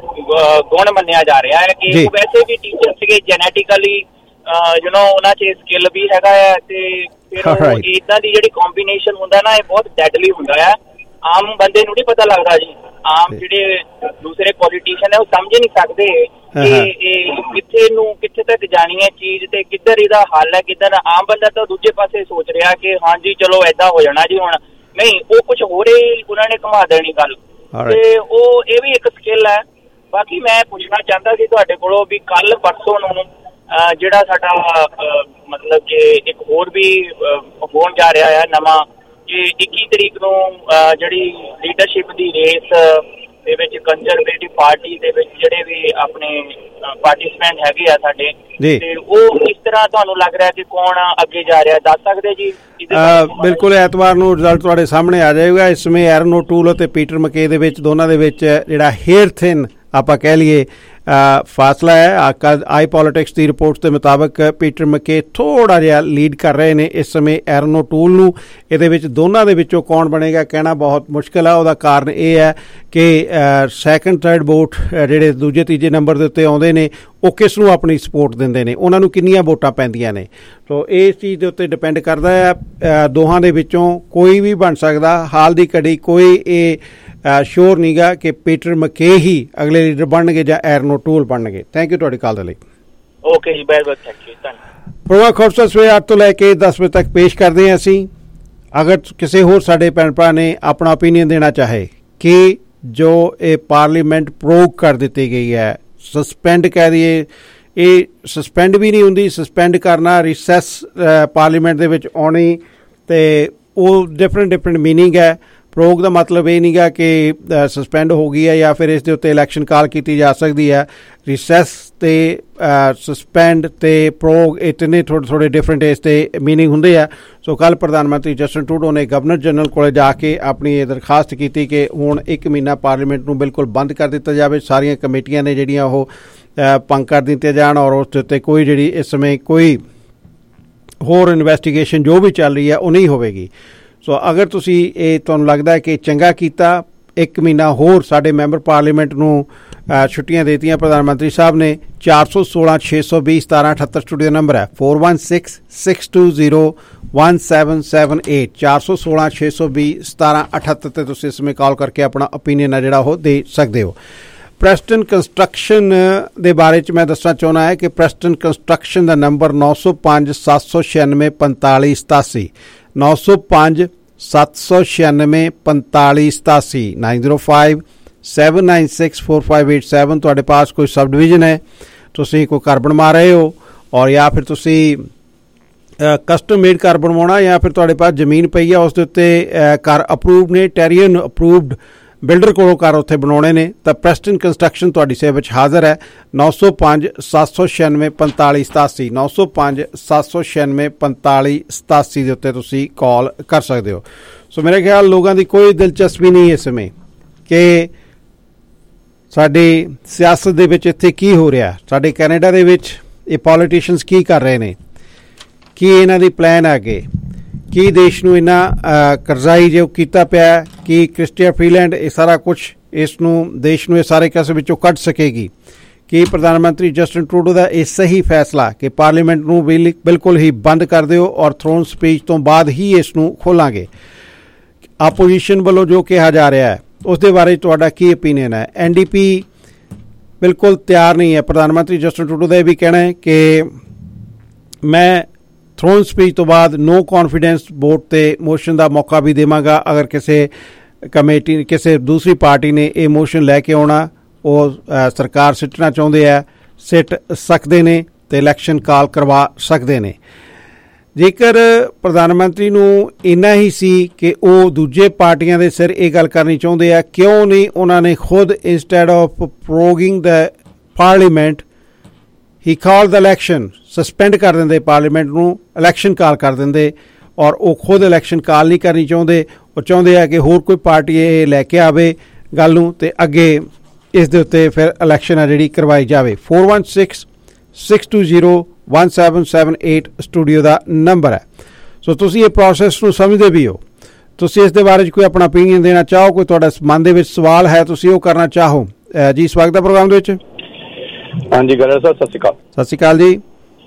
ਗੁਣ ਮੰਨਿਆ ਜਾ ਰਿਹਾ ਹੈ ਕਿ ਵੈਸੇ ਵੀ ਟੀਚਰ ਸੀਗੇ ਜੈਨੇਟਿਕਲੀ ਯੂ ਨੋ ਉਹਨਾਂ 'ਚ ਸਕਿੱਲ ਵੀ ਹੈਗਾ ਹੈ ਤੇ ਫਿਰ ਇੱਦਾਂ ਦੀ ਜਿਹੜੀ ਕੰਬੀਨੇਸ਼ਨ ਹੁੰਦਾ ਨਾ ਇਹ ਬਹੁਤ ਡੈਡਲੀ ਹੁੰਦਾ ਹੈ। ਆਮ ਬੰਦੇ ਨੂੰ ਨਹੀਂ ਪਤਾ ਲੱਗਦਾ ਜੀ, ਆਮ ਜਿਹੜੇ ਦੂਸਰੇ ਪੋਲੀਟੀਸ਼ੀਅਨ ਹੈ ਉਹ ਸਮਝ ਨਹੀਂ ਸਕਦੇ ਕਿ ਇਹ ਕਿੱਥੇ ਨੂੰ ਕਿੱਥੇ ਤੱਕ ਜਾਣੀ ਹੈ ਚੀਜ਼ ਤੇ ਕਿੱਧਰ ਇਹਦਾ ਹੱਲ ਹੈ ਕਿੱਧਰ। ਆਮ ਬੰਦਾ ਤਾਂ ਦੂਜੇ ਪਾਸੇ ਸੋਚ ਰਿਹਾ ਕਿ ਹਾਂਜੀ ਚਲੋ ਏਦਾਂ ਹੋ ਜਾਣਾ ਜੀ, ਹੁਣ ਨਹੀਂ ਉਹ ਕੁਛ ਹੋਰ ਹੀ ਉਹਨਾਂ ਨੇ ਘੁਮਾ ਦੇਣੀ ਗੱਲ ਤੇ ਉਹ ਇਹ ਵੀ ਇੱਕ ਸਕਿੱਲ ਹੈ। ਬਾਕੀ ਮੈਂ ਪੁੱਛਣਾ ਚਾਹੁੰਦਾ ਸੀ ਤੁਹਾਡੇ ਕੋਲੋਂ ਵੀ ਕੱਲ ਪਰਸੋਂ ਨੂੰ ਜਿਹੜਾ ਸਾਡਾ ਮਤਲਬ ਕਿ ਇੱਕ ਹੋਰ ਵੀ ਹੋਣ ਜਾ ਰਿਹਾ ਹੈ ਨਵਾਂ ਕਿ ਇੱਕੀ ਤਰੀਕ ਨੂੰ ਜਿਹੜੀ ਲੀਡਰਸ਼ਿਪ ਦੀ ਰੇਸ ਦੇ ਵਿੱਚ ਕੰਜ਼ਰਵੇਟਿਵ ਪਾਰਟੀ ਦੇ ਵਿੱਚ ਜਿਹੜੇ ਵੀ ਆਪਣੇ ਪਾਰਟਿਸਪੈਂਟ ਹੈਗੇ ਆ ਸਾਡੇ ਤੇ ਉਹ ਕਿਸ ਤਰ੍ਹਾਂ ਤੁਹਾਨੂੰ ਲੱਗ ਰਿਹਾ ਕਿ ਕੌਣ ਅੱਗੇ ਜਾ ਰਿਹਾ, ਦੱਸ ਸਕਦੇ ਜੀ? ਬਿਲਕੁਲ, ਐਤਵਾਰ ਨੂੰ ਰਿਜ਼ਲਟ ਤੁਹਾਡੇ ਸਾਹਮਣੇ ਆ ਜਾਏਗਾ। ਇਸ ਸਮੇਂ ਐਰਨ ਓਟੂਲ ਅਤੇ ਪੀਟਰ ਮਕੇ ਦੇ ਵਿੱਚ ਦੋਨਾਂ ਦੇ ਵਿੱਚ ਜਿਹੜਾ ਹੇਅਰ ਥਿਨ ਆਪਾਂ ਕਹਿ ਲਈਏ ਫਾਸਲਾ ਹੈ। ਆਈ ਪੋਲੀਟਿਕਸ ਦੀ ਰਿਪੋਰਟਸ ਦੇ ਮੁਤਾਬਕ ਪੀਟਰ ਮਕੇ ਥੋੜ੍ਹਾ ਜਿਹਾ ਲੀਡ ਕਰ ਰਹੇ ਨੇ ਇਸ ਸਮੇਂ ਐਰਨ ਓਟੂਲ ਨੂੰ। ਇਹਦੇ ਵਿੱਚ ਦੋਨਾਂ ਦੇ ਵਿੱਚੋਂ ਕੌਣ ਬਣੇਗਾ ਕਹਿਣਾ ਬਹੁਤ ਮੁਸ਼ਕਿਲ ਹੈ। ਉਹਦਾ ਕਾਰਨ ਇਹ ਹੈ ਕਿ ਸੈਕਿੰਡ ਥਰਡ ਵੋਟ ਜਿਹੜੇ ਦੂਜੇ ਤੀਜੇ ਨੰਬਰ ਦੇ ਉੱਤੇ ਆਉਂਦੇ ਨੇ ਉਹ ਕਿਸ ਨੂੰ ਆਪਣੀ ਸਪੋਰਟ ਦਿੰਦੇ ਨੇ, ਉਹਨਾਂ ਨੂੰ ਕਿੰਨੀਆਂ ਵੋਟਾਂ ਪੈਂਦੀਆਂ ਨੇ। ਸੋ ਇਸ ਚੀਜ਼ ਦੇ ਉੱਤੇ ਡਿਪੈਂਡ ਕਰਦਾ ਹੈ। ਦੋਹਾਂ ਦੇ ਵਿੱਚੋਂ ਕੋਈ ਵੀ ਬਣ ਸਕਦਾ। ਹਾਲ ਦੀ ਘੜੀ ਕੋਈ ਇਹ ਸ਼ੋਰ ਨਹੀਂਗਾ ਕਿ ਪੀਟਰ ਮਕੇ ਹੀ ਅਗਲੇ ਲੀਡਰ ਬਣਨਗੇ ਜਾਂ ਐਰਨ ਓਟੂਲ ਬਣਨਗੇ। ਥੈਂਕ ਯੂ ਤੁਹਾਡੀ ਕਾਲ ਦੇ ਲਈ। ਓਕੇ ਜੀ, ਬਹੁਤ ਬਹੁਤ ਥੈਂਕ ਯੂ, ਧੰਨਵਾਦ। ਪ੍ਰੋਗਰਾਮ ਖਬਰਸਾਰ ਸਵੇਰੇ ਅੱਠ ਤੋਂ ਲੈ ਕੇ ਦਸ ਵਜੇ ਤੱਕ ਪੇਸ਼ ਕਰਦੇ ਹਾਂ ਅਸੀਂ। ਅਗਰ ਕਿਸੇ ਹੋਰ ਸਾਡੇ ਭੈਣ ਭਰਾ ਨੇ ਆਪਣਾ ਓਪੀਨੀਅਨ ਦੇਣਾ ਚਾਹੇ ਕਿ ਜੋ ਇਹ ਪਾਰਲੀਮੈਂਟ ਪ੍ਰੋਗ ਕਰ ਦਿੱਤੀ ਗਈ ਹੈ, ਸਸਪੈਂਡ ਕਹਿ ਦਈਏ, ਇਹ ਸਸਪੈਂਡ ਵੀ ਨਹੀਂ ਹੁੰਦੀ, ਸਸਪੈਂਡ ਕਰਨਾ, ਰਿਸੈਸ ਪਾਰਲੀਮੈਂਟ ਦੇ ਵਿੱਚ ਆਉਣੀ, ਅਤੇ ਉਹ ਡਿਫਰੈਂਟ ਡਿਫਰੈਂਟ ਮੀਨਿੰਗ ਹੈ। ਪ੍ਰੋਗ ਦਾ ਮਤਲਬ ਇਹ ਨਹੀਂ ਗਾ ਕਿ ਸਸਪੈਂਡ ਹੋ ਗਈ ਹੈ ਜਾਂ ਫਿਰ ਇਸ ਦੇ ਉੱਤੇ ਇਲੈਕਸ਼ਨ ਕਾਲ ਕੀਤੀ ਜਾ ਸਕਦੀ ਹੈ। ਰਿਸੈਸ ਅਤੇ ਸਸਪੈਂਡ ਅਤੇ ਪ੍ਰੋਗ ਇਹ ਤਿੰਨੇ ਥੋੜ੍ਹੇ ਥੋੜ੍ਹੇ ਡਿਫਰੈਂਟ ਇਸ 'ਤੇ ਮੀਨਿੰਗ ਹੁੰਦੇ ਆ। ਸੋ ਕੱਲ੍ਹ ਪ੍ਰਧਾਨ ਮੰਤਰੀ ਜਸਟਿਨ ਟਰੂਡੋ ਨੇ ਗਵਰਨਰ ਜਨਰਲ ਕੋਲ ਜਾ ਕੇ ਆਪਣੀ ਇਹ ਦਰਖਾਸਤ ਕੀਤੀ ਕਿ ਹੁਣ ਇੱਕ ਮਹੀਨਾ ਪਾਰਲੀਮੈਂਟ ਨੂੰ ਬਿਲਕੁਲ ਬੰਦ ਕਰ ਦਿੱਤਾ ਜਾਵੇ, ਸਾਰੀਆਂ ਕਮੇਟੀਆਂ ਨੇ ਜਿਹੜੀਆਂ ਉਹ ਭੰਗ ਕਰ ਦਿੱਤੀਆਂ ਜਾਣ, ਔਰ ਉਸ ਦੇ ਉੱਤੇ ਕੋਈ ਜਿਹੜੀ ਇਸ ਸਮੇਂ ਕੋਈ ਹੋਰ ਇਨਵੈਸਟੀਗੇਸ਼ਨ ਜੋ ਵੀ ਚੱਲ ਰਹੀ ਹੈ ਉਹ ਨਹੀਂ ਹੋਵੇਗੀ। ਸੋ ਅਗਰ ਤੁਸੀਂ ਇਹ ਤੁਹਾਨੂੰ ਲੱਗਦਾ ਹੈ ਕਿ ਚੰਗਾ ਕੀਤਾ, ਇੱਕ ਮਹੀਨਾ ਹੋਰ ਸਾਡੇ ਮੈਂਬਰ ਪਾਰਲੀਮੈਂਟ ਨੂੰ ਛੁੱਟੀਆਂ ਦੇ ਦਿੱਤੀਆਂ ਪ੍ਰਧਾਨ ਮੰਤਰੀ ਸਾਹਿਬ ਨੇ। ਚਾਰ ਸੌ ਸੋਲਾਂ ਛੇ ਸੌ ਵੀਹ ਸਤਾਰਾਂ ਅਠੱਤਰ ਸਟੂਡੀਓ ਨੰਬਰ ਹੈ four one six six two zero one seven seven eight ਚਾਰ ਸੌ ਸੋਲਾਂ ਛੇ ਸੌ ਵੀਹ ਸਤਾਰਾਂ ਅਠੱਤਰ 'ਤੇ ਤੁਸੀਂ ਇਸ ਸਮੇਂ ਕਾਲ ਕਰਕੇ ਆਪਣਾ ਓਪੀਨੀਅਨ ਹੈ ਜਿਹੜਾ ਉਹ ਦੇ ਸਕਦੇ ਹੋ। ਪ੍ਰੈਸਟਨ ਕੰਸਟਰਕਸ਼ਨ ਦੇ ਬਾਰੇ 'ਚ ਮੈਂ ਦੱਸਣਾ ਚਾਹੁੰਦਾ ਹੈ ਕਿ ਪ੍ਰੈਸਟਨ ਕੰਸਟਰਕਸ਼ਨ ਦਾ ਨੰਬਰ ਨੌ ਸੌ ਪੰਜ ਸੱਤ ਸੌ ਛਿਆਨਵੇਂ ਪੰਤਾਲੀ ਸਤਾਸੀ ਨੌ ਸੌ ਪੰਜ ਸੱਤ ਸੌ ਛਿਆਨਵੇਂ ਪੰਤਾਲੀ ਸਤਾਸੀ nine zero five seven nine six four five eight seven. ਤੁਹਾਡੇ ਪਾਸ ਕੋਈ ਸਬ ਡਿਵੀਜ਼ਨ ਹੈ, ਤੁਸੀਂ ਕੋਈ ਘਰ ਬਣਵਾ ਰਹੇ ਹੋ, ਔਰ ਜਾਂ ਫਿਰ ਤੁਸੀਂ ਕਸਟਮ ਮੇਡ ਘਰ ਬਣਵਾਉਣਾ, ਜਾਂ ਫਿਰ ਤੁਹਾਡੇ ਪਾਸ ਜ਼ਮੀਨ ਪਈ ਆ ਉਸ ਦੇ ਉੱਤੇ ਘਰ ਅਪਰੂਵਡ ਨੇ, ਟੈਰੀਅਨ ਅਪਰੂਵਡ ਬਿਲਡਰ ਕੋਲੋਂ ਘਰ ਉੱਥੇ ਬਣਾਉਣੇ ਨੇ, ਤਾਂ ਪ੍ਰੈਸਟਨ ਕੰਸਟਰਕਸ਼ਨ ਤੁਹਾਡੀ ਸੇਵਾ ਵਿੱਚ ਹਾਜ਼ਰ ਹੈ। ਨੌ ਸੌ ਪੰਜ ਸੱਤ ਸੌ ਛਿਆਨਵੇਂ ਪੰਤਾਲੀ ਸਤਾਸੀ ਨੌ ਸੌ ਪੰਜ ਸੱਤ ਸੌ ਛਿਆਨਵੇਂ ਪੰਤਾਲੀ ਸਤਾਸੀ ਦੇ ਉੱਤੇ ਤੁਸੀਂ ਕਾਲ ਕਰ ਸਕਦੇ ਹੋ। ਸੋ ਮੇਰੇ ਖਿਆਲ ਲੋਕਾਂ ਦੀ ਕੋਈ ਦਿਲਚਸਪੀ ਨਹੀਂ ਇਸ ਸਮੇਂ ਕਿ ਸਾਡੀ ਸਿਆਸਤ ਦੇ ਵਿੱਚ ਇੱਥੇ ਕੀ ਹੋ ਰਿਹਾ, ਸਾਡੇ ਕੈਨੇਡਾ ਦੇ ਵਿੱਚ ਇਹ ਪੋਲੀਟੀਸ਼ੀਅਨਸ ਕੀ ਕਰ ਰਹੇ ਨੇ, ਕੀ ਇਹਨਾਂ ਦੀ ਪਲਾਨ ਹੈ ਅੱਗੇ, ਕੀ ਦੇਸ਼ ਨੂੰ ਇੰਨਾ ਕਰਜ਼ਾਈ ਜੋ ਕੀਤਾ ਪਿਆ, ਕਿ ਕ੍ਰਿਸਟੀਆ ਫਰੀਲੈਂਡ ਇਹ ਸਾਰਾ ਕੁਛ ਇਸ ਨੂੰ ਦੇਸ਼ ਨੂੰ ਇਹ ਸਾਰੇ ਕਸੇ ਵਿੱਚੋਂ ਕੱਢ ਸਕੇਗੀ, ਕਿ ਪ੍ਰਧਾਨ ਮੰਤਰੀ ਜਸਟਿਨ ਟਰੂਡੋ ਦਾ ਇਹ ਸਹੀ ਫੈਸਲਾ ਕਿ ਪਾਰਲੀਮੈਂਟ ਨੂੰ ਬਿਲਕੁਲ ਹੀ ਬੰਦ ਕਰ ਦਿਓ ਔਰ ਥਰੋਨ ਸਪੀਚ ਤੋਂ ਬਾਅਦ ਹੀ ਇਸ ਨੂੰ ਖੋਲਾਂਗੇ। ਆਪੋਜੀਸ਼ਨ ਵੱਲੋਂ ਜੋ ਕਿਹਾ ਜਾ ਰਿਹਾ ਹੈ ਉਸ ਦੇ ਬਾਰੇ ਤੁਹਾਡਾ ਕੀ ਓਪੀਨੀਅਨ ਹੈ? ਐਨ ਡੀ ਪੀ ਬਿਲਕੁਲ ਤਿਆਰ ਨਹੀਂ ਹੈ। ਪ੍ਰਧਾਨ ਮੰਤਰੀ ਜਸਟਿਨ ਟਰੂਡੋ ਦਾ ਇਹ ਵੀ ਕਹਿਣਾ ਹੈ ਕਿ ਮੈਂ ਥਰੋਨ ਸਪੀਚ ਤੋਂ ਬਾਅਦ ਨੋ ਕੌਨਫੀਡੈਂਸ ਵੋਟ 'ਤੇ ਮੋਸ਼ਨ ਦਾ ਮੌਕਾ ਵੀ ਦੇਵਾਂਗਾ। ਅਗਰ ਕਿਸੇ ਕਮੇਟੀ ਕਿਸੇ ਦੂਸਰੀ ਪਾਰਟੀ ਨੇ ਇਹ ਮੋਸ਼ਨ ਲੈ ਕੇ ਆਉਣਾ, ਉਹ ਸਰਕਾਰ ਸਿੱਟਣਾ ਚਾਹੁੰਦੇ ਆ, ਸਿੱਟ ਸਕਦੇ ਨੇ ਅਤੇ ਇਲੈਕਸ਼ਨ ਕਾਲ ਕਰਵਾ ਸਕਦੇ ਨੇ। ਜੇਕਰ ਪ੍ਰਧਾਨ ਮੰਤਰੀ ਨੂੰ ਇੰਨਾ ਹੀ ਸੀ ਕਿ ਉਹ ਦੂਜੇ ਪਾਰਟੀਆਂ ਦੇ ਸਿਰ ਇਹ ਗੱਲ ਕਰਨੀ ਚਾਹੁੰਦੇ ਆ, ਕਿਉਂ ਨਹੀਂ ਉਹਨਾਂ ਨੇ ਖੁਦ instead of proroguing the parliament ਹੀ ਕਾਲ ਦ ਇਲੈਕਸ਼ਨ, ਸਸਪੈਂਡ ਕਰ ਦਿੰਦੇ ਪਾਰਲੀਮੈਂਟ ਨੂੰ, ਇਲੈਕਸ਼ਨ ਕਾਲ ਕਰ ਦਿੰਦੇ, ਔਰ ਉਹ ਖੁਦ ਇਲੈਕਸ਼ਨ ਕਾਲ ਨਹੀਂ ਕਰਨੀ ਚਾਹੁੰਦੇ। ਉਹ ਚਾਹੁੰਦੇ ਆ ਕਿ ਹੋਰ ਕੋਈ ਪਾਰਟੀ ਇਹ ਲੈ ਕੇ ਆਵੇ ਗੱਲ ਨੂੰ ਅਤੇ ਅੱਗੇ ਇਸ ਦੇ ਉੱਤੇ ਫਿਰ ਇਲੈਕਸ਼ਨ ਆ ਜਿਹੜੀ ਕਰਵਾਈ ਜਾਵੇ। Four one six six two zero one seven seven eight studio ਦਾ ਨੰਬਰ ਹੈ। ਸੋ ਤੁਸੀਂ ਇਹ ਪ੍ਰੋਸੈਸ ਨੂੰ ਸਮਝਦੇ ਵੀ ਹੋ, ਤੁਸੀਂ ਇਸ ਦੇ ਬਾਰੇ 'ਚ ਕੋਈ ਆਪਣਾ ਓਪੀਨੀਅਨ ਦੇਣਾ ਚਾਹੋ, ਕੋਈ ਤੁਹਾਡਾ ਮਨ ਦੇ ਵਿੱਚ ਸਵਾਲ ਹੈ ਤੁਸੀਂ ਉਹ ਕਰਨਾ ਚਾਹੋ ਜੀ, ਸਵਾਗਤ ਹੈ ਪ੍ਰੋਗਰਾਮ ਦੇ ਵਿੱਚ। ਹਾਂਜੀ ਗਰਲ ਸਾਹਿਬ, ਸਤਿ ਸ਼੍ਰੀ ਅਕਾਲ। ਸਤਿ ਸ਼੍ਰੀ ਅਕਾਲ ਜੀ।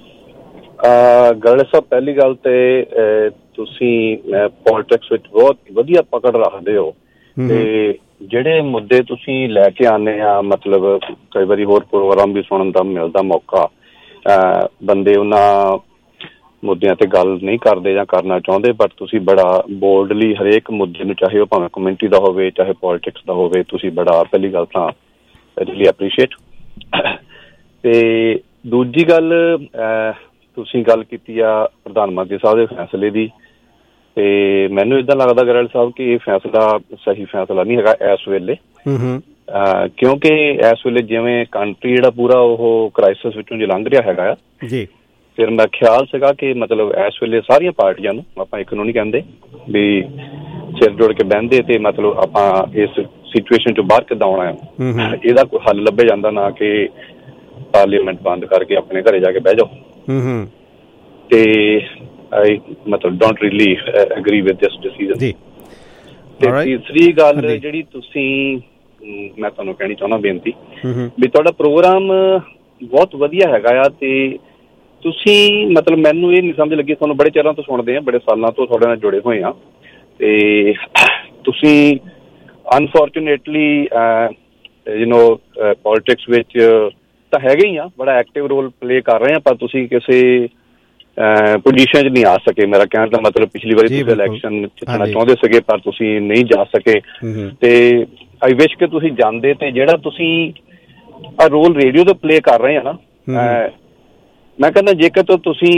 ਗਰਲ ਸਾਹਿਬ, ਪਹਿਲੀ ਗੱਲ ਤੇ ਤੁਸੀਂ ਪੋਲਿਟਿਕਸ ਵਿੱਚ ਬਹੁਤ ਵਧੀਆ ਪਕੜ ਰੱਖਦੇ ਹੋ, ਤੇ ਜਿਹੜੇ ਮੁੱਦੇ ਤੁਸੀਂ ਲੈ ਕੇ ਆਉਂਦੇ ਆ, ਮਤਲਬ ਕਈ ਵਾਰੀ ਹੋਰ ਪ੍ਰੋਗਰਾਮ ਵੀ ਸੁਣਨ ਦਾ ਮਿਲਦਾ ਮੌਕਾ, ਬੰਦੇ ਉਹਨਾਂ ਮੁੱਦਿਆਂ ਤੇ ਗੱਲ ਨਹੀਂ ਕਰਦੇ ਜਾਂ ਕਰਨਾ ਚਾਹੁੰਦੇ, ਬਟ ਤੁਸੀਂ ਬੜਾ ਬੋਲਡਲੀ ਹਰੇਕ ਮੁੱਦੇ ਨੂੰ, ਚਾਹੇ ਉਹ ਭਾਵੇਂ ਕਮਿਊਨਿਟੀ ਦਾ ਹੋਵੇ ਚਾਹੇ ਪੋਲਿਟਿਕਸ ਦਾ ਹੋਵੇ, ਤੁਸੀਂ ਬੜਾ ਪਹਿਲੀ ਗੱਲ ਤਾਂ ਰੀਲੀ ਐਪਰੀਸ਼ੀਏਟ। ਤੇ ਦੂਜੀ ਗੱਲ, ਤੁਸੀਂ ਗੱਲ ਕੀਤੀ ਆ ਪ੍ਰਧਾਨ ਮੰਤਰੀ ਸਾਹਿਬ ਦੇ ਫੈਸਲੇ ਦੀ, ਤੇ ਮੈਨੂੰ ਏਦਾਂ ਲੱਗਦਾ ਗਰਲ ਸਾਹਿਬ ਕਿ ਇਹ ਫੈਸਲਾ ਸਹੀ ਫੈਸਲਾ ਨਹੀਂ ਹੈਗਾ ਇਸ ਵੇਲੇ, ਕਿਉਂਕਿ ਇਸ ਵੇਲੇ ਜਿਵੇਂ ਕੰਟਰੀ ਜਿਹੜਾ ਪੂਰਾ ਉਹ ਕ੍ਰਾਈਸਿਸ ਵਿੱਚੋਂ ਜੇ ਲੰਘ ਰਿਹਾ ਹੈਗਾ ਆ ਜੀ, ਫਿਰ ਮੇਰਾ ਖਿਆਲ ਸੀਗਾ ਕਿ ਮਤਲਬ ਇਸ ਵੇਲੇ ਸਾਰੀਆਂ ਪਾਰਟੀਆਂ ਨੂੰ, ਆਪਾਂ ਇੱਕ ਨੂੰ ਨਹੀਂ ਕਹਿੰਦੇ, ਵੀ ਸਿਰ ਜੋੜ ਕੇ ਬਹਿੰਦੇ ਤੇ ਮਤਲਬ ਆਪਾਂ ਇਸ ਸਿਚੁਏਸ਼ਨ ਚੋਂ ਬਾਹਰ ਕਿੱਦਾਂ ਆਉਣਾ ਹੈ, ਇਹਦਾ ਕੋਈ ਹੱਲ ਲੱਭਿਆ ਜਾਂਦਾ, ਨਾ ਕਿ ਪਾਰਲੀਮੈਂਟ ਬੰਦ ਕਰਕੇ ਆਪਣੇ ਘਰੇ ਜਾ ਕੇ ਬਹਿ ਜਾਓ। ਤੇ ਆਈ ਮਤਲਬ don't really agree with this decision. ਤੇ ਤੀਸਰੀ ਗੱਲ ਜਿਹੜੀ ਤੁਸੀਂ, ਮੈਂ ਤੁਹਾਨੂੰ ਕਹਿਣੀ ਚਾਹੁੰਦਾ ਬੇਨਤੀ, ਵੀ ਤੁਹਾਡਾ ਪ੍ਰੋਗਰਾਮ ਬਹੁਤ ਵਧੀਆ ਹੈਗਾ ਆ, ਤੇ ਤੁਸੀਂ ਮਤਲਬ ਮੈਨੂੰ ਇਹ ਨਹੀਂ ਸਮਝ ਲੱਗੀ, ਤੁਹਾਨੂੰ ਬੜੇ ਚਿਰਾਂ ਤੋਂ ਸੁਣਦੇ ਆ, ਬੜੇ ਸਾਲਾਂ ਤੋਂ ਤੁਹਾਡੇ ਨਾਲ ਜੁੜੇ ਹੋਏ ਆ, ਤੇ ਤੁਸੀਂ ਅਨਫੋਰਚੂਨੇਟਲੀ ਯੂ ਨੋ ਪੋਲਿਟਿਕਸ ਵਿੱਚ ਤਾਂ ਹੈਗੇ ਹੀ ਆ, ਬੜਾ ਐਕਟਿਵ ਰੋਲ ਪਲੇ ਕਰ ਰਹੇ ਆ, ਪਰ ਤੁਸੀਂ ਕਿਸੇ ਪੋਜੀਸ਼ਨ 'ਚ ਨਹੀਂ ਆ ਸਕੇ। ਮੇਰਾ ਕਹਿਣ ਦਾ ਮਤਲਬ ਪਿਛਲੀ ਵਾਰੀ ਤੁਸੀਂ ਇਲੈਕਸ਼ਨ ਜਿੱਤਣਾ ਚਾਹੁੰਦੇ ਸੀਗੇ ਪਰ ਤੁਸੀਂ ਨਹੀਂ ਜਾ ਸਕੇ, ਤੇ ਆਈ ਵਿਸ਼ ਕਿ ਤੁਸੀਂ ਜਾਂਦੇ। ਤੇ ਜਿਹੜਾ ਤੁਸੀਂ ਆ ਰੋਲ ਰੇਡੀਓ ਤੇ ਪਲੇ ਕਰ ਰਹੇ ਆ ਨਾ, ਮੈਂ ਕਹਿੰਦਾ ਜੇਕਰ ਤੁਸੀਂ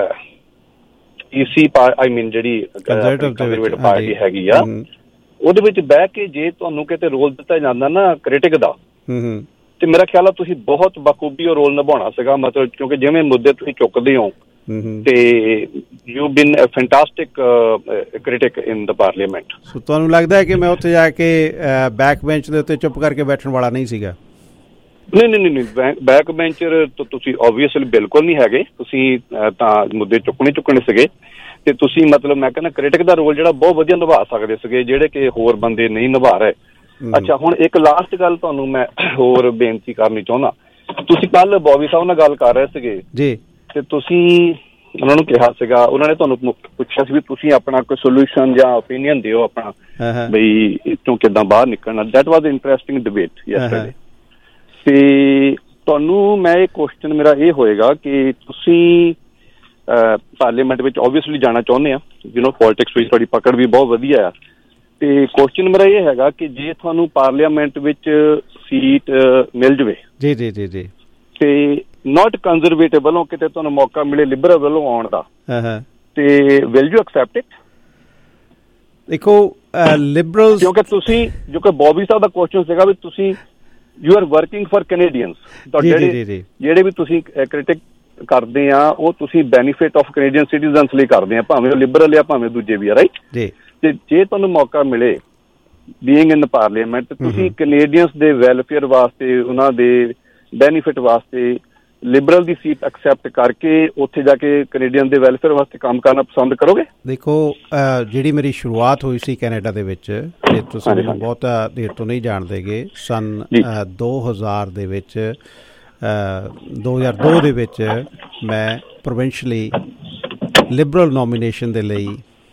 ਈਸੀ ਆਈ ਮੀਨ ਜਿਹੜੀ ਕੰਜ਼ਰਵੇਟਿਵ ਪਾਰਟੀ ਹੈਗੀ ਆ ਉਹਦੇ ਵਿੱਚ ਬਹਿ ਕੇ ਜੇ ਤੁਹਾਨੂੰ ਕਿਤੇ ਰੋਲ ਦਿੱਤਾ ਜਾਂਦਾ ਨਾ ਕ੍ਰਿਟਿਕ ਦਾ, ਤੇ ਮੇਰਾ ਖਿਆਲ ਆ ਤੁਸੀਂ ਬਹੁਤ ਬਖੂਬੀ ਉਹ ਰੋਲ ਨਿਭਾਉਣਾ ਸੀਗਾ। ਮਤਲਬ ਕਿਉਂਕਿ ਜਿਵੇਂ ਮੁੱਦੇ ਤੁਸੀਂ ਚੁੱਕਦੇ ਹੋ ਤੇ you been a fantastic critic in the parliament. So ਤੁਹਾਨੂੰ ਲੱਗਦਾ ਹੈ ਕਿ ਮੈਂ ਉੱਥੇ ਜਾ ਕੇ ਬੈਕ ਬੈਂਚ ਦੇ ਉੱਤੇ ਚੁੱਪ ਕਰਕੇ ਬੈਠਣ ਵਾਲਾ ਨਹੀਂ ਸੀਗਾ? ਨਹੀਂ ਨਹੀਂ ਨਹੀਂ, ਬੈਕ ਬੈਂਚਰ ਤੁਸੀਂ ਓਬਵੀਅਸਲੀ ਬਿਲਕੁਲ ਨਹੀਂ ਹੈਗੇ, ਤੁਸੀਂ ਤਾਂ ਮੁੱਦੇ ਚੁੱਕਣੇ ਚੁੱਕਣੇ ਸੀਗੇ, ਤੇ ਤੁਸੀਂ ਮਤਲਬ ਮੈਂ ਕਹਿੰਦਾ ਕ੍ਰਿਟਿਕ ਦਾ ਰੋਲ ਜਿਹੜਾ ਬਹੁਤ ਵਧੀਆ ਨਿਭਾ ਸਕਦੇ ਸੀਗੇ ਜਿਹੜੇ ਕਿ ਹੋਰ ਬੰਦੇ ਨਹੀਂ ਨਿਭਾ ਰਹੇ। ਅੱਛਾ, ਹੁਣ ਇੱਕ ਲਾਸਟ ਗੱਲ ਤੁਹਾਨੂੰ ਮੈਂ ਹੋਰ ਬੇਨਤੀ ਕਰਨੀ ਚਾਹੁੰਦਾ। ਤੁਸੀਂ ਕੱਲ ਬੌਬੀ ਸਾਹਿਬ ਨਾਲ ਗੱਲ ਕਰ ਰਹੇ ਸੀਗੇ ਜੀ, ਤੇ ਤੁਸੀਂ ਉਹਨਾਂ ਨੂੰ ਕਿਹਾ ਸੀਗਾ, ਉਹਨਾਂ ਨੇ ਤੁਹਾਨੂੰ ਪੁੱਛਿਆ ਸੀ ਵੀ ਤੁਸੀਂ ਆਪਣਾ ਕੋਈ ਸੋਲੂਸ਼ਨ ਜਾਂ ਓਪੀਨੀਅਨ ਦਿਓ ਆਪਣਾ ਬਈ ਇੱਥੋਂ ਕਿੱਦਾਂ ਬਾਹਰ ਨਿਕਲਣਾ। That was interesting debate yesterday. ਤੇ ਤੁਹਾਨੂੰ ਮੈਂ ਇਹ ਕੁਐਸਚਨ ਮੇਰਾ ਇਹ ਹੋਏਗਾ ਕਿ ਤੁਸੀਂ ਪਾਰਲੀਮੈਂਟ ਵਿੱਚ ਓਬਵੀਅਸਲੀ ਜਾਣਾ ਚਾਹੁੰਦੇ ਆ, ਯੂ ਨੋ ਪੋਲਿਟਿਕਸ ਵਿੱਚ ਤੁਹਾਡੀ ਪਕੜ ਵੀ ਬਹੁਤ ਵਧੀਆ ਆ, ਤੇ ਕੁਐਸਚਨ ਮੇਰਾ ਇਹ ਹੈਗਾ ਕਿ ਜੇ ਤੁਹਾਨੂੰ ਪਾਰਲੀਮੈਂਟ ਵਿੱਚ ਸੀਟ ਮਿਲ ਜਾਵੇ ਜੀ ਜੀ ਜੀ ਜੀ ਤੇ ਨਾਟ ਕੰਜ਼ਰਵੇਟਿਵ ਵੱਲੋਂ ਕਿਤੇ ਤੁਹਾਨੂੰ ਮੌਕਾ ਮਿਲੇ ਲਿਬਰਲ ਵੱਲੋਂ ਆਉਣ ਦਾ, ਤੇ ਵਿਲ ਯੂ ਐਕਸੈਪਟ ਇਟ? ਦੇਖੋ ਲਿਬਰਲ, ਕਿਉਂਕਿ ਤੁਸੀਂ ਜੋ ਕਿ ਬੌਬੀ ਸਾਹਿਬ ਦਾ ਕੁਐਸਚਨ ਸੀਗਾ ਵੀ ਤੁਸੀਂ you are working for Canadians, ਤੁਹਾਡੇ ਜਿਹੜੇ ਵੀ ਤੁਸੀਂ ਕ੍ਰਿਟਿਕ ਕਰਦੇ ਆ ਉਹ ਤੁਸੀਂ ਬੈਨੀਫਿਟ ਆਫ ਕੈਨੇਡੀਅਨ ਸਿਟੀਜ਼ਨਸ ਲਈ ਕਰਦੇ ਆ, ਭਾਵੇਂ ਉਹ ਲਿਬਰਲ ਆ ਭਾਵੇਂ ਦੂਜੇ ਵੀ ਆ, ਰਾਈਟ ਜੀ। ਤੇ ਜੇ ਤੁਹਾਨੂੰ ਮੌਕਾ ਮਿਲੇ ਬੀਇੰਗ ਇਨ ਪਾਰਲੀਮੈਂਟ, ਤੁਸੀਂ ਕੈਨੇਡੀਅਨਸ ਦੇ ਵੈਲਫੇਅਰ ਵਾਸਤੇ ਉਹਨਾਂ ਦੇ ਬੈਨੀਫਿਟ ਵਾਸਤੇ ਲਿਬਰਲ ਦੀ ਸੀਟ ਐਕਸੈਪਟ ਕਰਕੇ ਉੱਥੇ ਜਾ ਕੇ ਕੈਨੇਡੀਅਨ ਦੇ ਵੈਲਫੇਅਰ ਵਾਸਤੇ ਕੰਮ ਕਰਨਾ ਪਸੰਦ ਕਰੋਗੇ? ਦੇਖੋ ਜਿਹੜੀ ਮੇਰੀ ਸ਼ੁਰੂਆਤ ਹੋਈ ਸੀ ਕੈਨੇਡਾ ਦੇ ਵਿੱਚ, ਤੇ ਤੁਸੀਂ ਮੈਨੂੰ ਬਹੁਤਾ ਦੇਰ ਤੋਂ ਨਹੀਂ ਜਾਣਦੇਗੇ, ਸਨ ਦੋ ਹਜ਼ਾਰ ਦੇ ਵਿੱਚ ਦੋ ਹਜ਼ਾਰ ਦੋ ਦੇ ਵਿੱਚ ਮੈਂ ਪ੍ਰੋਵਿੰਸ਼ਲੀ ਲਿਬਰਲ ਨੋਮੀਨੇਸ਼ਨ ਦੇ ਲਈ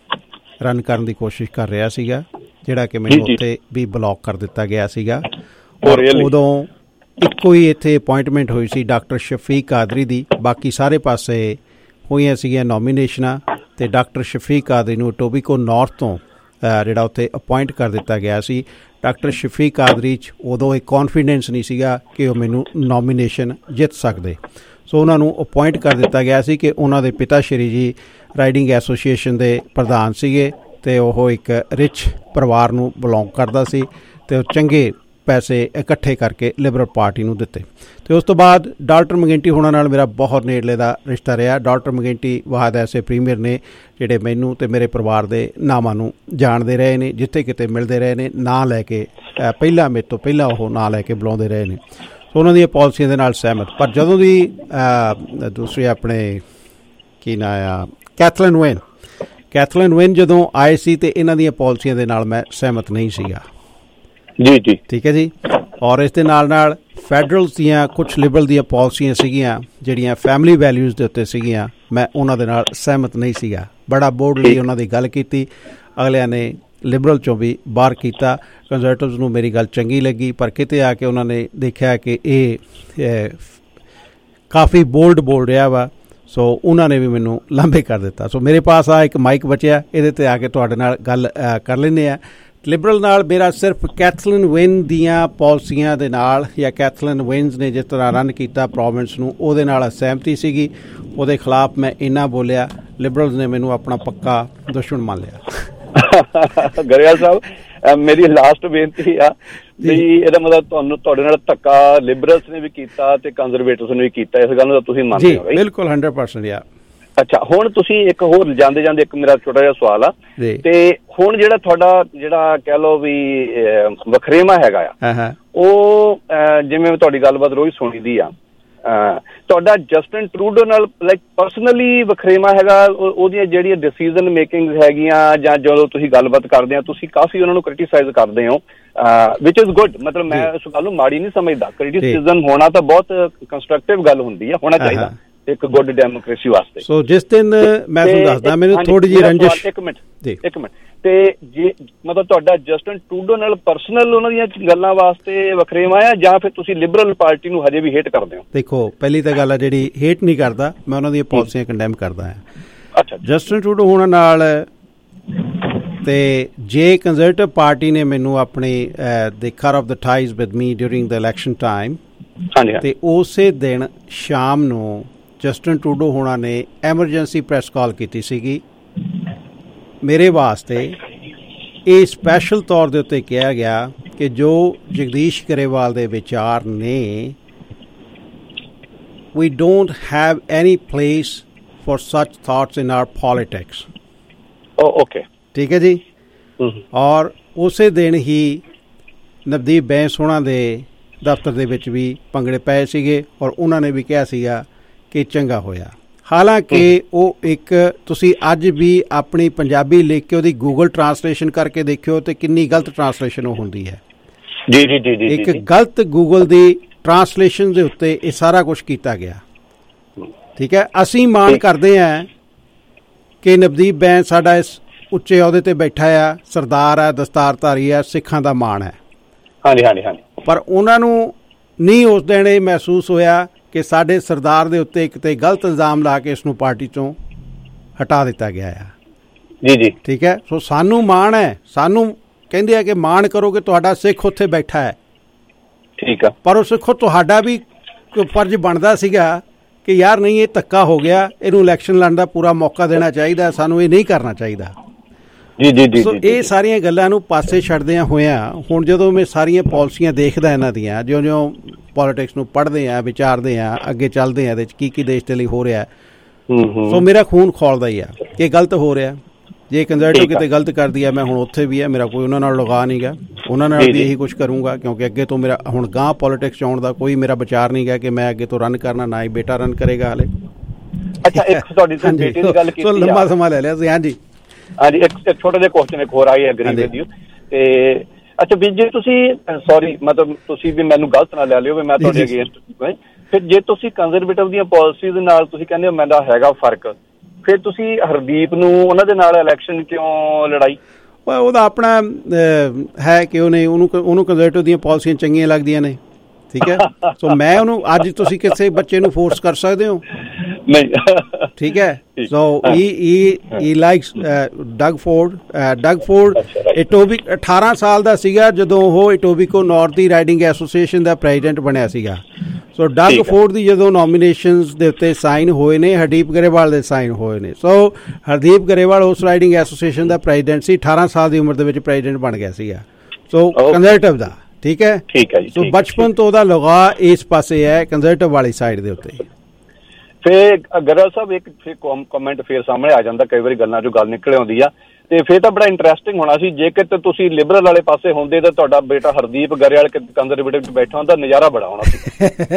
ਰਨ ਕਰਨ ਦੀ ਕੋਸ਼ਿਸ਼ ਕਰ ਰਿਹਾ ਸੀਗਾ, ਜਿਹੜਾ ਕਿ ਮੈਨੂੰ ਉੱਥੇ ਵੀ ਬਲੌਕ ਕਰ ਦਿੱਤਾ ਗਿਆ ਸੀਗਾ। ਔਰ ਉਦੋਂ ਇੱਕੋ ਹੀ ਇੱਥੇ ਅਪੁਆਇੰਟਮੈਂਟ ਹੋਈ ਸੀ ਡਾਕਟਰ ਸ਼ਫੀਕ ਕਾਦਰੀ ਦੀ, ਬਾਕੀ ਸਾਰੇ ਪਾਸੇ ਹੋਈਆਂ ਸੀਗੀਆਂ ਨੋਮੀਨੇਸ਼ਨਾਂ, ਤੇ ਡਾਕਟਰ ਸ਼ਫੀਕ ਕਾਦਰੀ ਨੂੰ ਟੋਬੀਕੋ ਨਾਰਥ ਤੋਂ ਜਿਹੜਾ ਉੱਥੇ ਅਪੁਆਇੰਟ ਕਰ ਦਿੱਤਾ ਗਿਆ ਸੀ। ਡਾਕਟਰ ਸ਼ਫੀਕ ਕਾਦਰੀ 'ਚ ਉਦੋਂ ਇੱਕ ਕੌਨਫੀਡੈਂਸ ਨਹੀਂ ਸੀਗਾ ਕਿ ਉਹ ਮੈਨੂੰ ਨੋਮੀਨੇਸ਼ਨ ਜਿੱਤ ਸਕਦੇ, ਸੋ ਉਹਨਾਂ ਨੂੰ ਅਪੁਆਇੰਟ ਕਰ ਦਿੱਤਾ ਗਿਆ ਸੀ ਕਿ ਉਹਨਾਂ ਦੇ ਪਿਤਾ ਸ਼੍ਰੀ ਜੀ ਰਾਈਡਿੰਗ ਐਸੋਸੀਏਸ਼ਨ ਦੇ ਪ੍ਰਧਾਨ ਸੀਗੇ, ਅਤੇ ਉਹ ਇੱਕ ਰਿਚ ਪਰਿਵਾਰ ਨੂੰ ਬਿਲੋਂਗ ਕਰਦਾ ਸੀ, ਅਤੇ ਉਹ ਚੰਗੇ ਪੈਸੇ ਇਕੱਠੇ ਕਰਕੇ ਲਿਬਰਲ ਪਾਰਟੀ ਨੂੰ ਦਿੱਤੇ। ਅਤੇ ਉਸ ਤੋਂ ਬਾਅਦ ਡਾਕਟਰ ਮਗੈਂਟੀ ਹੋਣਾ ਨਾਲ ਮੇਰਾ ਬਹੁਤ ਨੇੜਲੇ ਦਾ ਰਿਸ਼ਤਾ ਰਿਹਾ। ਡਾਕਟਰ ਮਗੈਂਟੀ ਵਾਹਦ ਐਸੇ ਪ੍ਰੀਮੀਅਰ ਨੇ ਜਿਹੜੇ ਮੈਨੂੰ ਅਤੇ ਮੇਰੇ ਪਰਿਵਾਰ ਦੇ ਨਾਮਾਂ ਨੂੰ ਜਾਣਦੇ ਰਹੇ ਨੇ, ਜਿੱਥੇ ਕਿਤੇ ਮਿਲਦੇ ਰਹੇ ਨੇ, ਨਾਂ ਲੈ ਕੇ ਪਹਿਲਾਂ ਮੇਰੇ ਤੋਂ ਪਹਿਲਾਂ ਉਹ ਨਾਂ ਲੈ ਕੇ ਬੁਲਾਉਂਦੇ ਰਹੇ ਨੇ, ਸੋ ਉਹਨਾਂ ਦੀਆਂ ਪਾਲਿਸੀਆਂ ਦੇ ਨਾਲ ਸਹਿਮਤ। ਪਰ ਜਦੋਂ ਦੀ ਦੂਸਰੇ ਆਪਣੇ ਕੀ ਨਾਂ ਆ ਕੈਥਲੀਨ ਵੇਨ ਕੈਥਲੀਨ ਵੇਨ ਜਦੋਂ ਆਏ ਸੀ, ਅਤੇ ਇਹਨਾਂ ਦੀਆਂ ਪਾਲਿਸੀਆਂ ਦੇ ਨਾਲ ਮੈਂ ਸਹਿਮਤ ਨਹੀਂ ਸੀਗਾ ਜੀ ਜੀ ਠੀਕ ਹੈ ਜੀ। ਔਰ ਇਸ ਦੇ ਨਾਲ ਨਾਲ ਫੈਡਰਲਸ ਦੀਆਂ ਕੁਛ ਲਿਬਰਲ ਦੀਆਂ ਪਾਲਿਸੀਆਂ ਸੀਗੀਆਂ ਜਿਹੜੀਆਂ ਫੈਮਿਲੀ ਵੈਲਿਊਜ਼ ਦੇ ਉੱਤੇ ਸੀਗੀਆਂ, ਮੈਂ ਉਹਨਾਂ ਦੇ ਨਾਲ ਸਹਿਮਤ ਨਹੀਂ ਸੀਗਾ। ਬੜਾ ਬੋਰਡਲੀ ਉਹਨਾਂ ਦੀ ਗੱਲ ਕੀਤੀ, ਅਗਲਿਆਂ ਨੇ ਲਿਬਰਲ 'ਚੋਂ ਵੀ ਬਾਹਰ ਕੀਤਾ। ਕੰਜ਼ਰਵੇਟਿਵਸ ਨੂੰ ਮੇਰੀ ਗੱਲ ਚੰਗੀ ਲੱਗੀ, ਪਰ ਕਿਤੇ ਆ ਕੇ ਉਹਨਾਂ ਨੇ ਦੇਖਿਆ ਕਿ ਇਹ ਕਾਫੀ ਬੋਲਡ ਬੋਲ ਰਿਹਾ ਵਾ, ਸੋ ਉਹਨਾਂ ਨੇ ਵੀ ਮੈਨੂੰ ਲਾਂਭੇ ਕਰ ਦਿੱਤਾ। ਸੋ ਮੇਰੇ ਪਾਸ ਆ ਇੱਕ ਮਾਈਕ ਬਚਿਆ, ਇਹਦੇ 'ਤੇ ਆ ਕੇ ਤੁਹਾਡੇ ਨਾਲ ਗੱਲ ਕਰ ਲੈਂਦੇ ਆ। ਲਿਬਰਲ ਨਾਲ ਮੇਰਾ ਸਿਰਫ ਕੈਥਲੀਨ ਵੇਨ ਦੀਆਂ ਪਾਲਿਸੀਆਂ ਦੇ ਨਾਲ, ਜਾਂ ਕੈਥਲੀਨ ਵੇਨਸ ਨੇ ਜਿਸ ਤਰ੍ਹਾਂ ਰਨ ਕੀਤਾ ਪ੍ਰੋਵਿੰਸ ਨੂੰ, ਉਹਦੇ ਨਾਲ ਸਹਿਮਤੀ ਸੀਗੀ। ਉਹਦੇ ਖਿਲਾਫ ਮੈਂ ਇੰਨਾ ਬੋਲਿਆ, ਲਿਬਰਲਸ ਨੇ ਮੈਨੂੰ ਆਪਣਾ ਪੱਕਾ ਦੁਸ਼ਮਣ ਮੰਨ ਲਿਆ। ਗਰੇਵਾਲ ਸਾਹਿਬ, ਮੇਰੀ ਲਾਸਟ ਬੇਨਤੀ ਆ ਵੀ ਇਹਦਾ ਮਤਲਬ ਤੁਹਾਨੂੰ ਤੁਹਾਡੇ ਨਾਲ ਧੱਕਾ ਲਿਬਰਲਸ ਨੇ ਵੀ ਕੀਤਾ ਤੇ ਕੰਜ਼ਰਵੇਟਿਵਸ ਨੇ ਵੀ ਕੀਤਾ, ਇਸ ਗੱਲ ਨੂੰ ਤੁਸੀਂ ਮੰਨਦੇ ਹੋ? ਬਿਲਕੁਲ ਹੰਡਰਡ ਪਰਸੈਂਟ ਯਾਰ। ਅੱਛਾ, ਹੁਣ ਤੁਸੀਂ ਇੱਕ ਹੋਰ ਜਾਂਦੇ ਜਾਂਦੇ ਇੱਕ ਮੇਰਾ ਛੋਟਾ ਜਿਹਾ ਸਵਾਲ ਆ, ਤੇ ਹੁਣ ਜਿਹੜਾ ਤੁਹਾਡਾ ਜਿਹੜਾ ਕਹਿ ਲਓ ਵੀ ਵਖਰੇਵਾਂ ਹੈਗਾ ਆ, ਉਹ ਜਿਵੇਂ ਤੁਹਾਡੀ ਗੱਲਬਾਤ ਰੋਜ਼ ਸੁਣੀ ਦੀ ਆ, ਤੁਹਾਡਾ ਜਸਟਿਨ ਟਰੂਡੋ ਨਾਲ ਲਾਈਕ ਪਰਸਨਲੀ ਵਖਰੇਵਾਂ ਹੈਗਾ? ਉਹਦੀਆਂ ਜਿਹੜੀਆਂ ਡਿਸੀਜ਼ਨ ਮੇਕਿੰਗ ਹੈਗੀਆਂ ਜਾਂ ਜਦੋਂ ਤੁਸੀਂ ਗੱਲਬਾਤ ਕਰਦੇ ਆ, ਤੁਸੀਂ ਕਾਫੀ ਉਹਨਾਂ ਨੂੰ ਕ੍ਰਿਟੀਸਾਈਜ਼ ਕਰਦੇ ਹੋ, ਵਿਚ ਇਜ਼ ਗੁੱਡ। ਮਤਲਬ ਮੈਂ ਇਸ ਗੱਲ ਨੂੰ ਮਾੜੀ ਨਹੀਂ ਸਮਝਦਾ, ਕ੍ਰਿਟੀਸਿਜ਼ਮ ਹੋਣਾ ਤਾਂ ਬਹੁਤ ਕੰਸਟਰਕਟਿਵ ਗੱਲ ਹੁੰਦੀ ਆ, ਹੋਣਾ ਚਾਹੀਦਾ, ਇੱਕ ਗੁੱਡ ਡੈਮੋਕ੍ਰੇਸੀ ਵਾਸਤੇ। ਸੋ ਜਿਸ ਦਿਨ ਮੈਂ ਤੁਹਾਨੂੰ ਦੱਸਦਾ, ਮੈਨੂੰ ਥੋੜੀ ਜਿਹੀ ਰੰਜਿਸ਼। ਇੱਕ ਮਿੰਟ ਇੱਕ ਮਿੰਟ ਤੇ ਜੇ ਮਤਲਬ ਤੁਹਾਡਾ ਜਸਟਨ ਟਰੂਡੋ ਨਾਲ ਪਰਸਨਲ ਉਹਨਾਂ ਦੀਆਂ ਗੱਲਾਂ ਵਾਸਤੇ ਵਖਰੇਵਾਂ ਆ, ਜਾਂ ਫਿਰ ਤੁਸੀਂ ਲਿਬਰਲ ਪਾਰਟੀ ਨੂੰ ਹਜੇ ਵੀ ਹੇਟ ਕਰਦੇ ਹੋ? ਦੇਖੋ, ਪਹਿਲੀ ਤਾਂ ਗੱਲ ਆ ਜਿਹੜੀ ਹੇਟ ਨਹੀਂ ਕਰਦਾ ਮੈਂ, ਉਹਨਾਂ ਦੀਆਂ ਪਾਲਿਸੀਆਂ ਕੰਡੈਮ ਕਰਦਾ ਹਾਂ। ਅੱਛਾ, ਜਸਟਨ ਟਰੂਡੋ ਹੋਣ ਨਾਲ ਤੇ ਜੇ ਕੰਜ਼ਰਵੇਟਿਵ ਪਾਰਟੀ ਨੇ ਮੈਨੂੰ ਆਪਣੀ ਦੇ cut off the ties with me during the election time, ਤੇ ਉਸੇ ਦਿਨ ਸ਼ਾਮ ਨੂੰ ਜਸਟਨ ਟਰੂਡੋ ਹੋਣਾ ਨੇ ਐਮਰਜੈਂਸੀ ਪ੍ਰੈਸ ਕਾਲ ਕੀਤੀ ਸੀਗੀ ਮੇਰੇ ਵਾਸਤੇ। ਇਹ ਸਪੈਸ਼ਲ ਤੌਰ ਦੇ ਉੱਤੇ ਕਿਹਾ ਗਿਆ ਕਿ ਜੋ ਜਗਦੀਸ਼ ਗਰੇਵਾਲ ਦੇ ਵਿਚਾਰ ਨੇ, we don't have any place for such thoughts in our politics. Oh, okay. ਠੀਕ ਹੈ ਜੀ। ਔਰ ਉਸੇ ਦਿਨ ਹੀ ਨਵਦੀਪ ਬੈਂਸ ਹੋਣਾ ਦੇ ਦਫ਼ਤਰ ਦੇ ਵਿੱਚ ਵੀ ਭੰਗੜੇ ਪਏ ਸੀਗੇ, ਔਰ ਉਹਨਾਂ ਨੇ ਵੀ ਕਿਹਾ ਸੀਗਾ ਕਿ ਚੰਗਾ ਹੋਇਆ। ਹਾਲਾਂਕਿ ਉਹ ਇੱਕ, ਤੁਸੀਂ ਅੱਜ ਵੀ ਆਪਣੀ ਪੰਜਾਬੀ ਲਿਖ ਕੇ ਉਹਦੀ ਗੂਗਲ ਟਰਾਂਸਲੇਸ਼ਨ ਕਰਕੇ ਦੇਖਿਓ ਤੇ ਕਿੰਨੀ ਗਲਤ ਟਰਾਂਸਲੇਸ਼ਨ ਉਹ ਹੁੰਦੀ ਹੈ। ਜੀ ਜੀ ਜੀ ਜੀ ਇੱਕ ਗਲਤ ਗੂਗਲ ਦੀ ਟਰਾਂਸਲੇਸ਼ਨ ਦੇ ਉੱਤੇ ਇਹ ਸਾਰਾ ਕੁਝ ਕੀਤਾ ਗਿਆ। ਠੀਕ ਹੈ, ਅਸੀਂ ਮਾਣ ਕਰਦੇ ਹਾਂ ਕਿ ਨਵਦੀਪ ਬੈਂਸ ਸਾਡਾ ਇਸ ਉੱਚੇ ਅਹੁਦੇ ਤੇ ਬੈਠਾ ਆ, ਸਰਦਾਰ ਆ, ਦਸਤਾਰਧਾਰੀ ਆ, ਸਿੱਖਾਂ ਦਾ ਮਾਣ ਹੈ। ਹਾਂਜੀ ਹਾਂਜੀ ਹਾਂਜੀ। ਪਰ ਉਹਨਾਂ ਨੂੰ ਨਹੀਂ ਉਸ ਦਿਨ ਇਹ ਮਹਿਸੂਸ ਹੋਇਆ ਕਿ ਸਾਡੇ ਸਰਦਾਰ ਦੇ ਉੱਤੇ ਇੱਕ ਤੇ ਗਲਤ ਇਲਜ਼ਾਮ ਲਾ ਕੇ ਇਸ ਨੂੰ ਪਾਰਟੀ ਚੋਂ ਹਟਾ ਦਿੱਤਾ ਗਿਆ ਆ। ਜੀ ਜੀ ਠੀਕ ਹੈ। ਸੋ ਸਾਨੂੰ ਮਾਣ ਹੈ, ਸਾਨੂੰ ਕਹਿੰਦੇ ਆ ਕਿ ਮਾਣ ਕਰੋ ਕਿ ਤੁਹਾਡਾ ਸਿੱਖ ਉੱਥੇ ਬੈਠਾ ਹੈ। ਠੀਕ ਆ। ਪਰ ਉਹ ਸਿੱਖੋ ਤੁਹਾਡਾ ਵੀ ਫਰਜ਼ ਬਣਦਾ ਸੀਗਾ ਕਿ ਯਾਰ ਨਹੀਂ, ਇਹ ਧੱਕਾ ਹੋ ਗਿਆ, ਇਹਨੂੰ ਇਲੈਕਸ਼ਨ ਲੜਨ ਦਾ ਪੂਰਾ ਮੌਕਾ ਦੇਣਾ ਚਾਹੀਦਾ, ਸਾਨੂੰ ਇਹ ਨਹੀਂ ਕਰਨਾ ਚਾਹੀਦਾ। ਜੀ ਜੀ ਜੀ। ਸੋ ਇਹ ਸਾਰੀਆਂ ਗੱਲਾਂ ਨੂੰ ਪਾਸੇ ਛੱਡਦਿਆਂ ਹੋਇਆਂ ਹੁਣ ਜਦੋਂ ਮੈਂ ਸਾਰੀਆਂ ਪਾਲਿਸੀਆਂ ਦੇਖਦਾ ਇਹਨਾਂ ਦੀਆਂ, ਜਿਉਂ ਜਿਉਂ ਪੋਲੀਟਿਕਸ ਨੂੰ ਪੜ੍ਹਦੇ ਆ, ਵਿਚਾਰਦੇ ਆ, ਅੱਗੇ ਚੱਲਦੇ ਆ, ਇਹਦੇ 'ਚ ਕੀ ਕੀ ਦੇਸ਼ ਦੇ ਲਈ ਹੋ ਰਿਹਾ, ਸੋ ਮੇਰਾ ਖੂਨ ਖੌਲਦਾ ਹੀ ਆ ਕਿ ਗਲਤ ਹੋ ਰਿਹਾ। ਜੇ ਕੰਜ਼ਰਵੇਟਿਵ ਕਿਤੇ ਗਲਤ ਕਰਦੀ ਆ, ਮੈਂ ਹੁਣ ਉੱਥੇ ਵੀ ਆ, ਮੇਰਾ ਕੋਈ ਉਹਨਾਂ ਨਾਲ ਲਗਾ ਨਹੀਂ ਗਾ, ਉਹਨਾਂ ਨਾਲ ਵੀ ਇਹੀ ਕੁਛ ਕਰੂੰਗਾ, ਕਿਉਂਕਿ ਅੱਗੇ ਤੋਂ ਮੇਰਾ ਹੁਣ ਗਾਂਹ ਪੋਲੀਟਿਕਸ 'ਚ ਆਉਣ ਦਾ ਕੋਈ ਮੇਰਾ ਵਿਚਾਰ ਨਹੀਂ ਗਾ ਕਿ ਮੈਂ ਅੱਗੇ ਤੋਂ ਰਨ ਕਰਨਾ, ਨਾ ਹੀ ਬੇਟਾ ਰਨ ਕਰੇਗਾ ਹਾਲੇ। ਅੱਛਾ, ਇੱਕ ਤੁਹਾਡੀ ਬੇਟੇ ਦੀ ਗੱਲ ਕੀਤੀ, ਲੰਮਾ ਸਮਾਂ ਲੈ ਲਿਆ ਸੀ। ਹਾਂਜੀ ਹਾਂਜੀ, ਇੱਕ ਇੱਕ ਛੋਟਾ ਜਿਹਾ ਕੁਐਸਚਨ ਇੱਕ ਹੋਰ ਆਈ ਐਗਰੀ ਵਿਦ ਯੂ। ਤੇ ਅੱਛਾ ਵੀ ਜੇ ਤੁਸੀਂ, ਸੌਰੀ ਮਤਲਬ ਤੁਸੀਂ ਵੀ ਮੈਨੂੰ ਗਲਤ ਨਾ ਲੈ ਲਿਓ ਵੀ ਮੈਂ ਤੁਹਾਡੇ ਅਗੇਂਸਟ, ਫਿਰ ਜੇ ਤੁਸੀਂ ਕੰਜ਼ਰਵੇਟਿਵ ਦੀਆਂ ਪਾਲਿਸੀਜ਼ ਨਾਲ ਤੁਸੀਂ ਕਹਿੰਦੇ ਹੋ ਮੇਰਾ ਹੈਗਾ ਫਰਕ, ਫਿਰ ਤੁਸੀਂ ਹਰਦੀਪ ਨੂੰ ਉਹਨਾਂ ਦੇ ਨਾਲ ਇਲੈਕਸ਼ਨ ਕਿਉਂ ਲੜਾਈ? ਉਹਦਾ ਆਪਣਾ ਹੈ ਕਿ ਉਹਨੇ ਉਹਨੂੰ ਉਹਨੂੰ ਕੰਜ਼ਰਵੇਟਿਵ ਦੀਆਂ ਪਾਲਿਸੀਆਂ ਚੰਗੀਆਂ ਲੱਗਦੀਆਂ ਨੇ। ਠੀਕ ਹੈ। ਸੋ ਮੈਂ ਉਹਨੂੰ, ਅੱਜ ਤੁਸੀਂ ਕਿਸੇ ਬੱਚੇ ਨੂੰ ਫੋਰਸ ਕਰ ਸਕਦੇ ਹੋ? ਨਹੀਂ। ਠੀਕ ਹੈ। So he he he likes Doug Ford. Doug Ford ਇਟੋਬੀ ਅਠਾਰਾਂ ਸਾਲ ਦਾ ਸੀਗਾ ਜਦੋਂ ਉਹ ਇਟੋਬੀਕੋ ਨਾਰਥੀ ਰਾਈਡਿੰਗ ਐਸੋਸੀਏਸ਼ਨ ਦਾ ਪ੍ਰੈਜ਼ੀਡੈਂਟ ਬਣਿਆ ਸੀਗਾ। ਸੋ ਡਗ ਫੋਰਡ ਦੀ ਜਦੋਂ ਨੋਮੀਨੇਸ਼ਨਸ ਦੇ ਉੱਤੇ ਸਾਈਨ ਹੋਏ ਨੇ, ਹਰਦੀਪ ਗਰੇਵਾਲ ਦੇ ਸਾਈਨ ਹੋਏ ਨੇ। ਸੋ ਹਰਦੀਪ ਗਰੇਵਾਲ ਉਸ ਰਾਈਡਿੰਗ ਐਸੋਸੀਏਸ਼ਨ ਦਾ ਪ੍ਰੈਜ਼ੀਡੈਂਟ ਸੀ, ਅਠਾਰਾਂ ਸਾਲ ਦੀ ਉਮਰ ਦੇ ਵਿੱਚ ਪ੍ਰੈਜ਼ੀਡੈਂਟ ਬਣ ਗਿਆ ਸੀਗਾ। ਸੋ ਕੰਜ਼ਰਵੇਟਿਵ ਦਾ। ਠੀਕ ਹੈ। ਠੀਕ ਹੈ ਜੀ। ਸੋ ਬਚਪਨ ਤੋਂ ਉਹਦਾ ਲਗਾ ਇਸ ਪਾਸੇ ਹੈ, ਕੰਜ਼ਰਵੇਟਿਵ ਵਾਲੀ ਸਾਈਡ ਦੇ ਉੱਤੇ। ਫਿਰ ਗਰੇਵਾਲ ਸਾਹਿਬ ਇੱਕ ਫਿਰ ਕਮੈਂਟ ਫਿਰ ਸਾਹਮਣੇ ਆ ਜਾਂਦਾ, ਕਈ ਵਾਰੀ ਗੱਲਾਂ 'ਚੋਂ ਗੱਲ ਨਿਕਲ ਆਉਂਦੀ ਆ, ਤੇ ਫਿਰ ਤਾਂ ਬੜਾ ਇੰਟਰਸਟਿੰਗ ਹੋਣਾ ਸੀ ਜੇ ਕਿਤੇ ਤੁਸੀਂ ਲਿਬਰਲ ਵਾਲੇ ਪਾਸੇ ਹੁੰਦੇ ਤਾਂ ਤੁਹਾਡਾ ਬੇਟਾ ਹਰਦੀਪ ਗਰੇਵਾਲ ਕੰਜ਼ਰਵੇਟਿਵ 'ਚ ਬੈਠਾ ਹੁੰਦਾ, ਨਜ਼ਾਰਾ ਬੜਾ ਹੋਣਾ ਸੀ।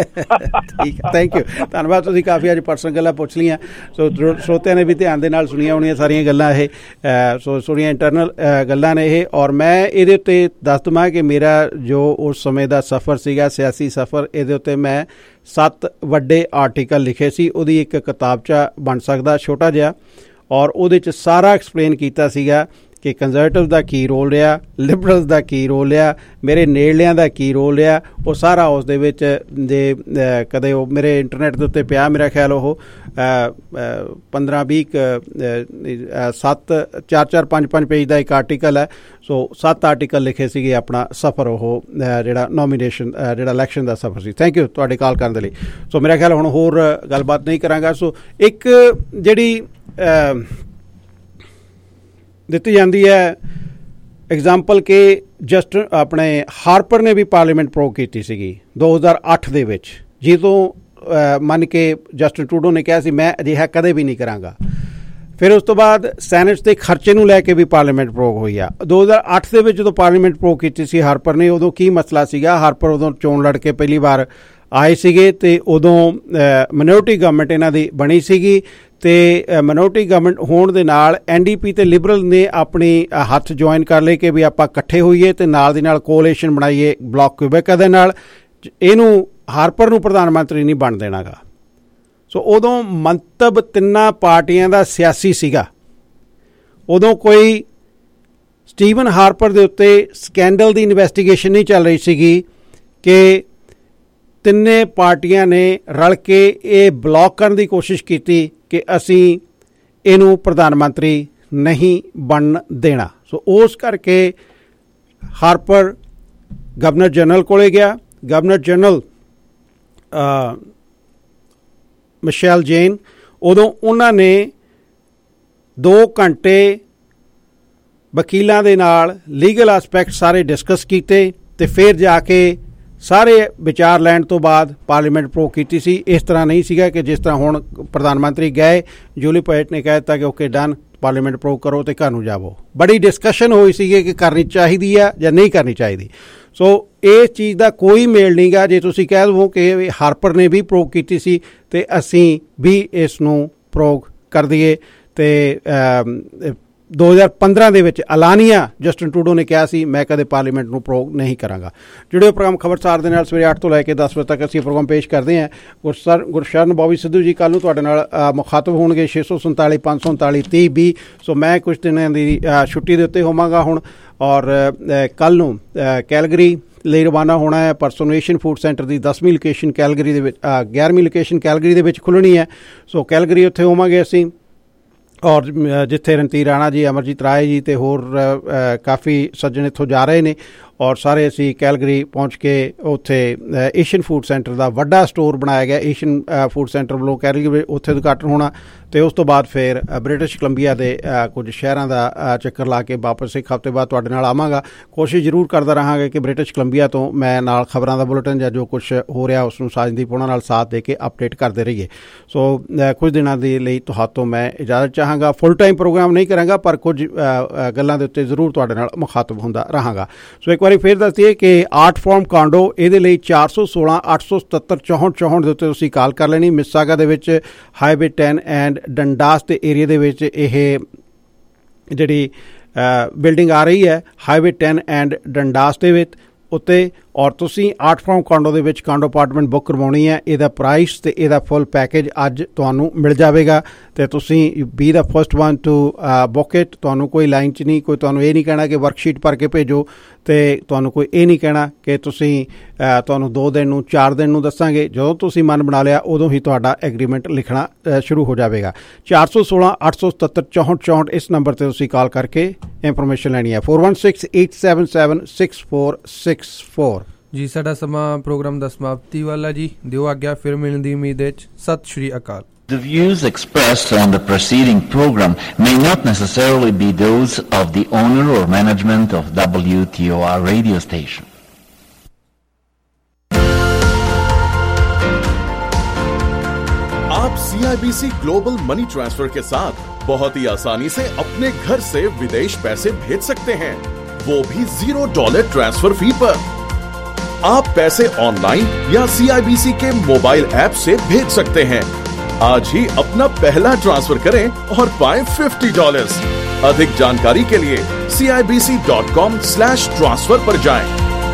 ਠੀਕ ਹੈ, ਥੈਂਕ ਯੂ, ਧੰਨਵਾਦ। ਤੁਸੀਂ ਕਾਫੀ ਅੱਜ ਪਰਸਨਲ ਗੱਲਾਂ ਪੁੱਛ ਲਈਆਂ, ਸੋ ਸਰੋਤਿਆਂ ਨੇ ਵੀ ਧਿਆਨ ਦੇ ਨਾਲ ਸੁਣੀਆਂ ਹੋਣੀਆਂ ਸਾਰੀਆਂ ਗੱਲਾਂ। ਇਹ ਸੋ ਸੁਣੀਆਂ ਇੰਟਰਨਲ ਗੱਲਾਂ ਨੇ ਇਹ, ਔਰ ਮੈਂ ਇਹਦੇ ਉੱਤੇ ਦੱਸ ਦਵਾਂ ਕਿ ਮੇਰਾ ਜੋ ਉਸ ਸਮੇਂ ਦਾ ਸਫ਼ਰ ਸੀਗਾ, ਸਿਆਸੀ ਸਫ਼ਰ, ਇਹਦੇ ਉੱਤੇ ਮੈਂ ਸੱਤ ਵੱਡੇ ਆਰਟੀਕਲ ਲਿਖੇ ਸੀ। ਉਹਦੀ ਇੱਕ ਕਿਤਾਬਚਾ ਬਣ ਸਕਦਾ ਛੋਟਾ ਜਿਹਾ, ਔਰ ਉਹਦੇ 'ਚ ਸਾਰਾ ਐਕਸਪਲੇਨ ਕੀਤਾ ਸੀਗਾ ਕਿ ਕੰਜ਼ਰਵੇਟਿਵ ਦਾ ਕੀ ਰੋਲ ਰਿਹਾ, ਲਿਬਰਲਸ ਦਾ ਕੀ ਰੋਲ ਰਿਹਾ, ਮੇਰੇ ਨੇੜਲਿਆਂ ਦਾ ਕੀ ਰੋਲ ਰਿਹਾ, ਉਹ ਸਾਰਾ ਉਸ ਦੇ ਵਿੱਚ। ਜੇ ਕਦੇ ਉਹ ਮੇਰੇ ਇੰਟਰਨੈਟ ਦੇ ਉੱਤੇ ਪਿਆ, ਮੇਰਾ ਖਿਆਲ ਉਹ ਪੰਦਰਾਂ ਵੀਹ ਸੱਤ ਚਾਰ ਚਾਰ ਪੰਜ ਪੰਜ ਪੇਜ ਦਾ ਇੱਕ ਆਰਟੀਕਲ ਹੈ। ਸੋ ਸੱਤ ਆਰਟੀਕਲ ਲਿਖੇ ਸੀਗੇ ਆਪਣਾ ਸਫ਼ਰ, ਉਹ ਜਿਹੜਾ ਨੋਮੀਨੇਸ਼ਨ, ਜਿਹੜਾ ਇਲੈਕਸ਼ਨ ਦਾ ਸਫ਼ਰ ਸੀ। ਥੈਂਕ ਯੂ ਤੁਹਾਡੇ ਕਾਲ ਕਰਨ ਦੇ ਲਈ। ਸੋ ਮੇਰਾ ਖਿਆਲ ਹੁਣ ਹੋਰ ਗੱਲਬਾਤ ਨਹੀਂ ਕਰਾਂਗਾ। ਸੋ ਇੱਕ ਜਿਹੜੀ ਦਿੱਤੀ ਜਾਂਦੀ ਹੈ ਐਗਜ਼ਾਮਪਲ ਕਿ ਜਸਟ ਆਪਣੇ ਹਾਰਪਰ ਨੇ ਵੀ ਪਾਰਲੀਮੈਂਟ ਪ੍ਰੋ ਕੀਤੀ ਸੀਗੀ ਦੋ ਹਜ਼ਾਰ ਅੱਠ ਦੇ ਵਿੱਚ, ਜਦੋਂ ਮੰਨ ਕੇ ਜਸਟਿਨ ਟਰੂਡੋ ਨੇ ਕਿਹਾ ਸੀ ਮੈਂ ਅਜਿਹਾ ਕਦੇ ਵੀ ਨਹੀਂ ਕਰਾਂਗਾ। ਫਿਰ ਉਸ ਤੋਂ ਬਾਅਦ ਸੈਨੇਟ ਦੇ ਖਰਚੇ ਨੂੰ ਲੈ ਕੇ ਵੀ ਪਾਰਲੀਮੈਂਟ ਪ੍ਰੋਗ ਹੋਈ ਆ। ਦੋ ਹਜ਼ਾਰ ਅੱਠ ਦੇ ਵਿੱਚ ਜਦੋਂ ਪਾਰਲੀਮੈਂਟ ਪ੍ਰੋਗ ਕੀਤੀ ਸੀ ਹਾਰਪਰ ਨੇ, ਉਦੋਂ ਕੀ ਮਸਲਾ ਸੀਗਾ? ਹਾਰਪਰ ਉਦੋਂ ਚੋਣ ਲੜ ਕੇ ਪਹਿਲੀ ਵਾਰ ਆਏ ਸੀਗੇ ਅਤੇ ਉਦੋਂ ਮਾਈਨੋਰਟੀ ਗਵਰਨਮੈਂਟ ਇਹਨਾਂ ਦੀ ਬਣੀ ਸੀਗੀ, ਅਤੇ ਮਾਈਨੋਰਟੀ ਗਵਰਨਮੈਂਟ ਹੋਣ ਦੇ ਨਾਲ ਐਨ ਡੀ ਪੀ ਅਤੇ ਲਿਬਰਲ ਨੇ ਆਪਣੀ ਹੱਥ ਜੁਆਇਨ ਕਰ ਲਏ ਕਿ ਵੀ ਆਪਾਂ ਇਕੱਠੇ ਹੋਈਏ ਅਤੇ ਨਾਲ ਦੀ ਨਾਲ ਕੋਅਲੀਸ਼ਨ ਬਣਾਈਏ ਬਲਾਕ ਕਿਊਬੈਕਾ ਦੇ ਨਾਲ। ਇਹਨੂੰ ਹਾਰਪਰ ਨੂੰ ਪ੍ਰਧਾਨ ਮੰਤਰੀ ਨਹੀਂ ਬਣ ਦੇਣਾ ਗਾ। ਸੋ ਸੋ ਉਦੋਂ ਮੰਤਵ ਤਿੰਨਾਂ ਪਾਰਟੀਆਂ ਦਾ ਸਿਆਸੀ ਸੀਗਾ। ਉਦੋਂ ਕੋਈ ਸਟੀਵਨ ਹਾਰਪਰ ਦੇ ਉੱਤੇ ਸਕੈਂਡਲ ਦੀ ਇਨਵੈਸਟੀਗੇਸ਼ਨ ਨਹੀਂ ਚੱਲ ਰਹੀ ਸੀਗੀ ਕਿ ਤਿੰਨੇ ਪਾਰਟੀਆਂ ਨੇ ਰਲ ਕੇ ਇਹ ਬਲੌਕ ਕਰਨ ਦੀ ਕੋਸ਼ਿਸ਼ ਕੀਤੀ ਕਿ ਅਸੀਂ ਇਹਨੂੰ ਪ੍ਰਧਾਨ ਮੰਤਰੀ ਨਹੀਂ ਬਣਨ ਦੇਣਾ। ਸੋ ਉਸ ਕਰਕੇ ਹਾਰਪਰ ਗਵਰਨਰ ਜਨਰਲ ਕੋਲੇ ਗਿਆ। ਗਵਰਨਰ ਜਨਰਲ ਮਿਸ਼ੈਲ ਜੇਨ, ਉਦੋਂ ਉਹਨਾਂ ਨੇ ਦੋ ਘੰਟੇ ਵਕੀਲਾਂ ਦੇ ਨਾਲ ਲੀਗਲ ਐਸਪੈਕਟ ਸਾਰੇ ਡਿਸਕਸ ਕੀਤੇ ਅਤੇ ਫਿਰ ਜਾ ਕੇ ਸਾਰੇ ਵਿਚਾਰ ਲੈਣ ਤੋਂ ਬਾਅਦ ਪਾਰਲੀਮੈਂਟ ਅਪਰੂਵ ਕੀਤੀ ਸੀ। ਇਸ ਤਰ੍ਹਾਂ ਨਹੀਂ ਸੀਗਾ ਕਿ ਜਿਸ ਤਰ੍ਹਾਂ ਹੁਣ ਪ੍ਰਧਾਨ ਮੰਤਰੀ ਗਏ, ਜੂਲੀ ਪਾਇਲਟ ਨੇ ਕਹਿ ਦਿੱਤਾ ਕਿ ਓਕੇ ਡਨ, ਪਾਰਲੀਮੈਂਟ ਅਪਰੂਵ ਕਰੋ ਅਤੇ ਘਰ ਨੂੰ ਜਾਵੋ। ਬੜੀ ਡਿਸਕਸ਼ਨ ਹੋਈ ਸੀਗੀ ਕਿ ਕਰਨੀ ਚਾਹੀਦੀ ਆ ਜਾਂ ਨਹੀਂ ਕਰਨੀ ਚਾਹੀਦੀ। ਸੋ ਇਸ ਚੀਜ਼ ਦਾ ਕੋਈ ਮੇਲ ਨਹੀਂ ਗਾ। ਜੇ ਤੁਸੀਂ ਕਹਿ ਦੇਵੋ ਕਿ ਹਾਰਪਰ ਨੇ ਵੀ ਅਪਰੂਵ ਕੀਤੀ ਸੀ ਅਤੇ ਅਸੀਂ ਵੀ ਇਸ ਨੂੰ ਅਪਰੂਵ ਕਰ ਦਈਏ। ਅਤੇ ਦੋ ਹਜ਼ਾਰ ਪੰਦਰਾਂ ਦੇ ਵਿੱਚ ਐਲਾਨੀਆ ਜਸਟਿਨ ਟਰੂਡੋ ਨੇ ਕਿਹਾ ਸੀ ਮੈਂ ਕਦੇ ਪਾਰਲੀਮੈਂਟ ਨੂੰ ਅਪਰੂਵ ਨਹੀਂ ਕਰਾਂਗਾ। ਜਿਹੜੇ ਪ੍ਰੋਗਰਾਮ ਖਬਰਸਾਰ ਦੇ ਨਾਲ ਸਵੇਰੇ ਅੱਠ ਤੋਂ ਲੈ ਕੇ ਦਸ ਵਜੇ ਤੱਕ ਅਸੀਂ ਪ੍ਰੋਗਰਾਮ ਪੇਸ਼ ਕਰਦੇ ਹਾਂ। ਗੁਰਸਰ ਗੁਰਸ਼ਰਨ ਬੋਬੀ ਸਿੱਧੂ ਜੀ ਕੱਲ੍ਹ ਨੂੰ ਤੁਹਾਡੇ ਨਾਲ ਮੁਖਾਤਬ ਹੋਣਗੇ ਛੇ ਸੌ ਸੰਤਾਲੀ ਪੰਜ ਸੌ ਉਨਤਾਲੀ ਤੀਹ ਵੀਹ। ਸੋ ਮੈਂ ਕੁਛ ਦਿਨਾਂ ਦੀ ਛੁੱਟੀ ਦੇ ਉੱਤੇ ਹੋਵਾਂਗਾ ਹੁਣ, ਔਰ ਕੱਲ੍ਹ ਨੂੰ ਕੈਲਗਰੀ ਲਈ ਰਵਾਨਾ ਹੋਣਾ ਹੈ। ਪਰਸੋਂ ਨੂੰ ਏਸ਼ੀਅਨ ਫੂਡ ਸੈਂਟਰ ਦੀ ਦਸਵੀਂ ਲੋਕੇਸ਼ਨ ਕੈਲਗਰੀ ਦੇ ਵਿੱਚ ਗਿਆਰਵੀਂ ਲੋਕੇਸ਼ਨ ਕੈਲਗਰੀ ਦੇ ਵਿੱਚ ਖੁੱਲ੍ਹਣੀ ਹੈ। ਸੋ ਕੈਲਗਰੀ ਉੱਥੇ ਹੋਵਾਂਗੇ ਅਸੀਂ, ਔਰ ਜਿੱਥੇ ਰਣਧੀਰ ਰਾਣਾ ਜੀ, ਅਮਰਜੀਤ ਰਾਏ ਜੀ ਅਤੇ ਹੋਰ ਕਾਫੀ ਸੱਜਣ ਇੱਥੋਂ ਜਾ ਰਹੇ ਨੇ, ਔਰ ਸਾਰੇ ਅਸੀਂ ਕੈਲਗਰੀ ਪਹੁੰਚ ਕੇ ਉੱਥੇ ਏਸ਼ੀਅਨ ਫੂਡ ਸੈਂਟਰ ਦਾ ਵੱਡਾ ਸਟੋਰ ਬਣਾਇਆ ਗਿਆ ਏਸ਼ੀਅਨ ਫੂਡ ਸੈਂਟਰ ਵੱਲੋਂ ਕੈਲਗਰੀ, ਉੱਥੇ ਉਦਘਾਟਨ ਹੋਣਾ। ਅਤੇ ਉਸ ਤੋਂ ਬਾਅਦ ਫਿਰ ਬ੍ਰਿਟਿਸ਼ ਕੋਲੰਬੀਆ ਦੇ ਕੁਝ ਸ਼ਹਿਰਾਂ ਦਾ ਚੱਕਰ ਲਾ ਕੇ ਵਾਪਸ ਇੱਕ ਹਫ਼ਤੇ ਬਾਅਦ ਤੁਹਾਡੇ ਨਾਲ ਆਵਾਂਗਾ। ਕੋਸ਼ਿਸ਼ ਜ਼ਰੂਰ ਕਰਦਾ ਰਹਾਂਗਾ ਕਿ ਬ੍ਰਿਟਿਸ਼ ਕੋਲੰਬੀਆ ਤੋਂ ਮੈਂ ਨਾਲ ਖਬਰਾਂ ਦਾ ਬੁਲੇਟਿਨ ਜਾਂ ਜੋ ਕੁਛ ਹੋ ਰਿਹਾ ਉਸ ਨੂੰ ਸਾਜਦੀਪ ਉਹਨਾਂ ਨਾਲ ਸਾਥ ਦੇ ਕੇ ਅਪਡੇਟ ਕਰਦੇ ਰਹੀਏ। ਸੋ ਕੁਝ ਦਿਨਾਂ ਦੇ ਲਈ ਤੁਹਾਤੋਂ ਮੈਂ ਇਜਾਜ਼ਤ ਚਾਹਾਂਗਾ। ਫੁੱਲ ਟਾਈਮ ਪ੍ਰੋਗਰਾਮ ਨਹੀਂ ਕਰਾਂਗਾ, ਪਰ ਕੁਝ ਗੱਲਾਂ ਦੇ ਉੱਤੇ ਜ਼ਰੂਰ ਤੁਹਾਡੇ ਨਾਲ ਮੁਖਾਤਬ ਹੁੰਦਾ ਰਹਾਂਗਾ। ਸੋ ਇੱਕ ਵਾਰੀ ਫਿਰ ਦੱਸਦੀਏ ਕਿ ਆਰਟ ਫਾਰਮ ਕਾਂਡੋ, ਇਹਦੇ ਲਈ ਚਾਰ ਸੌ ਸੋਲਾਂ ਅੱਠ ਸੌ ਸਤੱਤਰ ਚੌਂਹਠ ਚੌਂਹਠ ਦੇ ਉੱਤੇ ਤੁਸੀਂ ਕਾਲ ਕਰ ਲੈਣੀ। ਮਿਸਾਗਾ ਦੇ ਵਿੱਚ ਹਾਈਵੇ ਟੈਨ ਐਂਡ ਡੰਡਾਸ ਦੇ ਏਰੀਏ ਦੇ ਵਿੱਚ ਇਹ ਜਿਹੜੀ ਬਿਲਡਿੰਗ ਆ ਰਹੀ ਹੈ, ਹਾਈਵੇ ਟੈਨ ਐਂਡ ਡੰਡਾਸ ਦੇ ਵਿੱਚ ਉੱਤੇ। ਔਰ ਤੁਸੀਂ ਆਰਟ ਫਾਰਮ ਕਾਂਡੋ ਦੇ ਵਿੱਚ ਕਾਂਡੋ ਅਪਾਰਟਮੈਂਟ ਬੁੱਕ ਕਰਵਾਉਣੀ ਹੈ। ਇਹਦਾ ਪ੍ਰਾਈਸ ਅਤੇ ਇਹਦਾ ਫੁੱਲ ਪੈਕੇਜ ਅੱਜ ਤੁਹਾਨੂੰ ਮਿਲ ਜਾਵੇਗਾ ਅਤੇ ਤੁਸੀਂ be the first one to book it. ਤੁਹਾਨੂੰ ਕੋਈ ਲਾਈਨ 'ਚ ਨਹੀਂ, ਕੋਈ ਤੁਹਾਨੂੰ ਇਹ ਨਹੀਂ ਕਹਿਣਾ ਕਿ ਵਰਕਸ਼ੀਟ ਭਰ ਕੇ ਭੇਜੋ, ਅਤੇ ਤੁਹਾਨੂੰ ਕੋਈ ਇਹ ਨਹੀਂ ਕਹਿਣਾ ਕਿ ਤੁਸੀਂ ਤੁਹਾਨੂੰ ਦੋ ਦਿਨ ਨੂੰ ਚਾਰ ਦਿਨ ਨੂੰ ਦੱਸਾਂਗੇ। ਜਦੋਂ ਤੁਸੀਂ ਮਨ ਬਣਾ ਲਿਆ ਉਦੋਂ ਹੀ ਤੁਹਾਡਾ ਐਗਰੀਮੈਂਟ ਲਿਖਣਾ ਸ਼ੁਰੂ ਹੋ ਜਾਵੇਗਾ। ਚਾਰ ਸੌ ਸੋਲਾਂ ਅੱਠ ਸੌ ਸਤੱਤਰ ਚੌਂਹਠ ਚੌਂਹਠ ਇਸ ਨੰਬਰ 'ਤੇ ਤੁਸੀਂ ਕਾਲ ਕਰਕੇ ਇਨਫੋਰਮੇਸ਼ਨ ਲੈਣੀ ਹੈ। Four one six eight seven seven six four six four. ਜੀ ਸਾਡਾ ਸਮਾਂ ਪ੍ਰੋਗਰਾਮ ਦਾ ਸਮਾਪਤੀ ਵਾਲਾ ਜੀ। ਦਿਓ ਆਗਿਆ, ਫਿਰ ਮਿਲਣ ਦੀ ਉਮੀਦ ਵਿੱਚ। ਸਤਿ ਸ਼੍ਰੀ ਅਕਾਲ। The views expressed on the preceding program may not necessarily be those of the owner or management of W T O R radio station. आप C I B C global money transfer के साथ बहुत ही आसानी से अपने घर से विदेश पैसे भेज सकते हैं, वो भी जीरो डॉलर ट्रांसफर फी पर। आप पैसे ऑनलाइन या C I B C के मोबाइल ऐप से भेज सकते हैं। आज ही अपना पहला ट्रांसफर करें और पाएं फिफ्टी डॉलर्स। अधिक जानकारी के लिए C I B C dot com slash transfer पर जाएं।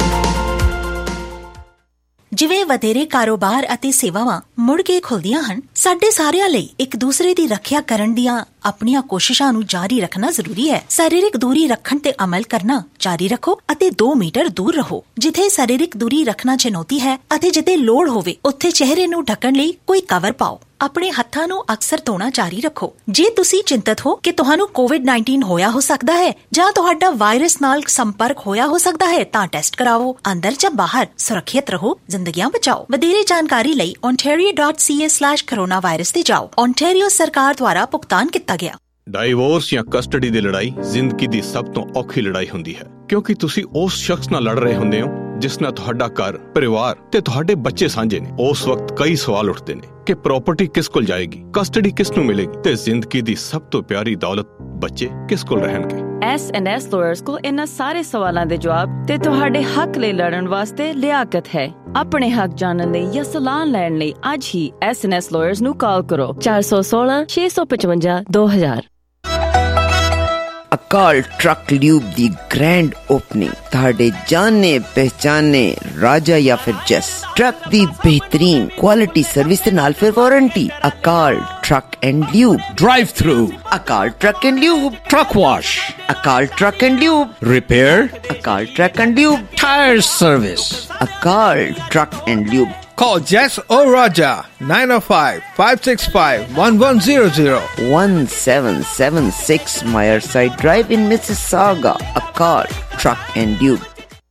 ਜਿਵੇਂ ਵਧੇਰੇ ਕਾਰੋਬਾਰ ਅਤੇ ਸੇਵਾਵਾਂ ਮੁੜ ਕੇ ਖੁੱਲਦੀਆਂ ਹਨ, ਸਾਡੇ ਸਾਰਿਆਂ ਲਈ ਇੱਕ ਦੂਸਰੇ ਦੀ ਰੱਖਿਆ ਕਰਨ ਦੀਆਂ ਆਪਣੀਆਂ ਕੋਸ਼ਿਸ਼ਾਂ ਨੂੰ ਜਾਰੀ ਰੱਖਣਾ ਜ਼ਰੂਰੀ ਹੈ। ਸਰੀਰਕ ਦੂਰੀ ਰੱਖਣ ਤੇ ਅਮਲ ਕਰਨਾ ਜਾਰੀ ਰੱਖੋ ਅਤੇ ਦੋ ਮੀਟਰ ਦੂਰ ਰਹੋ। ਜਿੱਥੇ ਸਰੀਰਕ ਦੂਰੀ ਰੱਖਣਾ ਚੁਣੌਤੀ ਹੈ ਅਤੇ ਜਿੱਥੇ ਲੋੜ ਹੋਵੇ ਉੱਥੇ ਚਿਹਰੇ ਨੂੰ ਢੱਕਣ ਲਈ ਕੋਈ ਕਵਰ ਪਾਓ। ਆਪਣੇ ਹੱਥਾਂ ਨੂੰ ਅਕਸਰ ਧੋਣਾ ਜਾਰੀ ਰੱਖੋ। ਜੇ ਤੁਸੀਂ ਚਿੰਤਤ ਹੋ ਕਿ ਤੁਹਾਨੂੰ ਕੋਵਿਡ ਨਾਈਨਟੀਨ ਹੋਇਆ ਹੋ ਸਕਦਾ ਹੈ ਜਾਂ ਤੁਹਾਡਾ ਵਾਇਰਸ ਨਾਲ ਸੰਪਰਕ ਹੋਇਆ ਹੋ ਸਕਦਾ ਹੈ, ਤਾਂ ਟੈਸਟ ਕਰਾਵੋ। ਅੰਦਰ ਜਾਂ ਬਾਹਰ ਸੁਰੱਖਿਅਤ ਰਹੋ, ਜ਼ਿੰਦਗੀਆਂ ਬਚਾਓ। ਵਧੇਰੇ ਜਾਣਕਾਰੀ ਲਈ ontario dot c a slash coronavirus ਤੇ ਜਾਓ। ontario ਸਰਕਾਰ ਦੁਆਰਾ ਭੁਗਤਾਨ ਕੀਤਾ ਗਿਆ। ਡਾਈਵੋਰਸ ਜਾਂ ਕਸਟਡੀ ਦੀ ਲੜਾਈ ਜ਼ਿੰਦਗੀ ਦੀ ਸਭ ਤੋਂ ਔਖੀ ਲੜਾਈ ਹੁੰਦੀ ਹੈ, ਕਿਉਂਕਿ ਤੁਸੀਂ ਉਸ ਸ਼ਖਸ ਨਾਲ ਲੜ ਰਹੇ ਹੁੰਦੇ ਹੋ ਜਿਸ ਨਾਲ ਤੁਹਾਡਾ ਘਰ, ਪਰਿਵਾਰ ਤੇ ਤੁਹਾਡੇ ਬੱਚੇ ਸਾਂਝੇ ਨੇ। ਉਸ ਵਕਤ ਕਈ ਸਵਾਲ ਉੱਠਦੇ ਨੇ ਕਿ ਪ੍ਰਾਪਰਟੀ ਕਿਸ ਕੋਲ ਜਾਏਗੀ, ਕਸਟਡੀ ਕਿਸ ਨੂੰ ਮਿਲੇਗੀ ਤੇ ਜ਼ਿੰਦਗੀ ਦੀ ਸਭ ਤੋਂ ਪਿਆਰੀ ਦੌਲਤ ਬੱਚੇ ਕਿਸ ਕੋਲ ਰਹਿਣਗੇ। ਐਸ ਐਂਡ ਐਸ ਲਾਇਰਸ ਕੋਲ ਇਹਨਾਂ ਸਾਰੇ ਸਵਾਲਾਂ ਦੇ ਜਵਾਬ ਤੇ ਤੁਹਾਡੇ ਹੱਕ ਲਈ ਲੜਨ ਵਾਸਤੇ ਲਿਆਕਤ ਹੈ। ਆਪਣੇ ਹੱਕ ਜਾਣਨ ਲਈ ਜਾਂ ਸਲਾਹ ਲੈਣ ਲਈ ਅੱਜ ਹੀ ਐਸ ਐਂਡ ਐਸ ਲਾਇਰਸ ਨੂੰ ਕਾਲ ਕਰੋ ਚਾਰ ਸੌ ਸੋਲਾਂ ਛੇ ਸੌ ਪਚਵੰਜਾ ਦੋ ਹਜ਼ਾਰ। Akal truck lube the grand opening ਤੁਹਾਡੇ ਜਾਣੇ ਪਹਿਚਾਨੇ ਰਾਜਾ ਜਾਂ ਫਿਰ ਜੈਸ ਟਰੱਕ ਦੀ ਬਿਹਤਰੀਨ ਕੁਆਲਿਟੀ ਸਰਵਿਸ ਦੇ ਨਾਲ ਫਿਰ warranty Akal truck and lube Drive through. Akal truck and lube Truck wash. Akal truck and lube Repair. Akal truck and lube Tire service. Akal truck and lube Call Jess or Raja nine oh five, five six five, one one zero zero. one seven seven six Myerside Drive in Mississauga. Akal Truck and Tube.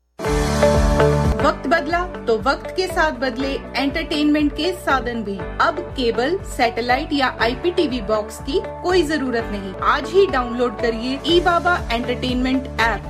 वक्त बदला तो वक्त के साथ बदले entertainment के साधन भी। अब केबल, सैटेलाइट या आईपीटीवी बॉक्स की कोई जरूरत नहीं। आज ही डाउनलोड करिए ई बाबा एंटरटेनमेंट ऐप।